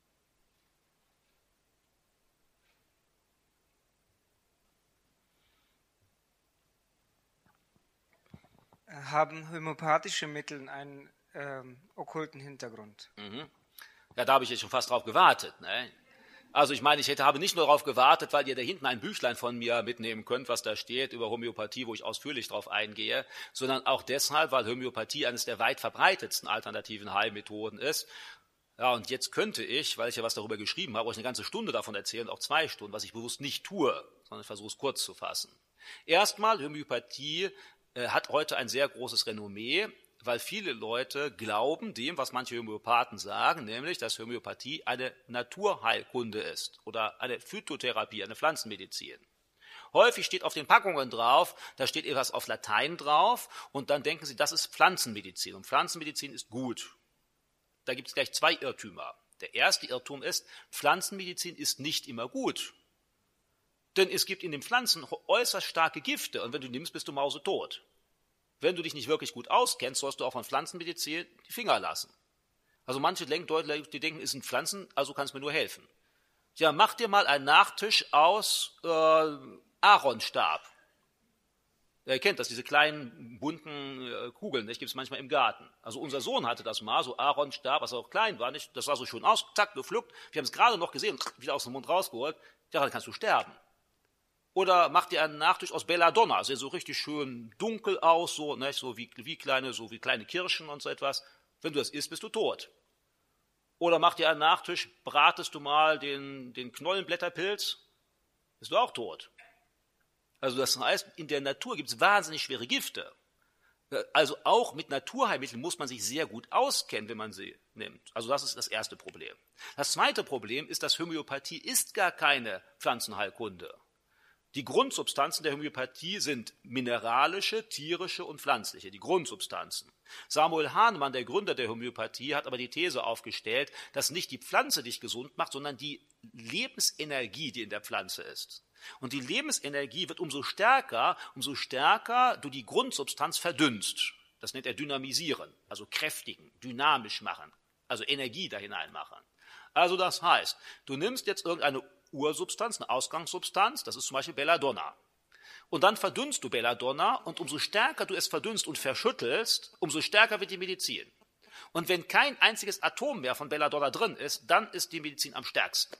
Haben homöopathische Mittel einen okkulten Hintergrund? Mhm. Ja, da habe ich jetzt schon fast drauf gewartet. Ne? Also ich meine, habe nicht nur darauf gewartet, weil ihr da hinten ein Büchlein von mir mitnehmen könnt, was da steht über Homöopathie, wo ich ausführlich drauf eingehe, sondern auch deshalb, weil Homöopathie eines der weit verbreitetsten alternativen Heilmethoden ist. Ja, und jetzt könnte ich, weil ich ja was darüber geschrieben habe, euch eine ganze Stunde davon erzählen, auch 2 Stunden, was ich bewusst nicht tue, sondern ich versuche es kurz zu fassen. Erstmal, Homöopathie hat heute ein sehr großes Renommee, weil viele Leute glauben dem, was manche Homöopathen sagen, nämlich, dass Homöopathie eine Naturheilkunde ist oder eine Phytotherapie, eine Pflanzenmedizin. Häufig steht auf den Packungen drauf, da steht etwas auf Latein drauf und dann denken sie, das ist Pflanzenmedizin und Pflanzenmedizin ist gut. Da gibt es gleich 2 Irrtümer. Der erste Irrtum ist, Pflanzenmedizin ist nicht immer gut. Denn es gibt in den Pflanzen äußerst starke Gifte und wenn du nimmst, bist du mausetot. Wenn du dich nicht wirklich gut auskennst, sollst du auch von Pflanzenmedizin die Finger lassen. Also manche Leute, die denken, es sind Pflanzen, also kann es mir nur helfen. Ja, mach dir mal einen Nachtisch aus Aaronstab. Ihr kennt das, diese kleinen bunten Kugeln, das gibt es manchmal im Garten. Also unser Sohn hatte das mal, so Aaronstab, was auch klein war, nicht? Das sah so schön aus, zack, gepflückt. Wir haben es gerade noch gesehen, wieder aus dem Mund rausgeholt. Ja, dann kannst du sterben. Oder mach dir einen Nachtisch aus Belladonna, sieht so richtig schön dunkel aus, so, ne, so wie kleine Kirschen und so etwas. Wenn du das isst, bist du tot. Oder mach dir einen Nachtisch, bratest du mal den Knollenblätterpilz, bist du auch tot. Also das heißt, in der Natur gibt es wahnsinnig schwere Gifte. Also auch mit Naturheilmitteln muss man sich sehr gut auskennen, wenn man sie nimmt. Also das ist das erste Problem. Das zweite Problem ist, dass Homöopathie ist gar keine Pflanzenheilkunde. Die Grundsubstanzen der Homöopathie sind mineralische, tierische und pflanzliche, die Grundsubstanzen. Samuel Hahnemann, der Gründer der Homöopathie, hat aber die These aufgestellt, dass nicht die Pflanze dich gesund macht, sondern die Lebensenergie, die in der Pflanze ist. Und die Lebensenergie wird umso stärker du die Grundsubstanz verdünnst. Das nennt er dynamisieren, also kräftigen, dynamisch machen, also Energie da hineinmachen. Also das heißt, du nimmst jetzt irgendeine Ursubstanz, eine Ausgangssubstanz, das ist zum Beispiel Belladonna. Und dann verdünnst du Belladonna und umso stärker du es verdünnst und verschüttelst, umso stärker wird die Medizin. Und wenn kein einziges Atom mehr von Belladonna drin ist, dann ist die Medizin am stärksten.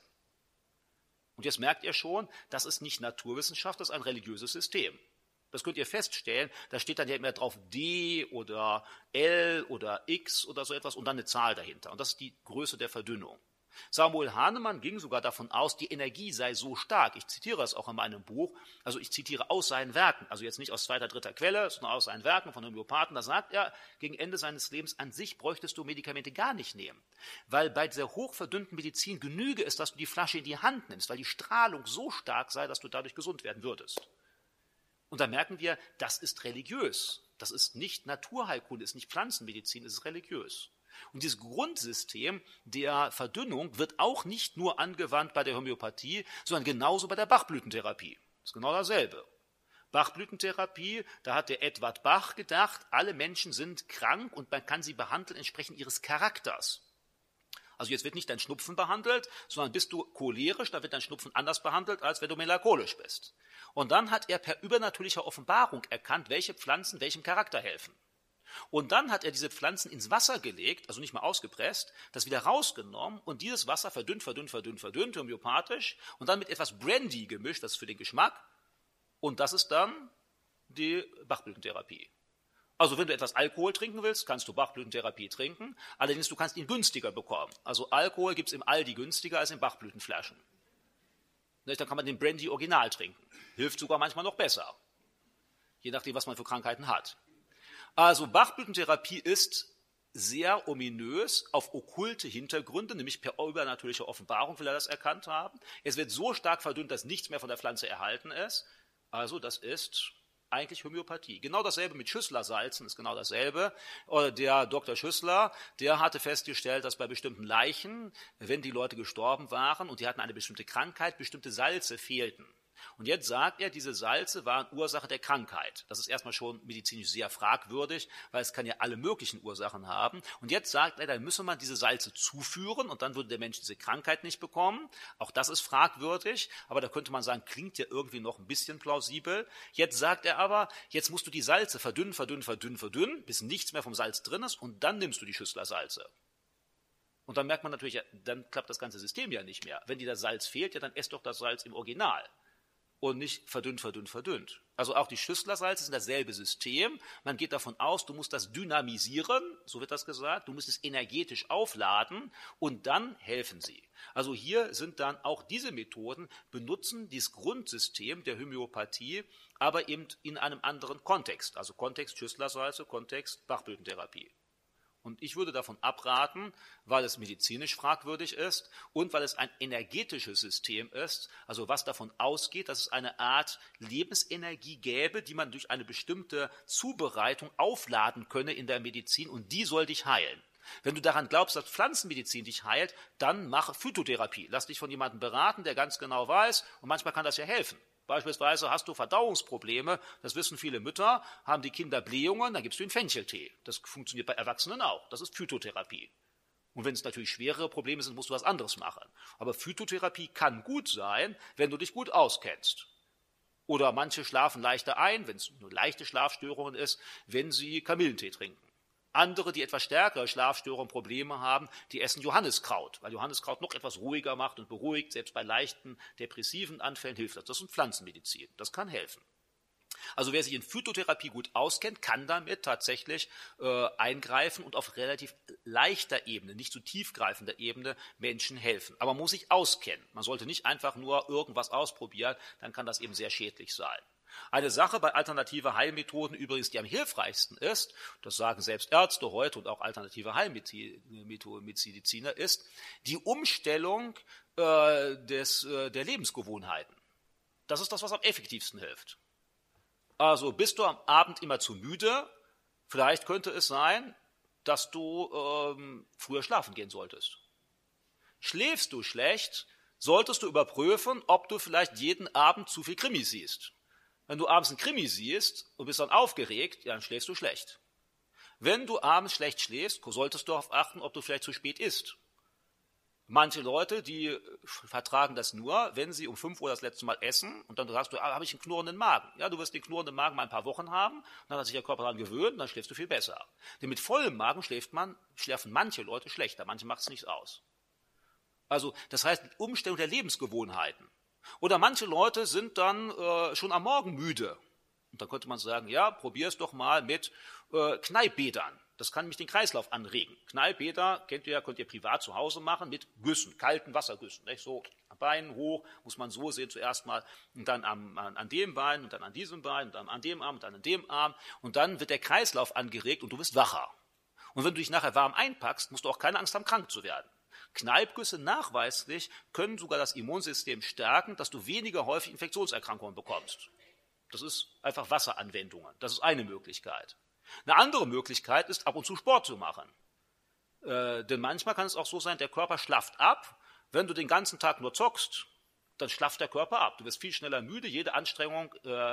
Und jetzt merkt ihr schon, das ist nicht Naturwissenschaft, das ist ein religiöses System. Das könnt ihr feststellen, da steht dann ja immer drauf D oder L oder X oder so etwas und dann eine Zahl dahinter. Und das ist die Größe der Verdünnung. Samuel Hahnemann ging sogar davon aus, die Energie sei so stark. Ich zitiere es auch in meinem Buch, also ich zitiere aus seinen Werken, also jetzt nicht aus 2., 3. Quelle, sondern aus seinen Werken von Homöopathen. Da sagt er, gegen Ende seines Lebens, an sich bräuchtest du Medikamente gar nicht nehmen, weil bei dieser hochverdünnten Medizin genüge es, dass du die Flasche in die Hand nimmst, weil die Strahlung so stark sei, dass du dadurch gesund werden würdest. Und da merken wir, das ist religiös. Das ist nicht Naturheilkunde, ist nicht Pflanzenmedizin, es ist religiös. Und dieses Grundsystem der Verdünnung wird auch nicht nur angewandt bei der Homöopathie, sondern genauso bei der Bachblütentherapie. Das ist genau dasselbe. Bachblütentherapie, da hat der Edward Bach gedacht, alle Menschen sind krank und man kann sie behandeln entsprechend ihres Charakters. Also jetzt wird nicht dein Schnupfen behandelt, sondern bist du cholerisch, da wird dein Schnupfen anders behandelt, als wenn du melancholisch bist. Und dann hat er per übernatürlicher Offenbarung erkannt, welche Pflanzen welchem Charakter helfen. Und dann hat er diese Pflanzen ins Wasser gelegt, also nicht mal ausgepresst, das wieder rausgenommen und dieses Wasser verdünnt, homöopathisch und dann mit etwas Brandy gemischt, das ist für den Geschmack. Und das ist dann die Bachblütentherapie. Also wenn du etwas Alkohol trinken willst, kannst du Bachblütentherapie trinken, allerdings du kannst ihn günstiger bekommen. Also Alkohol gibt es im Aldi günstiger als in Bachblütenflaschen. Dann kann man den Brandy original trinken. Hilft sogar manchmal noch besser, je nachdem, was man für Krankheiten hat. Also Bachblütentherapie ist sehr ominös auf okkulte Hintergründe, nämlich per übernatürlicher Offenbarung will er das erkannt haben. Es wird so stark verdünnt, dass nichts mehr von der Pflanze erhalten ist. Also das ist eigentlich Homöopathie. Genau dasselbe mit Schüsslersalzen ist genau dasselbe. Der Dr. Schüssler, der hatte festgestellt, dass bei bestimmten Leichen, wenn die Leute gestorben waren und die hatten eine bestimmte Krankheit, bestimmte Salze fehlten. Und jetzt sagt er, diese Salze waren Ursache der Krankheit. Das ist erstmal schon medizinisch sehr fragwürdig, weil es kann ja alle möglichen Ursachen haben. Und jetzt sagt er, dann müsse man diese Salze zuführen und dann würde der Mensch diese Krankheit nicht bekommen. Auch das ist fragwürdig, aber da könnte man sagen, klingt ja irgendwie noch ein bisschen plausibel. Jetzt sagt er aber, jetzt musst du die Salze verdünnen, bis nichts mehr vom Salz drin ist und dann nimmst du die Schüsslersalze. Und dann merkt man natürlich, ja, dann klappt das ganze System ja nicht mehr. Wenn dir das Salz fehlt, ja, dann esst doch das Salz im Original. Und nicht verdünnt. Also auch die Schüsslersalze sind dasselbe System. Man geht davon aus, du musst das dynamisieren, so wird das gesagt, du musst es energetisch aufladen und dann helfen sie. Also hier sind dann auch diese Methoden, benutzen dieses Grundsystem der Homöopathie, aber eben in einem anderen Kontext. Also Kontext Schüsslersalze, Kontext Bachblütentherapie. Und ich würde davon abraten, weil es medizinisch fragwürdig ist und weil es ein energetisches System ist, also was davon ausgeht, dass es eine Art Lebensenergie gäbe, die man durch eine bestimmte Zubereitung aufladen könne in der Medizin und die soll dich heilen. Wenn du daran glaubst, dass Pflanzenmedizin dich heilt, dann mach Phytotherapie. Lass dich von jemandem beraten, der ganz genau weiß und manchmal kann das ja helfen. Beispielsweise hast du Verdauungsprobleme, das wissen viele Mütter, haben die Kinder Blähungen, dann gibst du ihnen Fencheltee. Das funktioniert bei Erwachsenen auch, das ist Phytotherapie. Und wenn es natürlich schwerere Probleme sind, musst du was anderes machen. Aber Phytotherapie kann gut sein, wenn du dich gut auskennst. Oder manche schlafen leichter ein, wenn es nur leichte Schlafstörungen ist, wenn sie Kamillentee trinken. Andere, die etwas stärkere Schlafstörungen, Probleme haben, die essen Johanniskraut, weil Johanniskraut noch etwas ruhiger macht und beruhigt, selbst bei leichten depressiven Anfällen hilft das. Das ist Pflanzenmedizin, das kann helfen. Also wer sich in Phytotherapie gut auskennt, kann damit tatsächlich eingreifen und auf relativ leichter Ebene, nicht zu tiefgreifender Ebene Menschen helfen. Aber man muss sich auskennen. Man sollte nicht einfach nur irgendwas ausprobieren, dann kann das eben sehr schädlich sein. Eine Sache bei alternativen Heilmethoden übrigens, die am hilfreichsten ist, das sagen selbst Ärzte heute und auch alternative Heilmediziner, ist die Umstellung der Lebensgewohnheiten. Das ist das, was am effektivsten hilft. Also bist du am Abend immer zu müde, vielleicht könnte es sein, dass du früher schlafen gehen solltest. Schläfst du schlecht, solltest du überprüfen, ob du vielleicht jeden Abend zu viel Krimi siehst. Wenn du abends einen Krimi siehst und bist dann aufgeregt, ja, dann schläfst du schlecht. Wenn du abends schlecht schläfst, solltest du darauf achten, ob du vielleicht zu spät isst. Manche Leute, die vertragen das nur, wenn sie um 5 Uhr das letzte Mal essen und dann sagst du, habe ich einen knurrenden Magen. Ja, du wirst den knurrenden Magen mal ein paar Wochen haben, dann hat sich der Körper daran gewöhnt und dann schläfst du viel besser. Denn mit vollem Magen schlafen manche Leute schlechter, manche macht es nichts aus. Also das heißt, Umstellung der Lebensgewohnheiten. Oder manche Leute sind dann schon am Morgen müde. Und dann könnte man sagen, ja, probier es doch mal mit Kneippbädern. Das kann nämlich den Kreislauf anregen. Kneippbäder könnt ihr privat zu Hause machen mit Güssen, kalten Wassergüssen. Nicht? So am Bein hoch, muss man so sehen zuerst mal. Und dann an dem Bein und dann an diesem Bein und dann an dem Arm und dann an dem Arm. Und dann wird der Kreislauf angeregt und du bist wacher. Und wenn du dich nachher warm einpackst, musst du auch keine Angst haben, krank zu werden. Kneippgüsse nachweislich können sogar das Immunsystem stärken, dass du weniger häufig Infektionserkrankungen bekommst. Das ist einfach Wasseranwendungen. Das ist eine Möglichkeit. Eine andere Möglichkeit ist, ab und zu Sport zu machen. Denn manchmal kann es auch so sein, der Körper schlafft ab. Wenn du den ganzen Tag nur zockst, dann schlafft der Körper ab. Du wirst viel schneller müde, jede Anstrengung,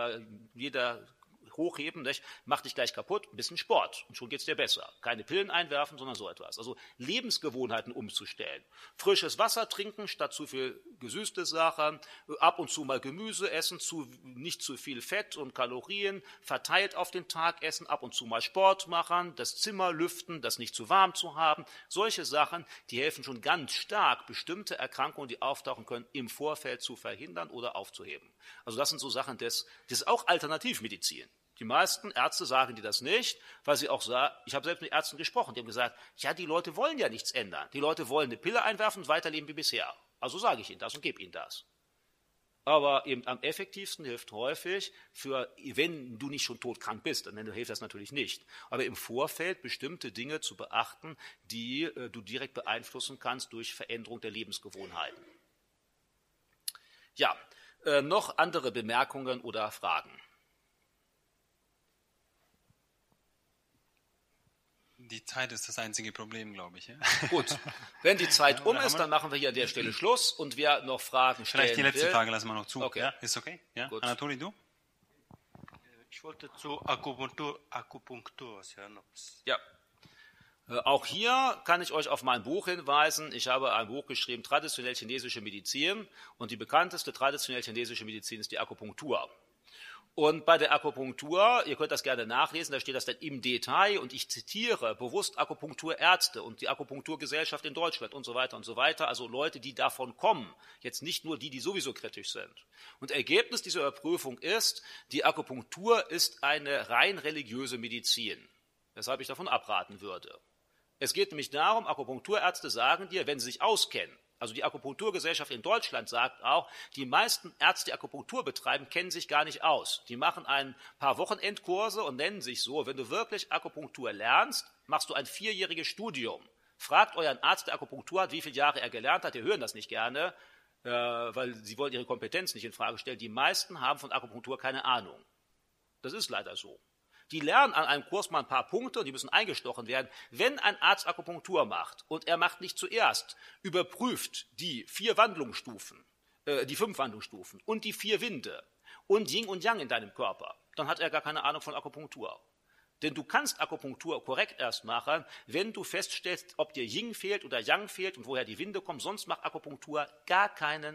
jeder Hochheben, nicht, macht dich gleich kaputt, ein bisschen Sport und schon geht es dir besser. Keine Pillen einwerfen, sondern so etwas. Also Lebensgewohnheiten umzustellen. Frisches Wasser trinken statt zu viel gesüßte Sachen, ab und zu mal Gemüse essen, nicht zu viel Fett und Kalorien, verteilt auf den Tag essen, ab und zu mal Sport machen, das Zimmer lüften, das nicht zu warm zu haben. Solche Sachen, die helfen schon ganz stark, bestimmte Erkrankungen, die auftauchen können, im Vorfeld zu verhindern oder aufzuheben. Also das sind so Sachen, das ist auch Alternativmedizin. Die meisten Ärzte sagen dir das nicht, weil sie auch sagen, ich habe selbst mit Ärzten gesprochen, die haben gesagt, ja, die Leute wollen ja nichts ändern. Die Leute wollen eine Pille einwerfen und weiterleben wie bisher. Also sage ich ihnen das und gebe ihnen das. Aber eben am effektivsten hilft häufig, wenn du nicht schon todkrank bist, dann hilft das natürlich nicht. Aber im Vorfeld bestimmte Dinge zu beachten, die du direkt beeinflussen kannst durch Veränderung der Lebensgewohnheiten. Ja, noch andere Bemerkungen oder Fragen? Die Zeit ist das einzige Problem, glaube ich. Ja? Gut, wenn die Zeit ist, dann machen wir hier an der Stelle Schluss und wer noch Fragen stellen Vielleicht die letzte will. Frage lassen wir noch zu. Okay. Ja, ist okay? Ja? Gut. Anatoli, du? Ich wollte zu Akupunktur was hören. Ja. Auch hier kann ich euch auf mein Buch hinweisen. Ich habe ein Buch geschrieben, Traditionell chinesische Medizin. Und die bekannteste traditionell chinesische Medizin ist die Akupunktur. Und bei der Akupunktur, ihr könnt das gerne nachlesen, da steht das dann im Detail und ich zitiere bewusst Akupunkturärzte und die Akupunkturgesellschaft in Deutschland und so weiter und so weiter, also Leute, die davon kommen, jetzt nicht nur die, die sowieso kritisch sind. Und Ergebnis dieser Überprüfung ist, die Akupunktur ist eine rein religiöse Medizin, weshalb ich davon abraten würde. Es geht nämlich darum, Akupunkturärzte sagen dir, wenn sie sich auskennen, also die Akupunkturgesellschaft in Deutschland sagt auch, die meisten Ärzte, die Akupunktur betreiben, kennen sich gar nicht aus. Die machen ein paar Wochenendkurse und nennen sich so. Wenn du wirklich Akupunktur lernst, machst du ein 4-jähriges Studium. Fragt euren Arzt, der Akupunktur hat, wie viele Jahre er gelernt hat. Die hören das nicht gerne, weil sie wollen ihre Kompetenz nicht in Frage stellen. Die meisten haben von Akupunktur keine Ahnung. Das ist leider so. Die lernen an einem Kurs mal ein paar Punkte und die müssen eingestochen werden. Wenn ein Arzt Akupunktur macht und er macht nicht zuerst, überprüft die 5 Wandlungsstufen und die 4 Winde und Yin und Yang in deinem Körper, dann hat er gar keine Ahnung von Akupunktur. Denn du kannst Akupunktur korrekt erst machen, wenn du feststellst, ob dir Yin fehlt oder Yang fehlt und woher die Winde kommen. Sonst macht Akupunktur gar keine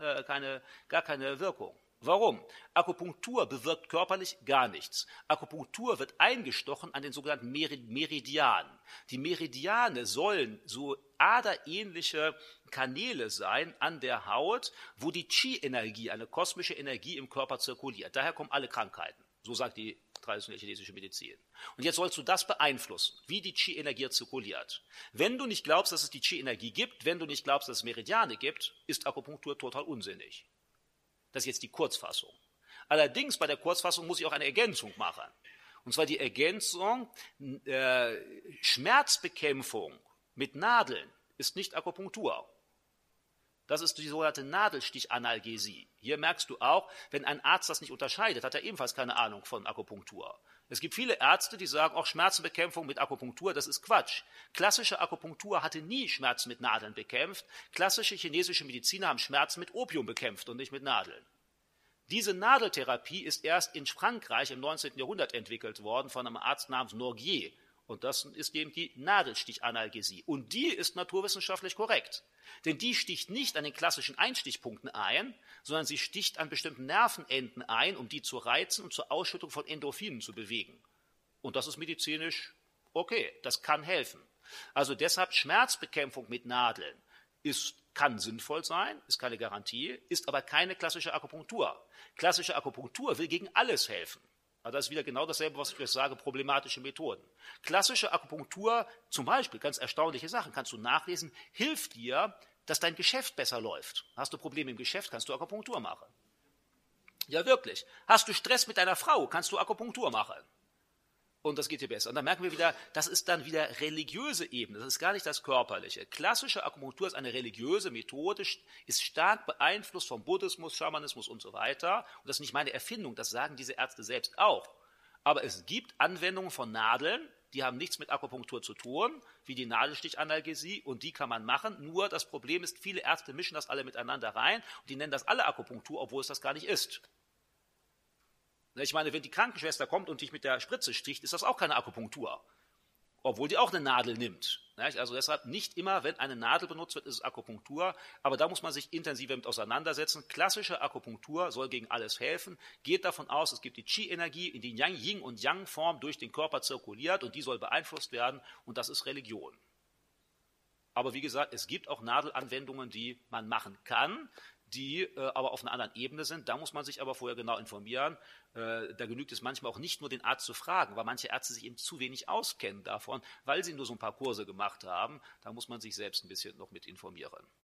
Wirkung. Warum? Akupunktur bewirkt körperlich gar nichts. Akupunktur wird eingestochen an den sogenannten Meridianen. Die Meridiane sollen so aderähnliche Kanäle sein an der Haut, wo die Qi-Energie, eine kosmische Energie im Körper zirkuliert. Daher kommen alle Krankheiten. So sagt die traditionelle chinesische Medizin. Und jetzt sollst du das beeinflussen, wie die Qi-Energie zirkuliert. Wenn du nicht glaubst, dass es die Qi-Energie gibt, wenn du nicht glaubst, dass es Meridiane gibt, ist Akupunktur total unsinnig. Das ist jetzt die Kurzfassung. Allerdings bei der Kurzfassung muss ich auch eine Ergänzung machen. Und zwar die Ergänzung, Schmerzbekämpfung mit Nadeln ist nicht Akupunktur. Das ist die sogenannte Nadelstichanalgesie. Hier merkst du auch, wenn ein Arzt das nicht unterscheidet, hat er ebenfalls keine Ahnung von Akupunktur. Es gibt viele Ärzte, die sagen, auch Schmerzenbekämpfung mit Akupunktur, das ist Quatsch. Klassische Akupunktur hatte nie Schmerzen mit Nadeln bekämpft. Klassische chinesische Mediziner haben Schmerzen mit Opium bekämpft und nicht mit Nadeln. Diese Nadeltherapie ist erst in Frankreich im 19. Jahrhundert entwickelt worden von einem Arzt namens Norgier. Und das ist eben die Nadelstichanalgesie. Und die ist naturwissenschaftlich korrekt. Denn die sticht nicht an den klassischen Einstichpunkten ein, sondern sie sticht an bestimmten Nervenenden ein, um die zu reizen und zur Ausschüttung von Endorphinen zu bewegen. Und das ist medizinisch okay, das kann helfen. Also deshalb Schmerzbekämpfung mit Nadeln kann sinnvoll sein, ist keine Garantie, ist aber keine klassische Akupunktur. Klassische Akupunktur will gegen alles helfen. Also das ist wieder genau dasselbe, was ich euch sage, problematische Methoden. Klassische Akupunktur, zum Beispiel, ganz erstaunliche Sachen, kannst du nachlesen, hilft dir, dass dein Geschäft besser läuft. Hast du Probleme im Geschäft, kannst du Akupunktur machen. Ja, wirklich. Hast du Stress mit deiner Frau, kannst du Akupunktur machen. Und das geht dir besser. Und dann merken wir wieder, das ist dann wieder religiöse Ebene, das ist gar nicht das Körperliche. Klassische Akupunktur ist eine religiöse Methode, ist stark beeinflusst vom Buddhismus, Schamanismus und so weiter. Und das ist nicht meine Erfindung, das sagen diese Ärzte selbst auch. Aber es gibt Anwendungen von Nadeln, die haben nichts mit Akupunktur zu tun, wie die Nadelstichanalgesie, und die kann man machen. Nur das Problem ist, viele Ärzte mischen das alle miteinander rein und die nennen das alle Akupunktur, obwohl es das gar nicht ist. Ich meine, wenn die Krankenschwester kommt und dich mit der Spritze sticht, ist das auch keine Akupunktur, obwohl die auch eine Nadel nimmt. Also deshalb nicht immer, wenn eine Nadel benutzt wird, ist es Akupunktur, aber da muss man sich intensiver mit auseinandersetzen. Klassische Akupunktur soll gegen alles helfen, geht davon aus, es gibt die Qi-Energie in die Yin- und Yang-Form durch den Körper zirkuliert und die soll beeinflusst werden und das ist Religion. Aber wie gesagt, es gibt auch Nadelanwendungen, die man machen kann, die aber auf einer anderen Ebene sind. Da muss man sich aber vorher genau informieren. Da genügt es manchmal auch nicht nur, den Arzt zu fragen, weil manche Ärzte sich eben zu wenig auskennen davon, weil sie nur so ein paar Kurse gemacht haben. Da muss man sich selbst ein bisschen noch mit informieren.